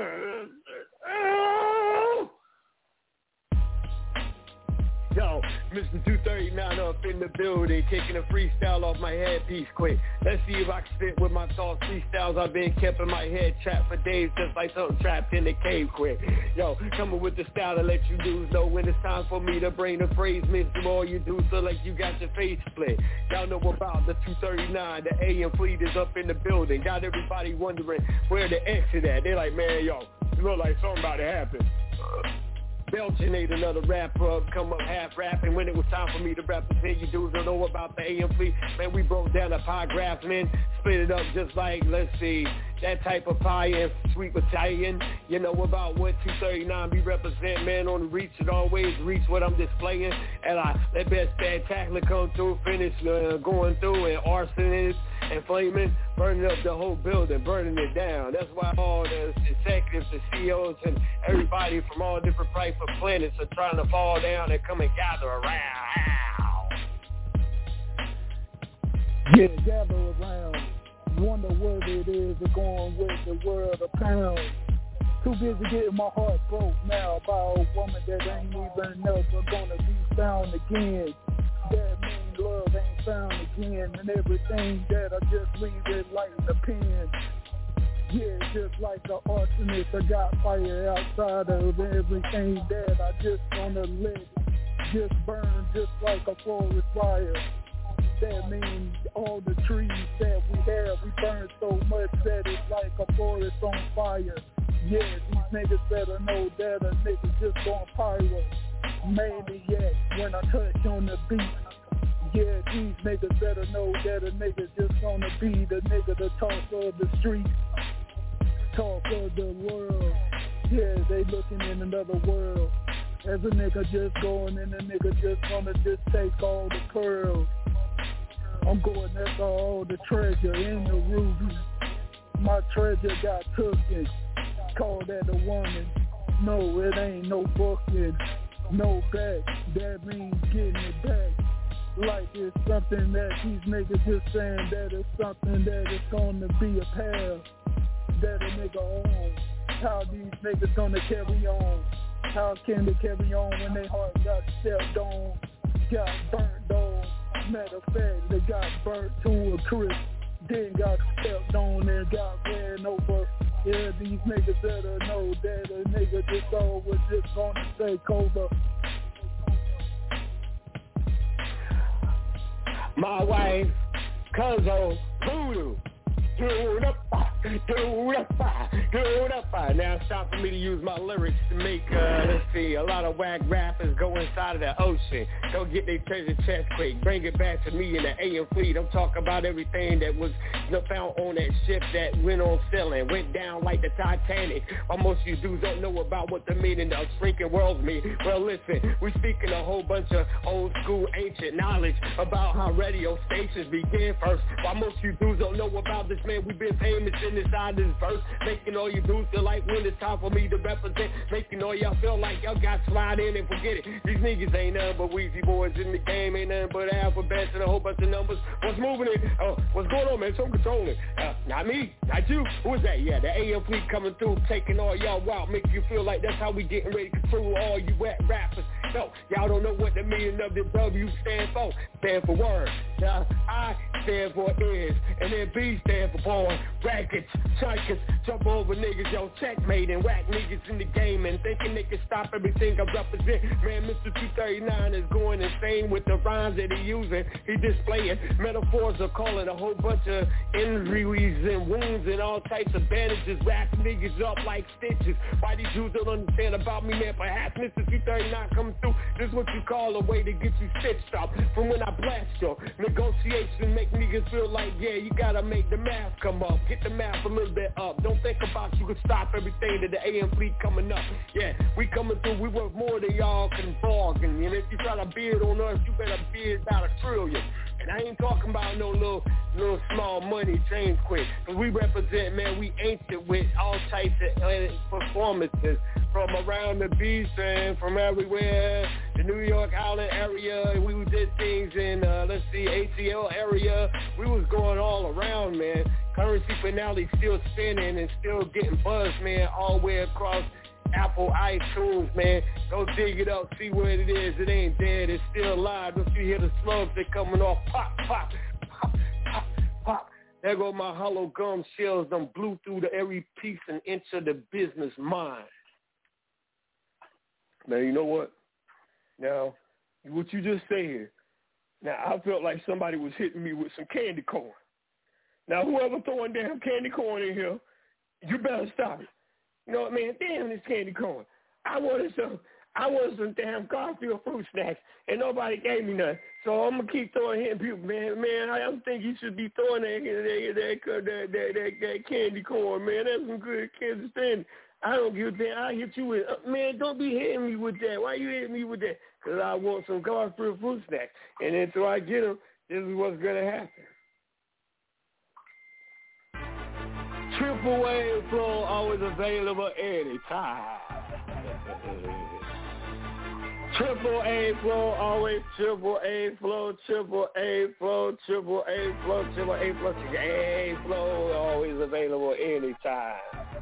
[SPEAKER 2] down. Yo, Mister two thirty-nine up in the building, kicking a freestyle off my headpiece quick. Let's see if I can spit with my thoughts. Freestyles I've been kept in my head, trapped for days, just like something trapped in the cave quick. Yo, coming with the style to let you dudes know when it's time for me to bring the phrase. Mister All you do so like you got your face split. Y'all know about the two thirty-nine, the A M fleet is up in the building. Got everybody wondering where the exit at. They're like, man, yo, it look like something about to happen. Belchin ate another rapper up, come up half rapping. When it was time for me to represent, you dudes don't know about the A M fleet. Man, we broke down the pie graph, man, split it up just like, let's see, that type of pie and sweet Italian. You know about what two thirty-nine be represent, man, on the reach. It always reach what I'm displaying. And I let best spectacular come through, finish uh, going through and arsonist and flaming, burning up the whole building, burning it down. That's why all the executives, the C E Os, and everybody from all different types of planets are trying to fall down and come and gather around.
[SPEAKER 16] Yeah, gather around. Wonder what it is they're going with the world of pounds. Too busy getting my heart broke now by a woman that ain't even never gonna be found again. That means love ain't found again, and everything that I just leave it like a pen. Yeah, just like an arsonist, I got fire outside of everything that I just wanna let just burn just like a forest fire. That means all the trees that we have, we burn so much that it's like a forest on fire. Yeah, these niggas better know that a nigga just going pyro. Maniac when I touch on the beat. Yeah, these niggas better know that a nigga just gonna be the nigga the talk of the street, talk of the world. Yeah, they looking in another world. As a nigga just going and a nigga just gonna just take all the pearls. I'm going after all the treasure in the ruby. My treasure got taken. Call that a woman. No, it ain't no booking. No back. That means getting it back. Like it's something that these niggas just saying that it's something that is gonna be a path that a nigga owns. How these niggas gonna carry on? How can they carry on when their heart got stepped on, got burnt on? Matter of fact, they got burnt to a crisp, then got stepped on and got ran over. Yeah, these niggas better know that a nigga just always just gonna take over.
[SPEAKER 2] My wife, Cuzzo, Voodoo. Do it up, do it up, do it up. Now it's time for me to use my lyrics to make, uh, let's see, a lot of whack rappers go inside of the ocean. Go get their treasure chest quick. Bring it back to me in the A M fleet. I'm talking about everything that was found on that ship that went on sailing, went down like the Titanic. While most of you dudes don't know about what the meaning of shrinking worlds mean. Well, listen, we're speaking a whole bunch of old school ancient knowledge about how radio stations began first. While most of you dudes don't know about this, man, we've been famous in this side of this verse, making all you dudes feel like when it's time for me to represent, making all y'all feel like y'all got slide in and forget it. These niggas ain't nothing but Weezy boys in the game, ain't nothing but alphabets and a whole bunch of numbers. What's moving it? Oh, what's going on, man? So controlling. Uh, not me, not you. Who is that? Yeah, the A M fleet coming through, taking all y'all out, making you feel like that's how we getting ready to control all you wet rappers. No, y'all don't know what the meaning of the W stand for. Stand for word. The I stand for is, and then B stand for born. Rackets, chunkers, jump over niggas, yo, checkmate and whack niggas in the game and thinking they can stop everything I represent. Man, Mister two thirty-nine is going insane with the rhymes that he using. He displaying metaphors are calling a whole bunch of injuries and wounds and all types of bandages, wrapping niggas up like stitches. Why these dudes don't understand about me, man? Perhaps Mister two thirty-nine coming through. This is what you call a way to get you stitched up. From when I blast you, negotiation make niggas feel like, yeah, you gotta make the math come up. Get the math a little bit up. Don't think about you can stop everything to the A M fleet coming up. Yeah, we coming through. We worth more than y'all can bargain. And if you try to bid on us, you better bid about a trillion. And I ain't talking about no little little small money change quick. Cause we represent, man, we ancient with all types of uh, performances from around the beach and from everywhere. The New York Island area, we did things in, uh, let's see, A T L area. We was going all around, man. Currency finale still spinning and still getting buzzed, man, all the way across Apple, iTunes, man. Go dig it up, see where it is. It ain't dead, it's still alive. Don't you hear the slugs? They coming off, pop, pop, pop, pop, pop. There go my hollow gum shells. Them blew through to every piece and inch of the business mind. Now, you know what? Now, what you just said, now I felt like somebody was hitting me with some candy corn. Now, whoever throwing damn candy corn in here, you better stop it. You know what I mean? Damn, this candy corn. I wanted some, I wanted some damn Garfield fruit snacks, and nobody gave me none. So I'm gonna keep throwing hitting people, man. Man, I don't think you should be throwing that that that that, that, that, that candy corn, man. That's some good Kansas City. I don't give a damn. I hit you with, uh, man. Don't be hitting me with that. Why you hitting me with that? Cause I want some Garfield fruit snacks, and then until I get them, this is what's gonna happen. Triple A flow, always available anytime. Triple A flow, always triple A flow, triple A flow, triple A flow, triple A flow, triple A flow, always available anytime.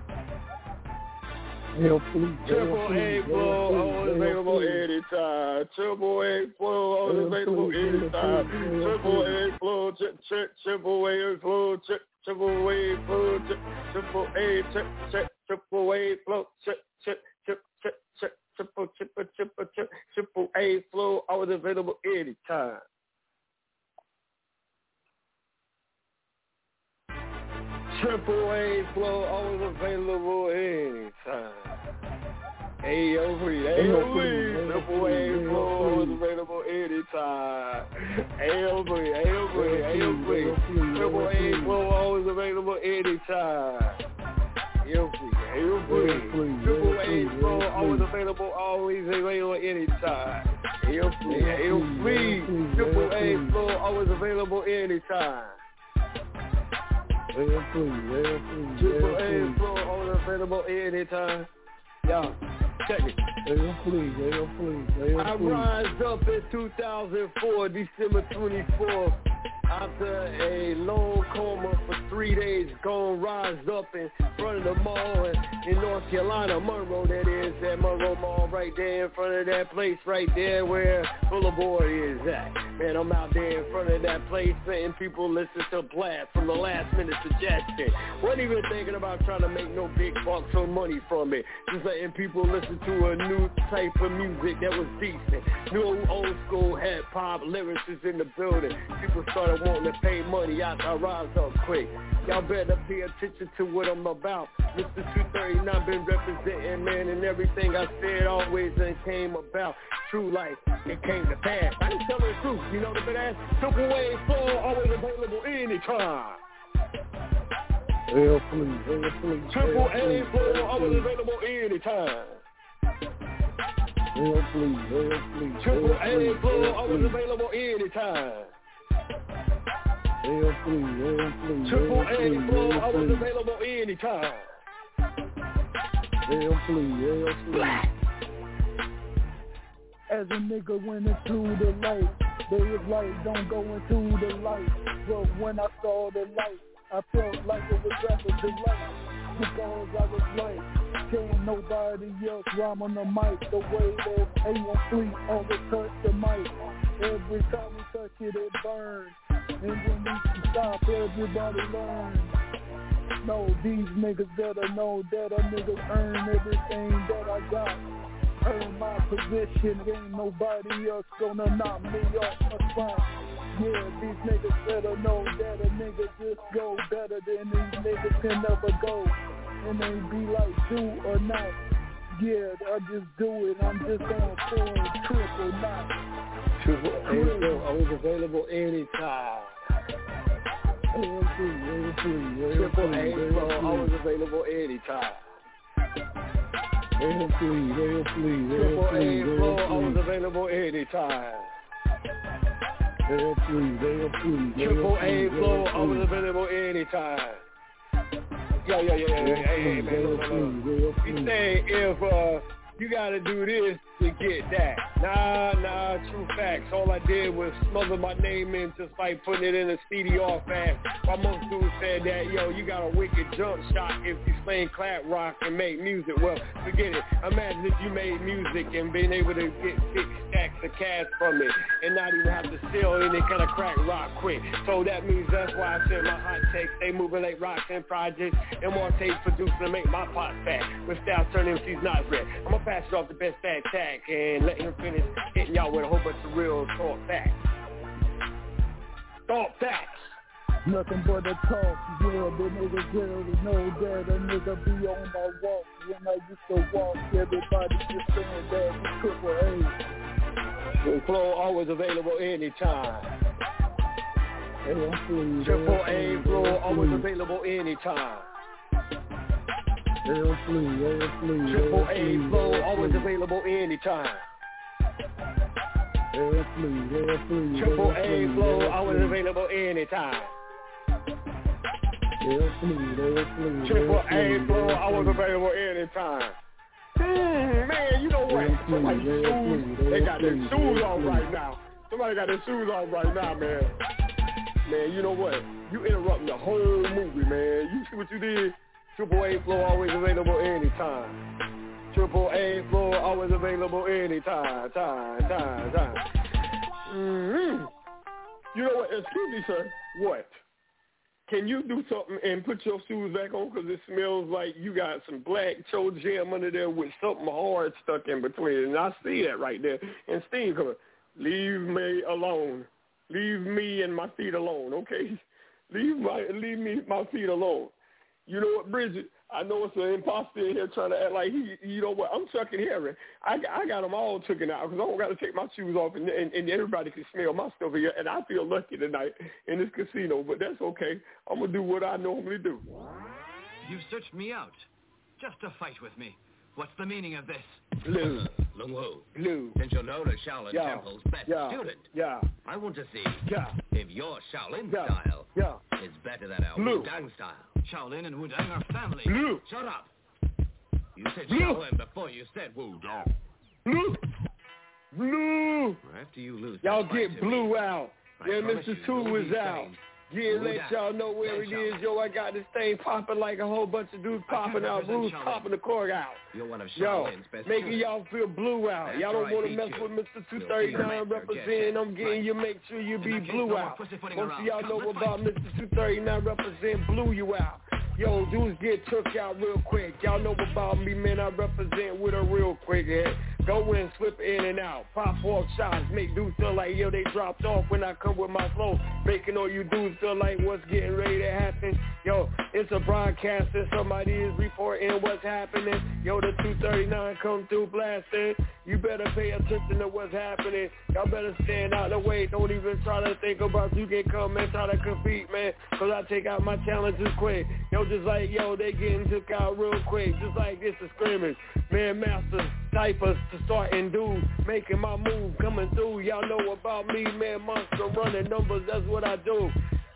[SPEAKER 2] Triple A flow, always available anytime. Triple A flow, always available anytime. Triple A flow, triple A flow, triple A flow, triple A, triple A flow, triple, triple, triple, triple A flow, always available anytime. Triple A flow, always available anytime. A O V, A O V, triple A flow, always available anytime. A O V, A O V, A O V, triple A flow, always available anytime. A O V, A O V, triple A flow, always available, always available anytime. A O V, A O V, triple A flow, always available anytime. Triple A flow, always available anytime. Y'all, check it. I rise up in two thousand four, December twenty-fourth. After a long coma for three days, gonna rise up in front of the mall in, in North Carolina, Monroe, that is, that Monroe Mall right there in front of that place right there where Boulevard is at. Man, I'm out there in front of that place letting people listen to Blast from the Last Minute Suggestion. Wasn't even thinking about trying to make no big bucks or money from it. Just letting people listen to a new type of music that was decent. New old school hip-hop lyrics is in the building. People started wanting to pay money out, I rise up quick. Y'all better pay attention to what I'm about. Mister two thirty-nine been representing, man, and everything I said always and came about. True life, it came to pass. I ain't telling the truth, you know the bit ass. Triple A flow, always available anytime.
[SPEAKER 16] Hell, please, hell, please.
[SPEAKER 2] Triple A flow, always available anytime.
[SPEAKER 16] Hell, please, hell, please.
[SPEAKER 2] Triple A flow, always available anytime.
[SPEAKER 16] Hell, please, hell, please.
[SPEAKER 2] Triple A flow, always available anytime.
[SPEAKER 16] Hell, please, hell, please. As a nigga went into the light, there was light, don't go into the light. But when I saw the light, I felt like it was rather delight. Because I was light, can't nobody else rhyme on the mic. The way that A M Fleet always touch the mic. Every time we touch it, it burns. And when we stop, everybody learns. No, these niggas better know that a nigga earn everything that I got. Earn my position, ain't nobody else gonna knock me off my spot. Yeah, these niggas better know that a nigga just go better than these niggas can never go. And they be like, do or not. Yeah, I just do it, I'm just on four and triple knot.
[SPEAKER 2] Triple A, always available anytime. Triple A, always available anytime.
[SPEAKER 16] Hell, please, hell, please,
[SPEAKER 2] Triple
[SPEAKER 16] hell, please,
[SPEAKER 2] A flow, always available anytime.
[SPEAKER 16] Hell, please, hell, please,
[SPEAKER 2] Triple A flow, always available anytime. Yeah, yeah, yeah, yeah, yeah, hey, hey, man, look, look, look. You say if uh, You gotta do this to get that. Nah, nah, true facts. All I did was smother my name in just like putting it in a C D R fast. While most dudes said that, yo, you got a wicked jump shot if you slang clap rock and make music. Well, forget it. Imagine if you made music and been able to get six stacks of cash from it and not even have to sell any kind of crack rock quick. So that means that's why I said my hot takes, they moving like rocks and projects and more tapes producing to make my pot fat. With styles turning M Cs not red. I'm gonna pass it off the best fat tag and let him finish hitting y'all with a whole bunch of real thought facts. Thought facts.
[SPEAKER 16] Nothing but a talk, yeah, the niggas really know that a nigga be on my walk. When I used to walk, everybody just saying that it's triple A.
[SPEAKER 2] The flow always available anytime.
[SPEAKER 16] Free,
[SPEAKER 2] triple A flow always available anytime.
[SPEAKER 16] L free, L free,
[SPEAKER 2] triple A flow always available anytime.
[SPEAKER 16] L free, L free,
[SPEAKER 2] triple A flow always available anytime. Triple A flow always available anytime. Mm, man, you know what? Somebody's shoes, they got their shoes on right now. Somebody got their shoes on right now, man. Man, you know what? You interrupting the whole movie, man. You see what you did? Triple A flow always available anytime. Triple A flow always available anytime, time, time, time. Mm-hmm. You know what? Excuse me, sir. What? Can you do something and put your shoes back on because it smells like you got some black Cho Jam under there with something hard stuck in between. And I see that right there. And Steve coming, leave me alone. Leave me and my feet alone, okay? Leave my leave me my feet alone. You know what, Bridget? I know it's an imposter in here trying to act like he, you know what, I'm Chuck and Harry. I, I got them all taken out because I don't got to take my shoes off and, and, and everybody can smell my stuff here. And I feel lucky tonight in this casino, but that's okay. I'm going to do what I normally do.
[SPEAKER 3] You've searched me out just to fight with me. What's the meaning of this?
[SPEAKER 2] Lou.
[SPEAKER 3] Lung Wu.
[SPEAKER 2] Lou.
[SPEAKER 3] Since you're known as Shaolin
[SPEAKER 2] yeah.
[SPEAKER 3] Temple's best
[SPEAKER 2] yeah.
[SPEAKER 3] student,
[SPEAKER 2] yeah.
[SPEAKER 3] I want to see
[SPEAKER 2] yeah.
[SPEAKER 3] if your Shaolin
[SPEAKER 2] yeah.
[SPEAKER 3] style
[SPEAKER 2] yeah.
[SPEAKER 3] is better than our
[SPEAKER 2] Lou.
[SPEAKER 3] Wudang style. Shaolin and Wudang are family.
[SPEAKER 2] Lou.
[SPEAKER 3] Shut up. You said
[SPEAKER 2] Lou.
[SPEAKER 3] Shaolin before you said Wudang.
[SPEAKER 2] Blue. Blue.
[SPEAKER 3] After you lose,
[SPEAKER 2] y'all get Blue
[SPEAKER 3] me,
[SPEAKER 2] out.
[SPEAKER 3] I
[SPEAKER 2] yeah, Mister Two is out. Yeah, let y'all know where it is. Yo, I got this thing popping like a whole bunch of dudes popping out, Blues popping the cork out.
[SPEAKER 3] You're one of
[SPEAKER 2] Yo,
[SPEAKER 3] best
[SPEAKER 2] making y'all feel blue out. Y'all don't want to mess with Mister two thirty-nine representing. I'm getting you, make sure you be blue out. Most of y'all know about Mister two thirty-nine representing blue you out. Yo, dudes get took out real quick. Y'all know about me, man. I represent with a real quick head. Go in, slip in and out. Pop off shots, make dudes feel like, yo, they dropped off when I come with my flow. Making all you dudes feel like what's getting ready to happen. Yo, it's a broadcast and somebody is reporting what's happening. Yo, the two thirty-nine come through blasting. You better pay attention to what's happening. Y'all better stand out the way. Don't even try to think about you can come and try to compete, man. Cause I take out my challenges quick. Yo, just like, yo, they getting took out real quick. Just like this is scrimmage. Man, master, diapers to start and do. Making my move, coming through. Y'all know about me, man. Monster running numbers, that's what I do.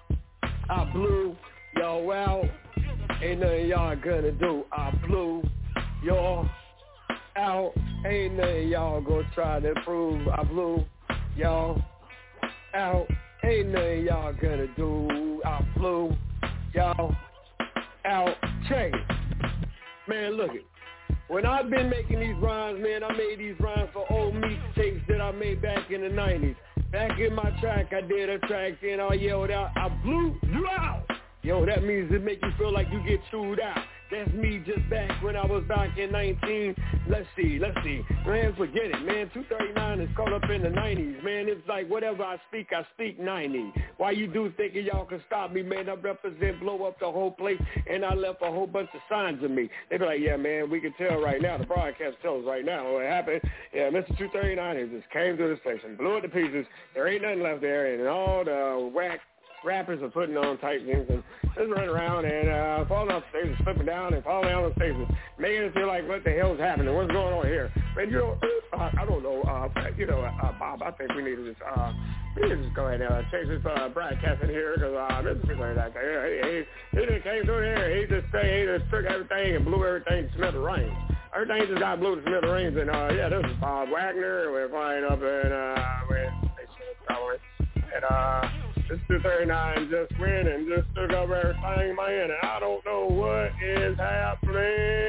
[SPEAKER 2] I blew y'all out. Ain't nothing y'all gonna do. I blew y'all out. Ain't nothing y'all gonna try to improve. I blew y'all out. Ain't nothing y'all gonna do. I blew y'all out. Check it. Man, look it. When I've been making these rhymes, man, I made these rhymes for old mixtapes that I made back in the nineties. Back in my track, I did a track, and I yelled out, I blew you out. Yo, that means it make you feel like you get chewed out. That's me just back when I was back in nineteen. Let's see, let's see. Man, forget it, man. two thirty-nine is caught up in the nineties, man. It's like whatever I speak, I speak ninety. Why you dudes thinking y'all can stop me, man? I represent, blow up the whole place, and I left a whole bunch of signs of me. They be like, yeah, man, we can tell right now. The broadcast tells right now what happened. Yeah, Mister two thirty-nine, he just came to the station, blew it to pieces. There ain't nothing left there, and all the whack rappers are putting on tight things and just running around and uh, falling off the stage, slipping down and falling down the stages, making it feel like what the hell's happening, what's going on here. Man, you know, uh, I don't know, uh, you know, uh, Bob, I think we need to just, uh, we need to just go ahead and uh, change this uh, broadcast in here because uh, this is like that. He, he, he just came through here, he just, he just took everything and blew everything to smithereens.
[SPEAKER 1] everything just got blew to smithereens, and uh, yeah, this is Bob Wagner. We're flying up in uh, with and uh, this two thirty-nine just went and just took up everything, man. And I don't know what is happening.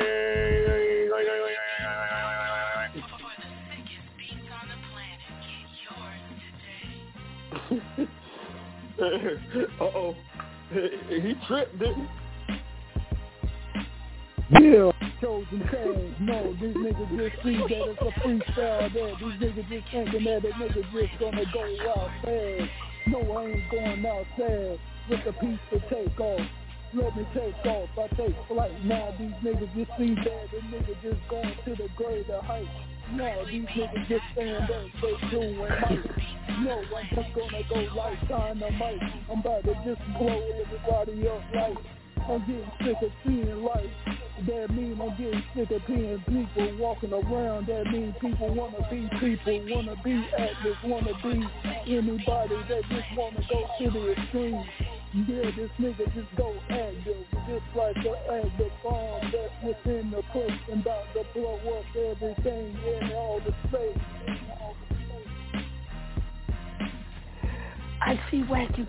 [SPEAKER 1] Uh-oh. He tripped, didn't
[SPEAKER 16] he? Yeah. Chosen fans. No, these niggas just see that it's a freestyle there. These niggas just thinking that the niggas just gonna go out fast. No, I ain't going outside with a piece to take off. Let me take off. I take flight. Now these niggas just see that the niggas just going to the greater height. No, these niggas just stand up, they doing mic. No, I'm just gonna go like dynamite. I'm about to just blow everybody up like I'm getting sick of seeing life. That mean I'm getting sick of seeing people walking around. That mean people wanna be people, wanna be actors, wanna be anybody that just wanna go to the extreme. Yeah, this nigga just go active, just like an active bomb that's within the place and about to blow up everything in all the space.
[SPEAKER 4] I see wacky.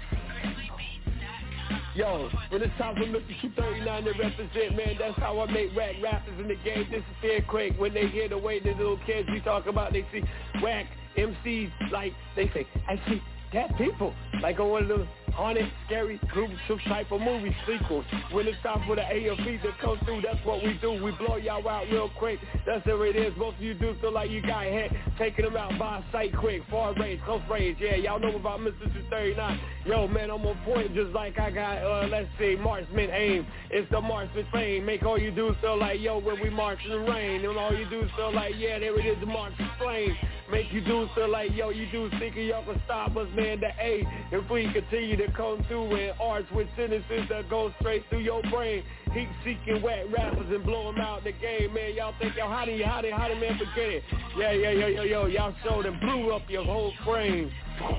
[SPEAKER 1] Yo, when it's time for Mister two thirty-nine to represent, man, that's how I make rap rappers in the game. This is fair quick. When they hear the way the little kids we talk about, they see whack M Cs, like, they say, I see that people, like on one of those haunted, scary, gruesome type of movie sequels. When it's time for the A F B to come through, that's what we do. We blow y'all out real quick. That's how it is. Most of you do feel like you got hit, taking them out by sight quick, far range, close range. Yeah, y'all know about Mister two thirty-nine. Yo, man, I'm on point just like I got, uh, let's see, marksman aim. It's the marksman flame. Make all you do feel like, yo, when we march in the rain. And all you do feel like, yeah, there it is, the marksman flame. Make you do feel like, yo, you do thinking y'all can stop us, man, the A. If we continue to come through and arts with sentences that go straight through your brain. Heat-seeking whack rappers and blow them out the game, man. Y'all think y'all, how do you, how do, how do man forget it? Yeah, yeah, yo, yo, yo, y'all showed and blew up your whole frame.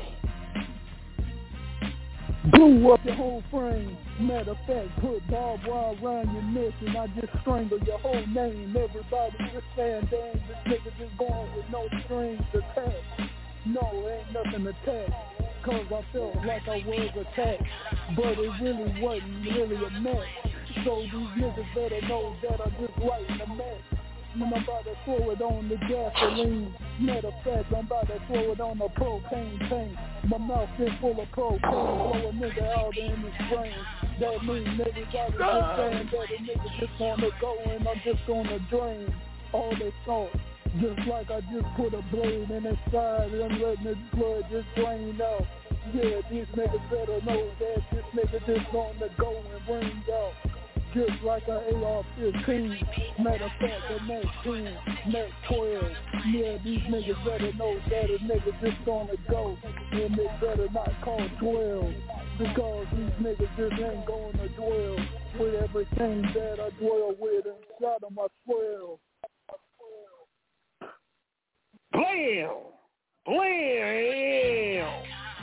[SPEAKER 16] Blew up your whole frame. Matter of fact, put barbed wire around your neck and I just strangle your whole name. Everybody just saying, dang, this nigga just going with no strings attached. No, ain't nothing attached. Cause I felt like I was attacked, but it really wasn't really a match. So these niggas better know that I just lighten the match. And I'm about to throw it on the gasoline. Matter of fact, I'm about to throw it on the propane tank. My mouth is full of propane, blow a nigga out in his brain. That means everybody just saying that a nigga just wanna go and I'm just gonna drain all their thoughts. Just like I just put a blade in his side and I'm letting his blood just drain out. Yeah, these niggas better know that this nigga just gonna go and bring out. Just like an A R fifteen, matter of fact, a Mac ten, Mac twelve. Yeah, these niggas better know that a nigga just gonna go and they better not call twelve. Because these niggas just ain't gonna dwell with everything that I dwell with inside of my twelve.
[SPEAKER 1] Blam! Blam!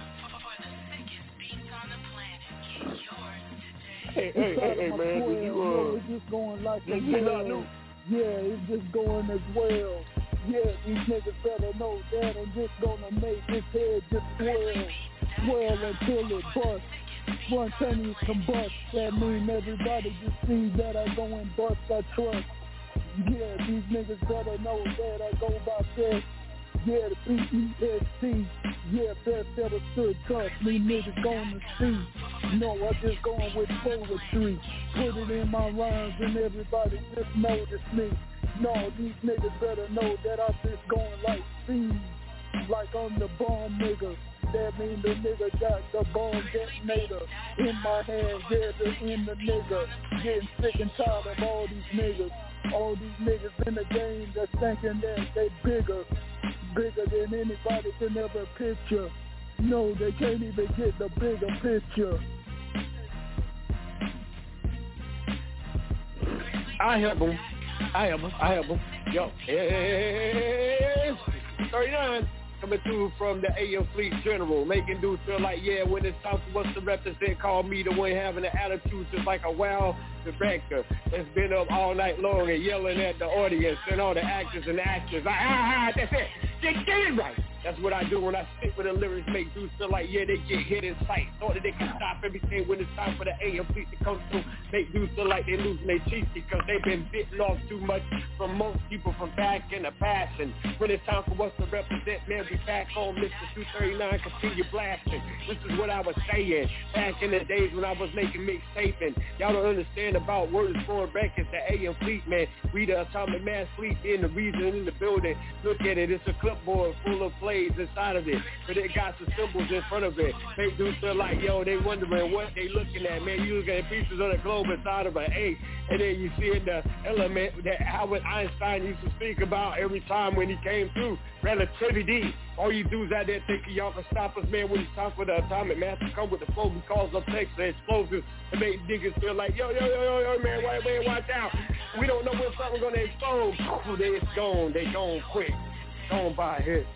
[SPEAKER 1] Hey, hey, hey, hey, man, did you, uh...
[SPEAKER 16] It's just going like
[SPEAKER 1] did
[SPEAKER 16] a
[SPEAKER 1] you
[SPEAKER 16] well.
[SPEAKER 1] not know?
[SPEAKER 16] Yeah, it's just going as well. Yeah, these niggas better know that I'm just gonna make his head just swell. Swell until it busts. Spontaneous combust. That mean everybody just see that I go and bust, I trust. Yeah, these niggas better know that I go by that. Yeah, the B E S T. Yeah, best ever stood tough. Me niggas gonna see. No, I just going with poetry. Put it in my rhymes and everybody just notice me. No, these niggas better know that I just going like seeds. Like I'm the bomb nigga. That mean the nigga got the bomb detonator in my hand. Yeah, the in the nigga. Getting sick and tired of all these niggas. All these niggas in the game that's thinking that they bigger. Bigger than anybody can ever picture. No, they can't even get the bigger picture.
[SPEAKER 1] I help them. I help them. I help them. Yo, it's thirty-nine coming through from the A M Fleet General, making dudes feel like, yeah, when it's time for us to represent, call me the one having an attitude just like a wow.
[SPEAKER 2] director that's been up all night long and yelling at the audience and all the actors and actors. Like, ah, ah, that's it. Get, get it right. That's what I do when I stick with the lyrics, make dudes feel like, yeah, they get hit in sight. Thought that they can stop everything when it's time for the A M fleet to come through. Make dudes feel like they're losing their cheeks because they've been bitten off too much from most people from back in the past. And when it's time for us to represent, man, we back home. Mister two thirty-nine, continue blasting. This is what I was saying back in the days when I was making mixtaping. Y'all don't understand about words going back. It's the A M fleet, man. We the atomic mass fleet in the region, in the building. Look at it. It's a clipboard full of flames inside of it, but it got some symbols in front of it. Make dudes feel like, yo, they wondering what they looking at, man. You looking at pieces of the globe inside of an A, and then you see in the element that Albert Einstein used to speak about every time when he came through, relativity. All you dudes out there thinking y'all can stop us, man, when it's time for the atomic mass to come with the flow because of text and explosives and make niggas feel like, yo, yo, yo, yo, yo, man, wait, man, watch out. We don't know when something's gonna explode. Oh, they it's gone, they gone quick. Gone by hit.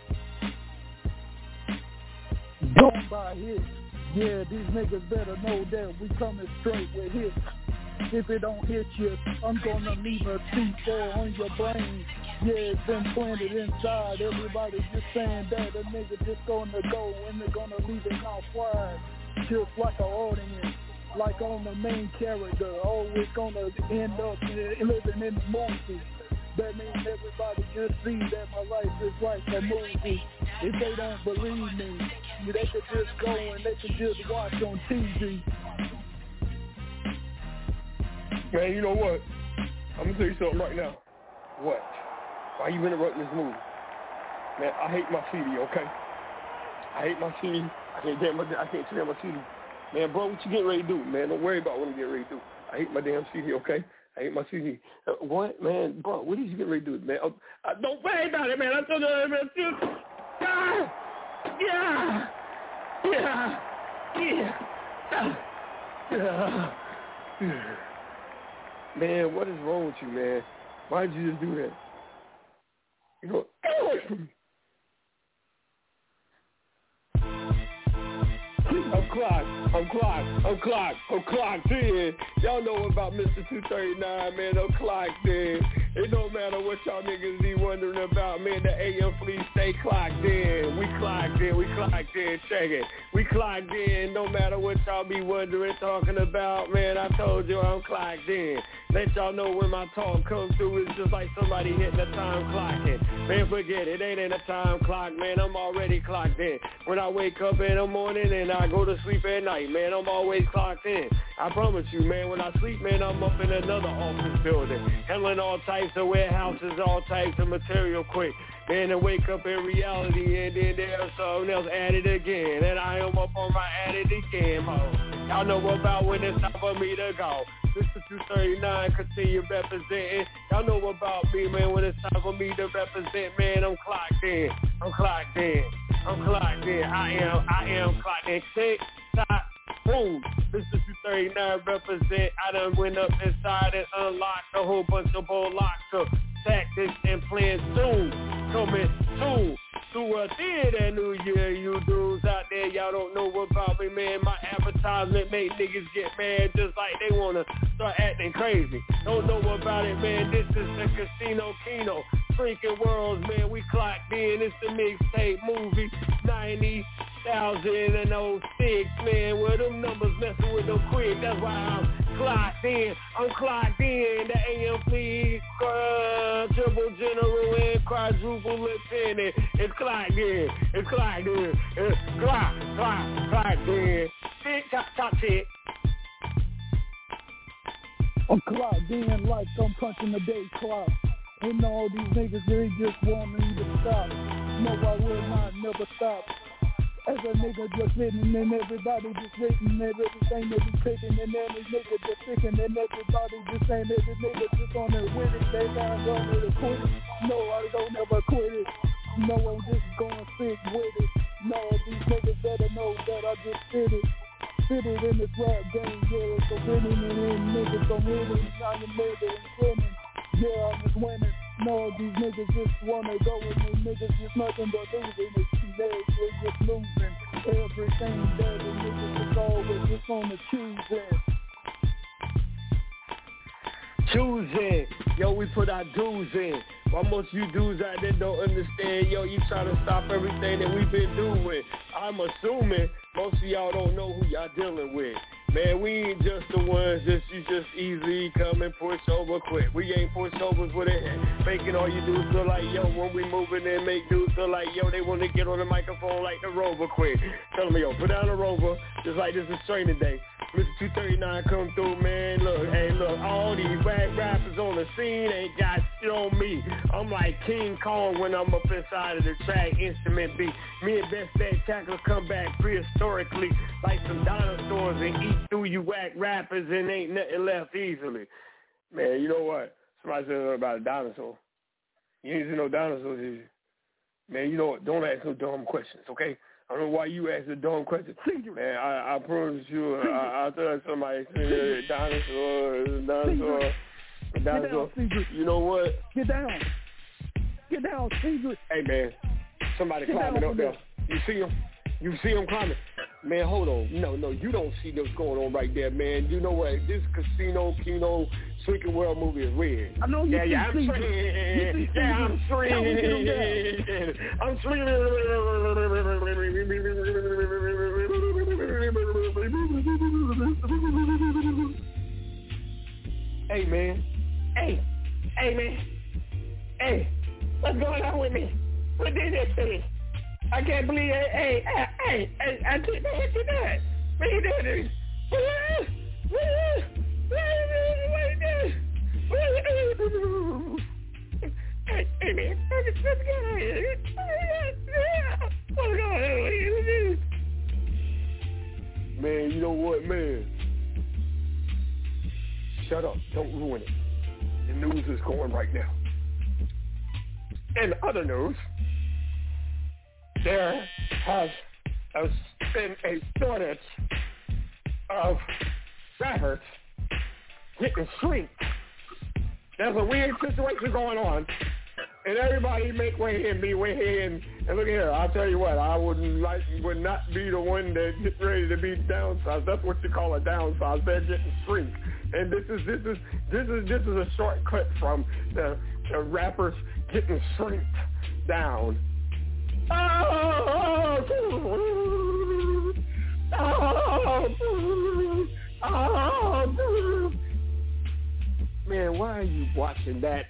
[SPEAKER 16] Don't buy hits. Yeah, these niggas better know that we coming straight with hits. If it don't hit you, I'm gonna leave a C four on your brain. Yeah, it's been planted inside. Everybody just saying that a nigga just gonna go and they're gonna leave it mouth wide. Just like an audience, like on the main character, always gonna end up living in the movie. That means everybody just see that my life is like a movie. If they don't believe me, they could just go and they could just watch on T V.
[SPEAKER 2] Man, you know what? I'm going to tell you something right now. What? Why you interrupting this movie? Man, I hate my C D, okay? I hate my C D. I can't get my, I can't stand my C D. Man, bro, what you getting ready to do, man? Don't worry about what I'm getting ready to do. I hate my damn C D, okay? I hate my C D. Uh, what, man? Bro, what did you get ready to do, man? Uh, uh, don't worry about it, man. I told you, man. Ah! Yeah! Yeah! Yeah! Ah! Yeah! Man, what is wrong with you, man? Why did you just do that? You know, get away from me. I'm clocked. I'm clocked. I'm clocked. I'm clocked in. Y'all know about Mister two thirty-nine, man. I'm clocked in. It don't matter what y'all niggas be wondering about, man. The A M fleet stay clocked in. We clocked in. We clocked in. Check it. We clocked in. No matter what y'all be wondering, talking about, man. I told you I'm clocked in. Let y'all know when my talk comes through, it's just like somebody hitting a time clocking. Man, forget it. It ain't a time clock, man. I'm already clocked in. When I wake up in the morning and I go to sleep at night, man, I'm always clocked in. I promise you, man, when I sleep, man, I'm up in another office building, handling all types of warehouses, all types of material quick. Man, to wake up in reality and then there's something else added again. And I am up on my added again mode. Y'all know about when it's time for me to go. Mister two thirty-nine, continue representing. Y'all know about me, man, when it's time for me to represent, man, I'm clocked in. I'm clocked in. I'm clocked in. I am, I am clocked in. Tick, tock, boom. Mister two thirty-nine represent. I done went up inside and unlocked a whole bunch of bullocks of tactics and plans soon. Coming soon. Towards the end of New Year, you dudes out there, y'all don't know about me, man. My advertisement make niggas get mad just like they want to start acting crazy. Don't know about it, man. This is the Casino Kino. Freaking Worlds, man. We clocked in. It's the mixtape movie ninety thousand oh six, man. Where them numbers messing with them quick. That's why I'm clocked in. I'm clocked in. The A M P, uh, triple general and quadruple lieutenant. It's clocked in. It's clocked in. It's clocked, clocked, clocked in. Tick, tock, tock, tick.
[SPEAKER 16] I'm clocked in like I'm punching the day clock. And all these niggas, they just want me to stop. No, I will not never stop. As a nigga just sitting and everybody just waiting, everything that be picking, and then these niggas just picking, and everybody just saying every nigga just on there with it. They not gonna to quit it. No, I don't ever quit it. No, I'm just gonna stick with it. No, these niggas better know that I just fit it. Fit it in this rap game, yeah, so winning and in niggas, I'm winning, I'm a nigga and winning. Yeah, I'm just winning. No, these niggas just wanna go and these niggas just nothing but losing. It's too bad, they're just losing. Everything that the niggas is always just on the choosing.
[SPEAKER 2] choosing. Yo, we put our dues in. Why most you dudes out there don't understand? Yo, you trying to stop everything that we've been doing. I'm assuming most of y'all don't know who y'all dealing with. Man, we ain't just the ones that you just easily come and push over quick. We ain't pushovers with it. Making all you dudes feel like, yo, when we moving in, make dudes feel like, yo, they want to get on the microphone like the Rover quick. Tell me, yo, put down the Rover, just like this is training day. Mister two thirty-nine come through, man. Look, hey, look, all these rap rappers on the scene ain't got shit on me. I'm like King Kong when I'm up inside of the track, instrument beat. Me and Best Spectacular come back prehistorically like some dinosaurs and eat through you whack rappers and ain't nothing left easily. Man, you know what? Somebody said something about a dinosaur. You ain't seen no dinosaurs, did you? Man, you know what? Don't ask no dumb questions, okay? I don't know why you ask a dumb question. Man, I, I promise you, I, I'll tell somebody, a dinosaur, a dinosaur, a dinosaur. You know what?
[SPEAKER 16] Get down. Get down, Secret.
[SPEAKER 2] Hey, man, somebody Get climbing up there. You see him? You see him climbing? Man, hold on. No, no, you don't see what's going on right there, man. You know what? This Casino, Kino, Freaking World movie is weird.
[SPEAKER 16] I know you
[SPEAKER 2] yeah,
[SPEAKER 16] see
[SPEAKER 2] yeah, I'm
[SPEAKER 16] Secret.
[SPEAKER 2] Yeah, I'm screaming. I'm screaming. Hey, man. Hey. Hey, man. Hey. What's going on with me? What did that to me? I can't believe it. Hey, hey, hey, hey, I did that. What you did? What you did? What you did? Hey, hey, man. What's going on? Man, you know what, man? Shut up. Don't ruin it. The news is going right now. In other news, there has been a shortage of rappers getting shrinked. There's a weird situation going on, and everybody make way in, be way in. And look here, I'll tell you what, I wouldn't like, would not be the one that get ready to be downsized. That's what you call a downsize. They're getting shrink. And this is this is this is this is a short clip from the, the rappers getting shrinked down. Oh, oh, oh, man, why are you watching that?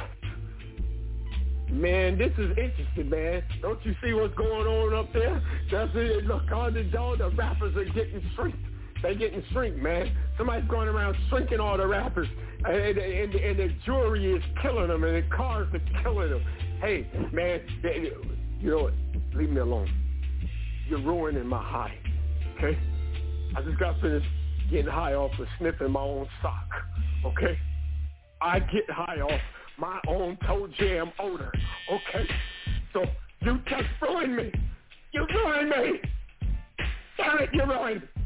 [SPEAKER 2] Man, this is interesting, man. Don't you see what's going on up there? That's it. Look, all the, all the rappers are getting shrinked. They're getting shrink, man. Somebody's going around shrinking all the rappers. And, and, and, and the jewelry is killing them, and the cars are killing them. Hey, man, they, you know what? Leave me alone. You're ruining my high, okay? I just got finished getting high off of sniffing my own sock, okay? I get high off my own toe jam odor, okay? So you just ruined me. You ruined me. Damn it, you ruined me.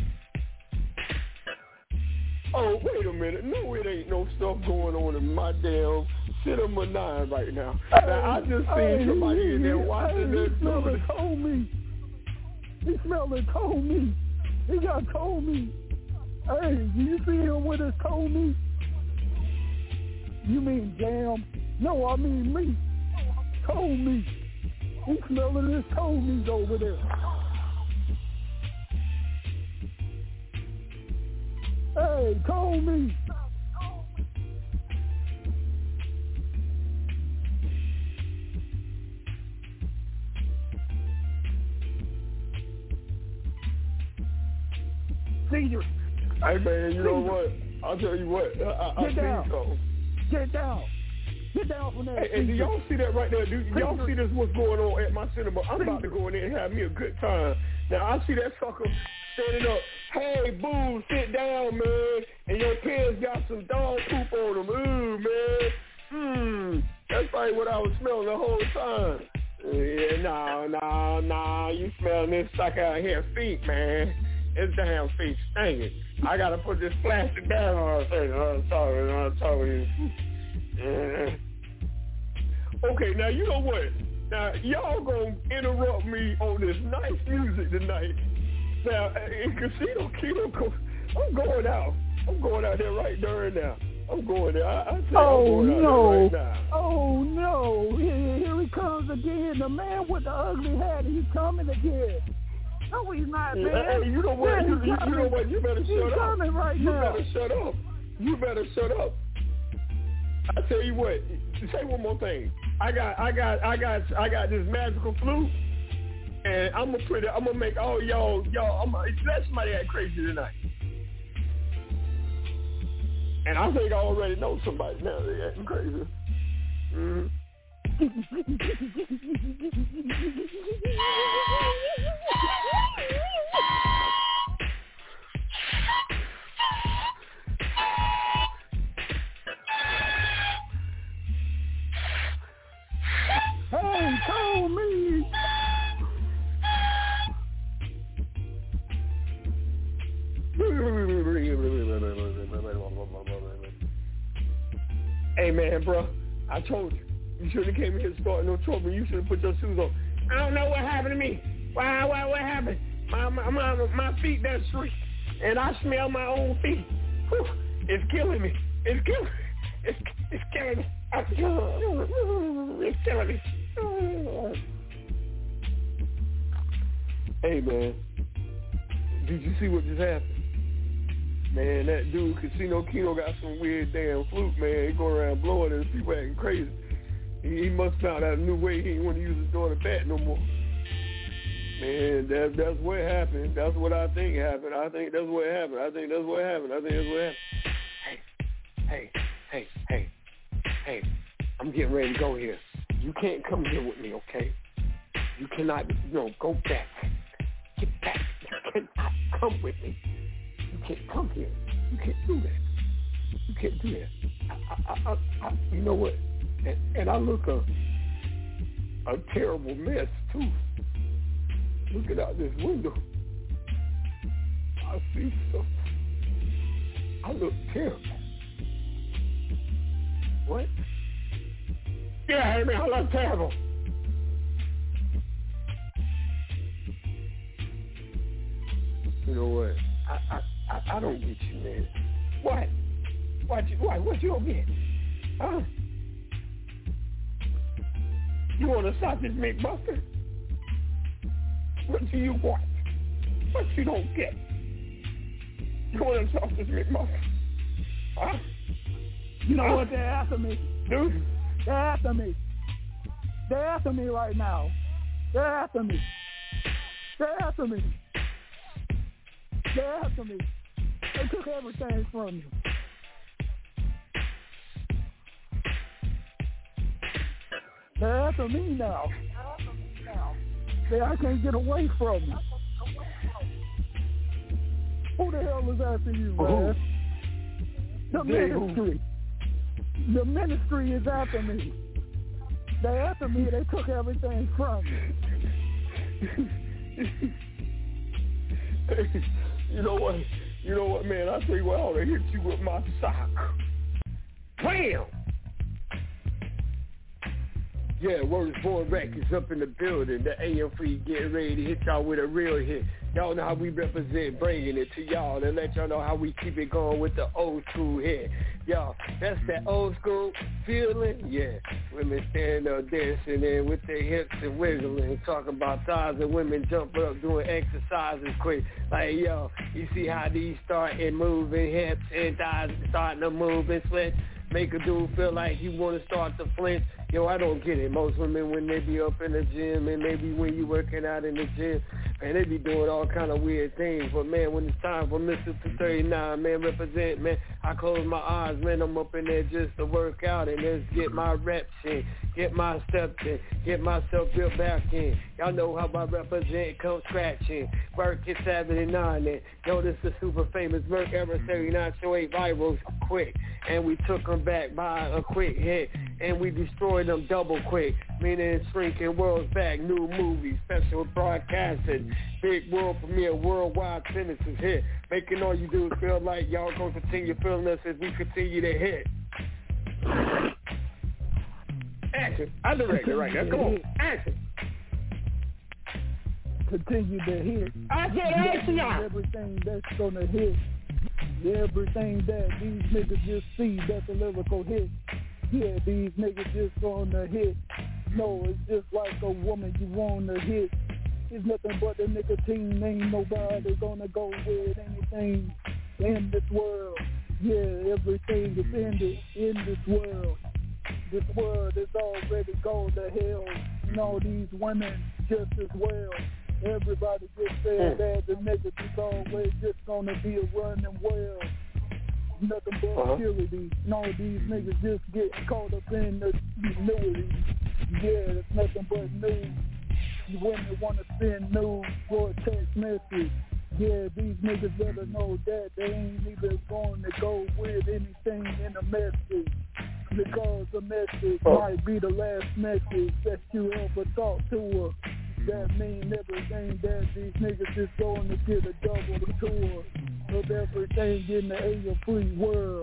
[SPEAKER 2] Oh, wait a minute. No, it ain't no stuff going on in my damn Cinema nine right now. Now, I just
[SPEAKER 16] hey,
[SPEAKER 2] seen somebody
[SPEAKER 16] he,
[SPEAKER 2] in there
[SPEAKER 16] he,
[SPEAKER 2] watching
[SPEAKER 16] hey,
[SPEAKER 2] this.
[SPEAKER 16] He smelled it, told me. He smelled it, told me. He got told me. Hey, do you see him with his told me? You mean jam? No, I mean me. Told me. He smelling his told me's over there. Hey, told me. Caesar.
[SPEAKER 2] Hey, man, you know what? I'll tell you what. I, I,
[SPEAKER 16] Get
[SPEAKER 2] I
[SPEAKER 16] down.
[SPEAKER 2] So.
[SPEAKER 16] Get down. Get down from there.
[SPEAKER 2] Hey, hey, do y'all see that right there? Do y'all see this what's going on at my cinema? I'm about to go in there and have me a good time. Now, I see that sucker standing up. Hey, boo, sit down, man. And your pants got some dog poop on them. Ooh, man. Hmm. That's probably what I was smelling the whole time. Yeah, no, no, no. You smelling this sucker out here feet, man. It's damn feet stinking. I got to put this plastic down on her face. I'm sorry, I'm sorry. Yeah. Okay, now you know what? Now y'all gonna interrupt me on this nice music tonight. Now in Casino Kino, I'm going out. I'm going out there right during now.
[SPEAKER 1] I'm going there. I, I tell you,
[SPEAKER 16] oh
[SPEAKER 1] I'm going
[SPEAKER 16] no!
[SPEAKER 1] out there right now.
[SPEAKER 16] Oh no! Here, here he comes again. The man with the ugly hat. He's coming again. No, he's not, man.
[SPEAKER 1] Hey, you know what?
[SPEAKER 16] Man,
[SPEAKER 1] You, you, you know what? You better
[SPEAKER 16] he's
[SPEAKER 1] shut up.
[SPEAKER 16] coming right
[SPEAKER 1] you
[SPEAKER 16] now.
[SPEAKER 1] better shut up. You better shut up. I tell you what. Say one more thing. I got, I got, I got, I got this magical flute, and I'm gonna put it. I'm gonna make all y'all, y'all. I'm gonna let somebody act crazy tonight. And I think I already know somebody now. They acting crazy. Mm-hmm.
[SPEAKER 16] Hey, call me.
[SPEAKER 1] Hey man, bro, I told you. You should have came here starting no trouble. You should have put your shoes on. I don't know what happened to me. Why? Why? What happened? My my my, my feet that streak, and I smell my own feet. Whew, it's killing me. It's killing me. It's it's killing me. It's killing me. Hey man, did you see what just happened? Man, that dude Casino Kino got some weird damn flute, man. He going around blowing and people acting crazy. He, he must found out a new way. He ain't want to use his daughter bat no more. Man, that, that's what happened. That's what I think happened. I think that's what happened. I think that's what happened. I think that's what happened. Hey, hey, hey, hey, hey, I'm getting ready to go here. You can't come here with me, okay? You cannot, you know, go back. Get back. You cannot come with me. You can't come here. You can't do that. You can't do that. I, I, I, I, you know what? And, and I look a, a terrible mess, too. Looking out this window, I see something. I look terrible. What? Yeah, I mean, I look terrible. You know what? I, I, I, I don't get you, man. What? What you, what, what you don't get? Huh? You want to stop this McBuster? What do you want? What you don't get? You want to stop this McBuster? Huh?
[SPEAKER 16] You know
[SPEAKER 1] huh?
[SPEAKER 16] what? They're after me.
[SPEAKER 1] Dude?
[SPEAKER 16] They're after me. They're after me right now. They're after me. They're after me. They're after me. They took everything from you. They're after me now. They, I can't get away from you. Who the hell is after you, man? The ministry. The ministry is after me. They're after me. They took everything from me.
[SPEAKER 1] You know what? You know what, man? I tell you what, I ought to hit you with my sock. Wham! Yeah, Word is Born Records up in the building. The A M three getting ready to hit y'all with a real hit. Y'all know how we represent bringing it to y'all and let y'all know how we keep it going with the old school hit. Y'all, that's that old school feeling. Yeah, women stand up dancing in with their hips and wiggling, talking about thighs and women jumping up doing exercises quick. Like, yo, you see how these starting moving hips and thighs starting to move and sweat. Make a dude feel like he want to start to flinch. Yo, I don't get it. Most women, when they be up in the gym and maybe when you working out in the gym, man, they be doing all kind of weird things. But, man, when it's time for Mister two thirty-nine, man, represent, man, I close my eyes, man, I'm up in there just to work out and just get my reps in, get my steps in, get myself built back in. Y'all know how I represent, come scratching. Work at seventy-nine and yo, this is super famous Merc Era seventy-nine show eight virals quick. And we took them back by a quick hit. And we destroyed them double quick. Meaning shrinking worlds back, new movies, special broadcasting, big world premiere, worldwide sentences hit. Making all you do is feel like y'all gonna continue feeling us as we continue to hit. Action. I direct it right now. Come on. Action.
[SPEAKER 16] Continue to hit.
[SPEAKER 1] I said action.
[SPEAKER 16] Everything that's gonna hit. Everything that these niggas just see, that's a lyrical hit. Yeah, these niggas just on the hit. No, it's just like a woman you want to hit. It's nothing but the nicotine. Ain't nobody gonna go with anything in this world. Yeah, everything is ended in this world. This world is already gone to hell. And all these women just as well. Everybody just said that the niggas is always just gonna be a running well. Nothing but uh-huh. purity. And all these niggas just get caught up in the nudity. Yeah, it's nothing but news. You women wanna send news or a text message. Yeah, these niggas better know that they ain't even going to go with anything in a message. Because the message oh. might be the last message that you ever talk to her. That mean everything that these niggas is going to get a double tour of everything in the A M free world.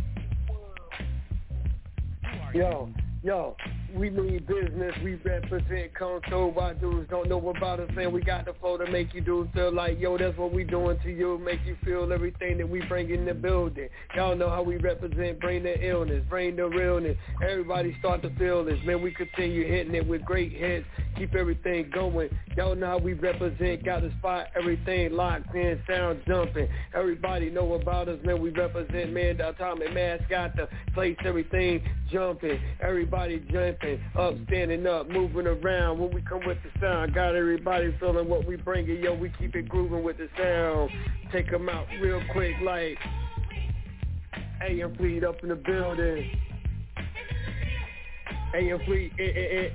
[SPEAKER 2] Yo, yo. We mean business, we represent console. Why dudes don't know about us, man? We got the flow to make you dudes feel like, yo, that's what we doing to you. Make you feel everything that we bring in the building. Y'all know how we represent, bring the illness, bring the realness. Everybody start to feel this, man. We continue hitting it with great hits, keep everything going. Y'all know how we represent, got the spot, everything locked in, sound jumping. Everybody know about us, man. We represent, man. The Atomic Mass got the place, everything jumping. Everybody jumping. Up, standing up, moving around. When we come with the sound, got everybody feeling what we bringing. Yo, we keep it grooving with the sound. Take them out real quick like A M Fleet up in the building. A M Fleet, A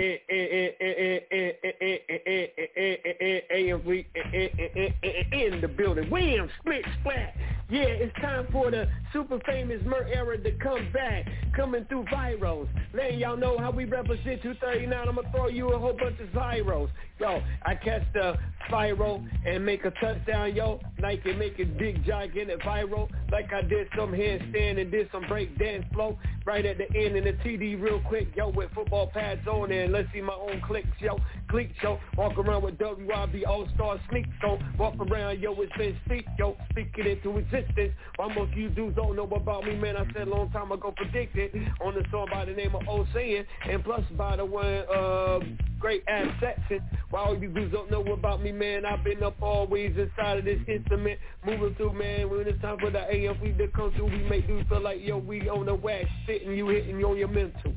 [SPEAKER 2] M Fleet in the building. Wham, split, splat. Yeah, it's time for the super famous Mur era to come back. Coming through virals. Letting y'all know how we represent two thirty-nine. I'm going to throw you a whole bunch of zeros. Yo, I catch the spiral and make a touchdown, yo. Like it make it big, gigantic viral. Like I did some handstand and did some break dance flow. Right at the end in the T D real quick, yo, with football pads on and let's see my own clicks, yo. Click, yo. Walk around with W I B All-Star sneak, so walk around, yo, it's been speak, yo. Speak it into existence. Why most you dudes don't know about me, man. I said a long time ago predicted on the song by the name of Ocean. And plus by the one, uh, great ass section. Why all you dudes don't know about me, man. I've been up always inside of this instrument. Moving through, man. When it's time for the A M F to come through, we make dudes feel like, yo, we on the wax, sitting you hitting you on your mental.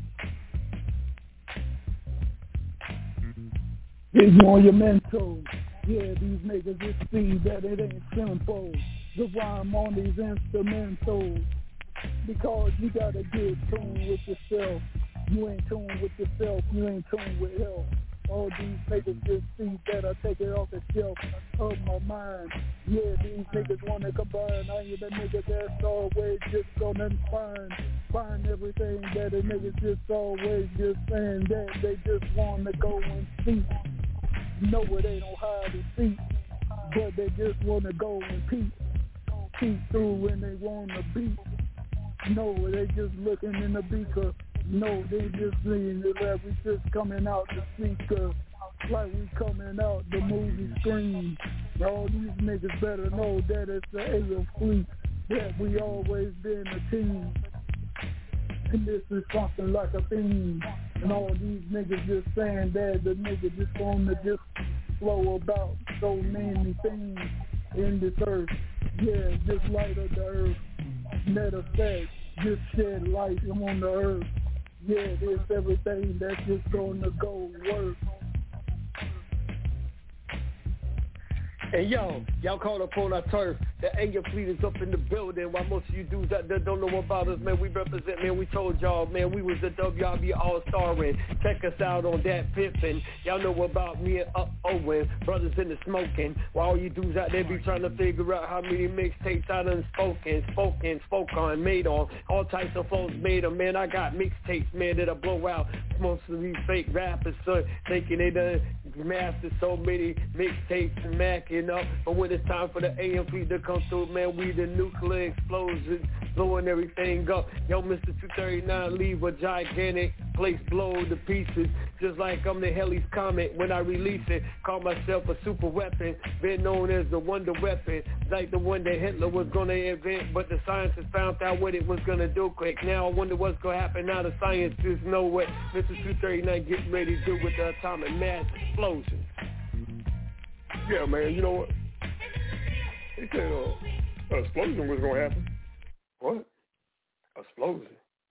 [SPEAKER 16] Hitting on your mental. Yeah, these niggas just see that it ain't simple. The rhyme on these instrumentals. Because you gotta get tuned with yourself. You ain't tuned with yourself, you ain't tuned with health. All these niggas just see that I take it off the shelf of my mind. Yeah, these niggas wanna combine. I ain't the nigga that's always just gonna find Find everything that the niggas just always just saying that they just wanna go and see. Know where they don't hide and seek, but they just wanna go and peek. Peek through when they wanna beat. No, they just looking in the beaker. No, they just seeing it like we just coming out the speaker. Like we coming out the movie screen. All these niggas better know that it's the A M Fleet. That we always been a team. And this is something like a theme. And all these niggas just saying that the nigga just wanna just flow about so many things in this earth. Yeah, just light of the earth. Matter of fact, just shed light on the earth. Yeah, there's everything that's just gonna go work.
[SPEAKER 2] And yo, y'all called up on our turf. The A M Fleet is up in the building. While most of you dudes out there don't know about us, man, we represent, man. We told y'all, man, we was the W I B All-Star and check us out on that Pippin. Y'all know about me and Up Owen, brothers in the smoking. While all you dudes out there be trying to figure out how many mixtapes I done spoken, spoken, spoke on, made on. All types of flows made on, man. I got mixtapes, man, that'll blow out. Most of these fake rappers, so thinking they done mastered so many mixtapes and macking up. But when it's time for the A M Fleet to come through, man, we the nuclear explosion blowing everything up. Yo, Mister two thirty-nine, leave a gigantic place blown to pieces. Just like I'm the Halley's Comet when I release it. Call myself a super weapon, been known as the wonder weapon. Like the one that Hitler was gonna invent, but the scientists found out what it was gonna do quick. Now I wonder what's gonna happen now the scientists know what Mister two thirty-nine getting ready to do with the atomic mass explosion.
[SPEAKER 1] Yeah, man, you know what? They said uh, an explosion was going to happen. What? Explosion?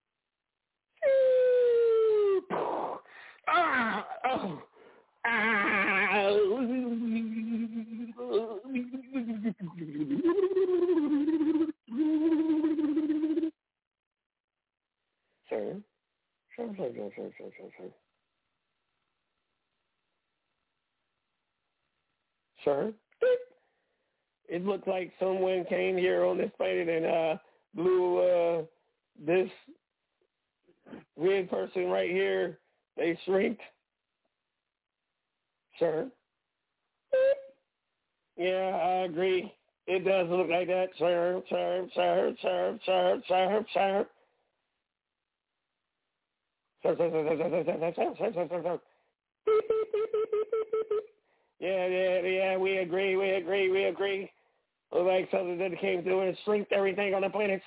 [SPEAKER 2] Ah, oh, ah.
[SPEAKER 1] Sir, sir, sir, sir, sir, sir, sir. Sir?
[SPEAKER 2] It looked like someone came here on this planet and uh, blew uh, this weird person right here. They shrinked. Sir? Yeah, I agree. It does look like that. Sir, sir, sir, sir, sir, sir, sir. Sir, sir, sir, sir, sir, sir, sir, sir, sir, sir. Yeah, yeah, yeah, we agree, we agree, we agree. Look like something that came through and shrinked everything on the planet.